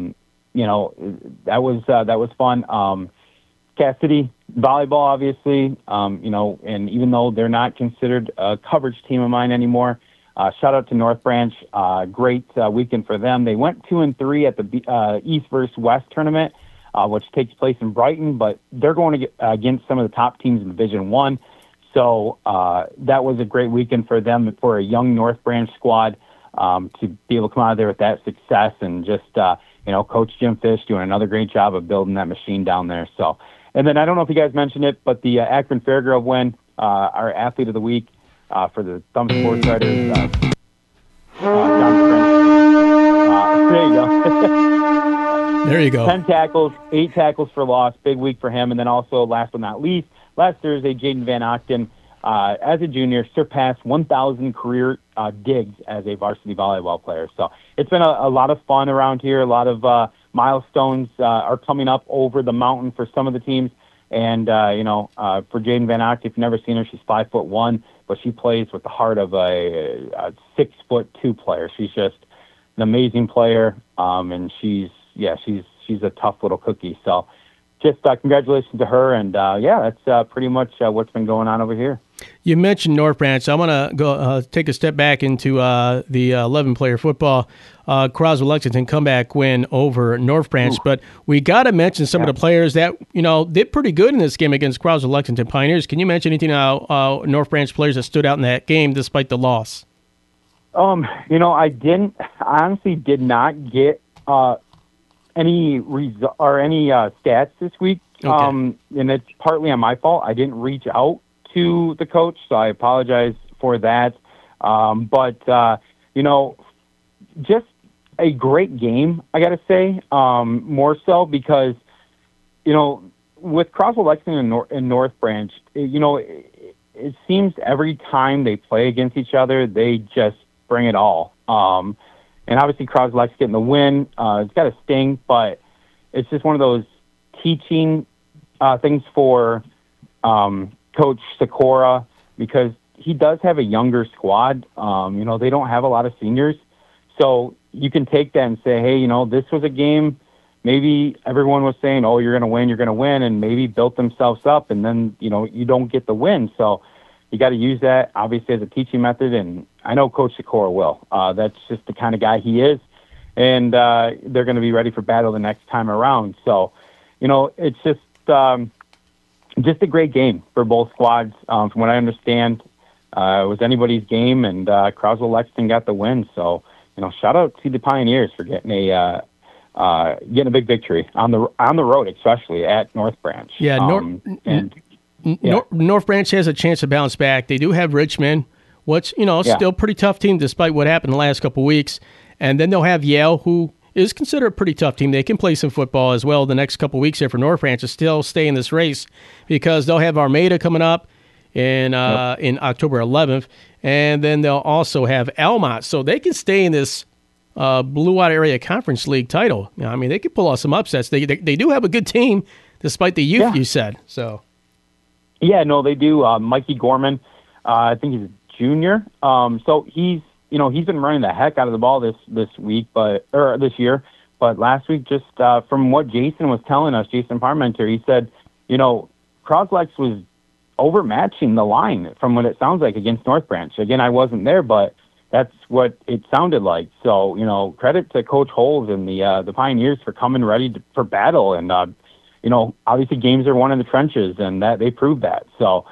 Speaker 13: That was fun. Cassidy volleyball, obviously, and even though they're not considered a coverage team of mine anymore, shout out to North Branch. Great weekend for them. They went 2-3 at the East versus West tournament, which takes place in Brighton, but they're going to get against some of the top teams in Division One. So that was a great weekend for them, for a young North Branch squad to be able to come out of there with that success, and just Coach Jim Fish doing another great job of building that machine down there. So. And then I don't know if you guys mentioned it, but the Akron Fairgrove win, our athlete of the week for the Thumb Sports Writers, John Prince. There you go.
Speaker 1: There you go.
Speaker 13: 10 tackles, 8 tackles for loss. Big week for him. And then also, last but not least, last Thursday, Jaden Van Ochten, as a junior, surpassed 1,000 career digs as a varsity volleyball player. So it's been a lot of fun around here. A lot of milestones are coming up over the mountain for some of the teams. And, for Jaden Van Ochten, if you've never seen her, she's 5'1", but she plays with the heart of a 6'2" player. She's just an amazing player. And she's a tough little cookie. So just congratulations to her. And that's pretty much what's been going on over here.
Speaker 1: You mentioned North Branch. So I'm going to go take a step back into the 11-player football. Croswell-Lexington comeback win over North Branch. Ooh. But we got to mention some of the players that, did pretty good in this game against Croswell-Lexington Pioneers. Can you mention anything about North Branch players that stood out in that game despite the loss?
Speaker 13: I honestly did not get any stats this week. Okay. And it's partly on my fault. I didn't reach out to the coach, so I apologize for that. Just a great game, I got to say, more so because, with Croswell-Lexington and North Branch, it seems every time they play against each other, they just bring it all. And obviously Croswell-Lexington getting the win, it's got a sting, but it's just one of those teaching things for Coach Sikora, because he does have a younger squad. They don't have a lot of seniors. So you can take that and say, hey, this was a game, maybe everyone was saying, oh, you're going to win, and maybe built themselves up, and then, you don't get the win. So you got to use that, obviously, as a teaching method, and I know Coach Sikora will. That's just the kind of guy he is, and they're going to be ready for battle the next time around. So, it's just a great game for both squads. From what I understand, it was anybody's game, and Croswell-Lexington got the win. So, shout out to the Pioneers for getting a big victory on the road, especially at North Branch.
Speaker 1: Yeah, North Branch has a chance to bounce back. They do have Richmond, which still a pretty tough team despite what happened the last couple of weeks, and then they'll have Yale, who is considered a pretty tough team. They can play some football as well the next couple of weeks here for North Branch to still stay in this race, because they'll have Armada coming up in October 11th, and then they'll also have Almont. So they can stay in this Blue Water Area Conference League title. They could pull off some upsets. They do have a good team despite the youth you said. So.
Speaker 13: Yeah, no, they do. Mikey Gorman, I think he's a junior. So he's been running the heck out of the ball this year, But last week, just from what Jason was telling us, Jason Parmenter, he said, Croslex was overmatching the line from what it sounds like against North Branch. Again, I wasn't there, but that's what it sounded like. So, credit to Coach Holes and the Pioneers for coming ready for battle. And, obviously games are won in the trenches, and that they proved that. So,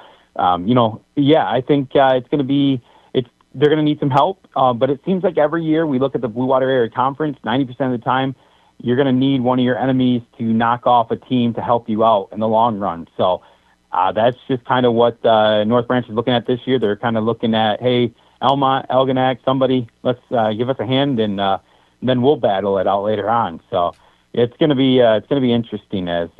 Speaker 13: I think it's going to be they're going to need some help. But it seems like every year we look at the Blue Water Area Conference, 90% of the time, you're going to need one of your enemies to knock off a team to help you out in the long run. So that's just kind of what North Branch is looking at this year. They're kind of looking at, hey, Elmont, Elginak, somebody, let's give us a hand, and then we'll battle it out later on. So it's going to be interesting as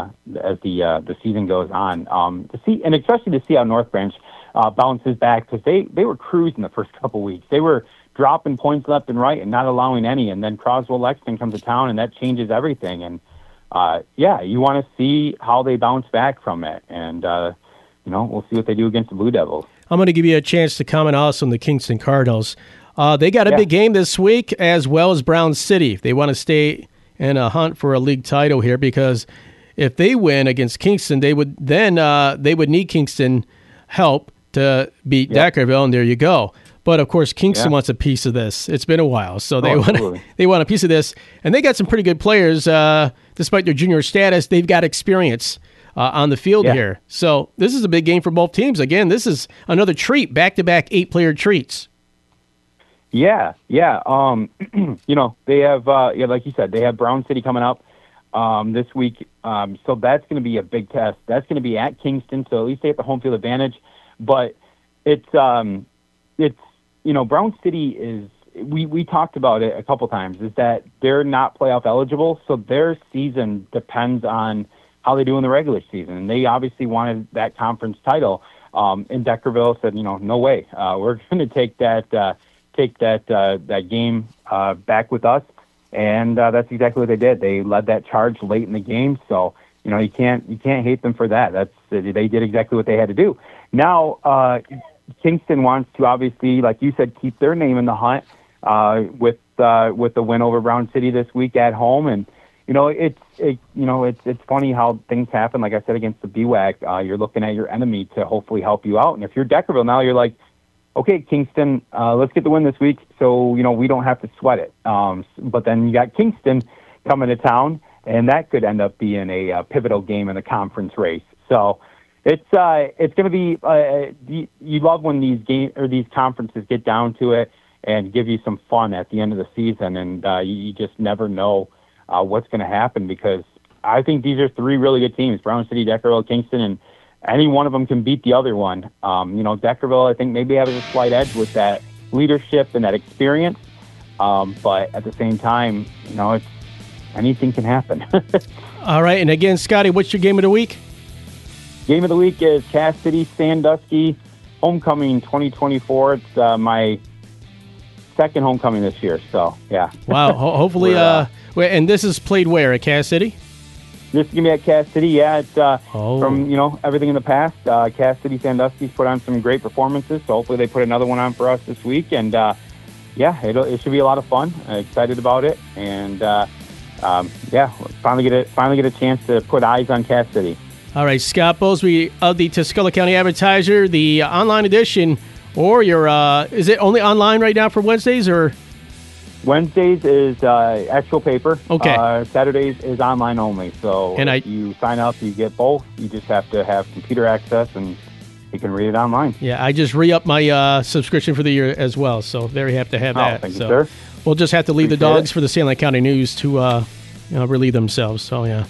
Speaker 13: the season goes on to see, and especially to see how North Branch bounces back, because they were cruising the first couple weeks. They were dropping points left and right and not allowing any, and then Croswell Lexington comes to town, and that changes everything. And you want to see how they bounce back from it, and we'll see what they do against the Blue Devils.
Speaker 1: I'm going to give you a chance to comment also on the Kingston Cardinals. They got a big game this week, as well as Brown City. They want to stay in a hunt for a league title here, because if they win against Kingston, they would need Kingston help to beat Deckerville, and there you go. But of course, Kingston wants a piece of this. It's been a while, so they want a piece of this, and they got some pretty good players. Despite their junior status, they've got experience on the field here. So this is a big game for both teams. Again, this is another treat, back-to-back 8-player treats.
Speaker 13: Yeah. They have, like you said, they have Brown City coming up this week. So that's going to be a big test. That's going to be at Kingston, so at least they have the home field advantage. But it's Brown City is, we talked about it a couple times, is that they're not playoff eligible, so their season depends on how they do in the regular season. And they obviously wanted that conference title. And Deckerville said, no way. We're going to take that game back with us. And that's exactly what they did. They led that charge late in the game. So, you can't hate them for that. They did exactly what they had to do. Now, Kingston wants to obviously, like you said, keep their name in the hunt with the win over Brown City this week at home. And it's funny how things happen. Like I said, against the BWAC, you're looking at your enemy to hopefully help you out. And if you're Deckerville now, you're like, okay, Kingston, let's get the win this week, so we don't have to sweat it. But then you got Kingston coming to town, and that could end up being a pivotal game in the conference race. So it's going to be you love when these conferences get down to it and give you some fun at the end of the season, and you just never know what's going to happen, because I think these are three really good teams: Brown City, Deckerville, Kingston, and any one of them can beat the other one. Deckerville, I think, maybe has a slight edge with that leadership and that experience, but at the same time, it's anything can happen.
Speaker 1: All right, and again, Scotty, what's your game of the week?
Speaker 13: Game of the week is Cass City Sandusky Homecoming 2024. It's my second homecoming this year, so yeah.
Speaker 1: Wow, hopefully, and this is played where, at Cass City?
Speaker 13: This is going to be at Cass City, yeah. It's from, everything in the past. Cass City Sandusky's put on some great performances, so hopefully they put another one on for us this week. And, it should be a lot of fun. I'm excited about it. And, finally get a chance to put eyes on Cass City.
Speaker 1: All right, Scott Bosby of the Tuscola County Advertiser, the online edition, or your is it only online right now for Wednesdays, or?
Speaker 13: Wednesdays is actual paper.
Speaker 1: Okay.
Speaker 13: Saturdays is online only. So if you sign up, you get both. You just have to have computer access, and you can read it online.
Speaker 1: Yeah, I just re-upped my subscription for the year as well, so very happy to have that.
Speaker 13: Thank you, sir.
Speaker 1: We'll just have to leave the dogs for the St. Lake County News to relieve themselves. So, yeah.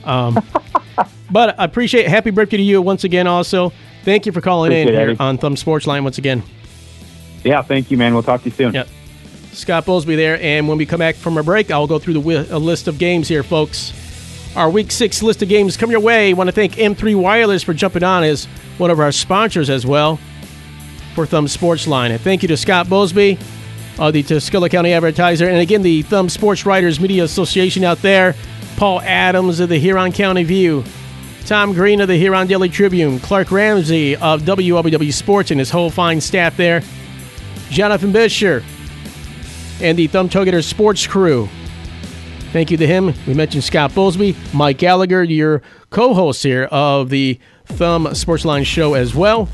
Speaker 1: But I appreciate it. Happy birthday to you once again also. Thank you for calling in here on Thumb Sports Line once again.
Speaker 13: Yeah, thank you, man. We'll talk to you soon.
Speaker 1: Yep. Scott Bosby there, and when we come back from our break, I'll go through the list of games here, folks. Our Week 6 list of games come your way. I want to thank M3 Wireless for jumping on as one of our sponsors as well for Thumb Sports Line. And thank you to Scott Bosby of the Tuscola County Advertiser, and again, the Thumb Sports Writers Media Association out there, Paul Adams of the Huron County View, Tom Green of the Huron Daily Tribune, Clark Ramsey of WWW Sports and his whole fine staff there, Jonathan Bisher, and the Thumb Together Sports Crew. Thank you to him. We mentioned Scott Bowlesby, Mike Gallagher, your co-hosts here of the Thumb Sportsline show as well.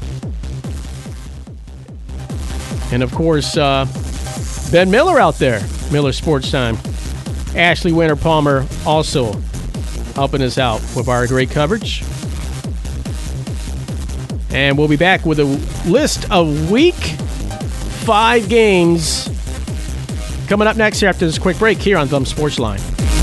Speaker 1: And, of course, Ben Miller out there, Miller Sports Time. Ashley Winter-Palmer also helping us out with our great coverage. And we'll be back with a list of Week 5 games coming up next here after this quick break here on Thumb Sportsline.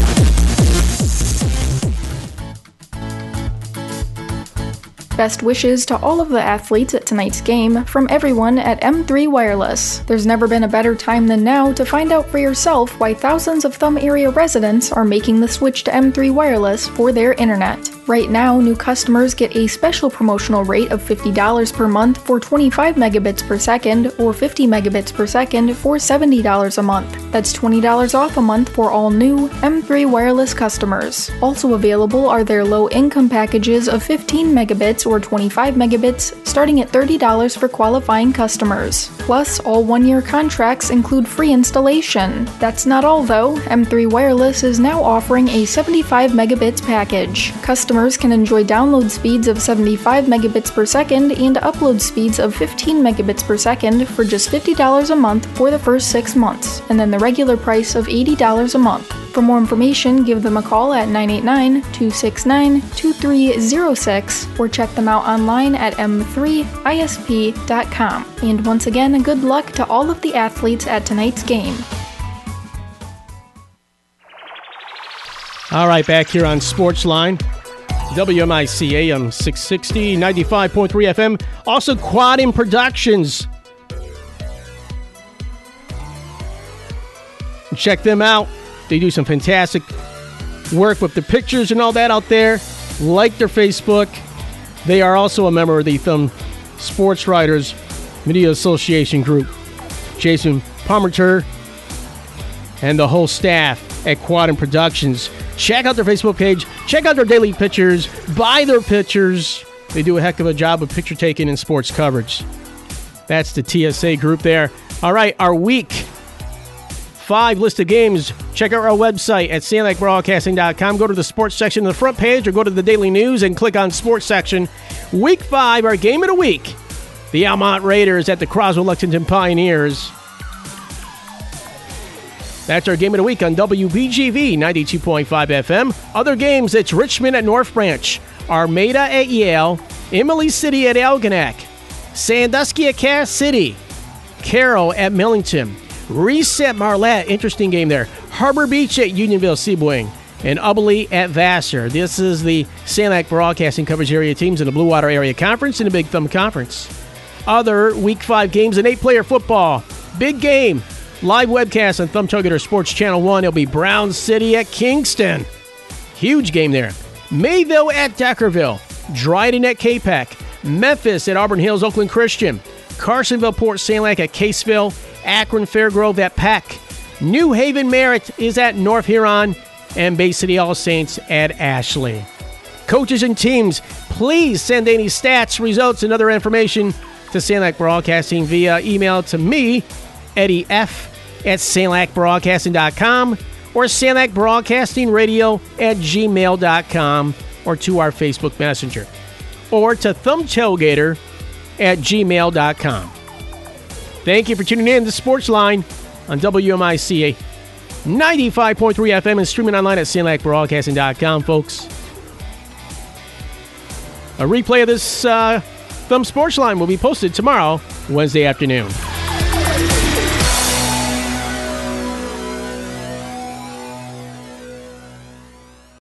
Speaker 14: Best wishes to all of the athletes at tonight's game from everyone at M3 Wireless. There's never been a better time than now to find out for yourself why thousands of Thumb area residents are making the switch to M3 Wireless for their internet. Right now, new customers get a special promotional rate of $50 per month for 25 megabits per second or 50 megabits per second for $70 a month. That's $20 off a month for all new M3 Wireless customers. Also available are their low-income packages of 15 megabits or 25 megabits, starting at $30 for qualifying customers. Plus, all one-year contracts include free installation. That's not all though. M3 Wireless is now offering a 75 megabits package. Customers can enjoy download speeds of 75 megabits per second and upload speeds of 15 megabits per second for just $50 a month for the first 6 months, and then the regular price of $80 a month. For more information, give them a call at 989-269-2306 or check them out online at m3isp.com. And once again, good luck to all of the athletes at tonight's game.
Speaker 1: All right, back here on Sportsline. WMIC AM 660, 95.3 FM. Also, Quadin Productions. Check them out. They do some fantastic work with the pictures and all that out there. Like their Facebook. They are also a member of the Thumb Sports Writers Media Association group. Jason Palmerter and the whole staff at Quadin Productions. Check out their Facebook page. Check out their daily pictures. Buy their pictures. They do a heck of a job of picture taking and sports coverage. That's the TSA group there. All right, our Week 5 list of games. Check out our website at sandlakebroadcasting.com. Go to the sports section on the front page or go to the daily news and click on sports section. Week 5, our game of the week. The Almont Raiders at the Croswell-Lexington Pioneers. That's our game of the week on WBGV 92.5 FM. Other games, it's Richmond at North Branch, Armada at Yale, Emily City at Algonac, Sandusky at Cass City, Carroll at Millington, Reese at Marlette, interesting game there, Harbor Beach at Unionville-Seaboing, and Ubly at Vassar. This is the Sand Lake Broadcasting coverage area teams in the Blue Water Area Conference and the Big Thumb Conference. Other Week 5 games in 8-player football. Big game. Live webcast on Thumb Tailgater Sports Channel 1. It'll be Brown City at Kingston. Huge game there. Mayville at Deckerville. Dryden at Capac. Memphis at Auburn Hills Oakland Christian. Carsonville Port St. Lake at Caseville. Akron Fairgrove at Peck. New Haven Merritt is at North Huron. And Bay City All Saints at Ashley. Coaches and teams, please send any stats, results, and other information to Sand Lake Broadcasting via email to me, Eddie F. at sandlakebroadcasting.com or sandlakebroadcastingradio@gmail.com or to our Facebook Messenger or to thumbtailgater@gmail.com. Thank you for tuning in to Sportsline on WMIC 95.3 FM and streaming online at sandlakebroadcasting.com, folks. A replay of this Thumb Sportsline will be posted tomorrow, Wednesday afternoon.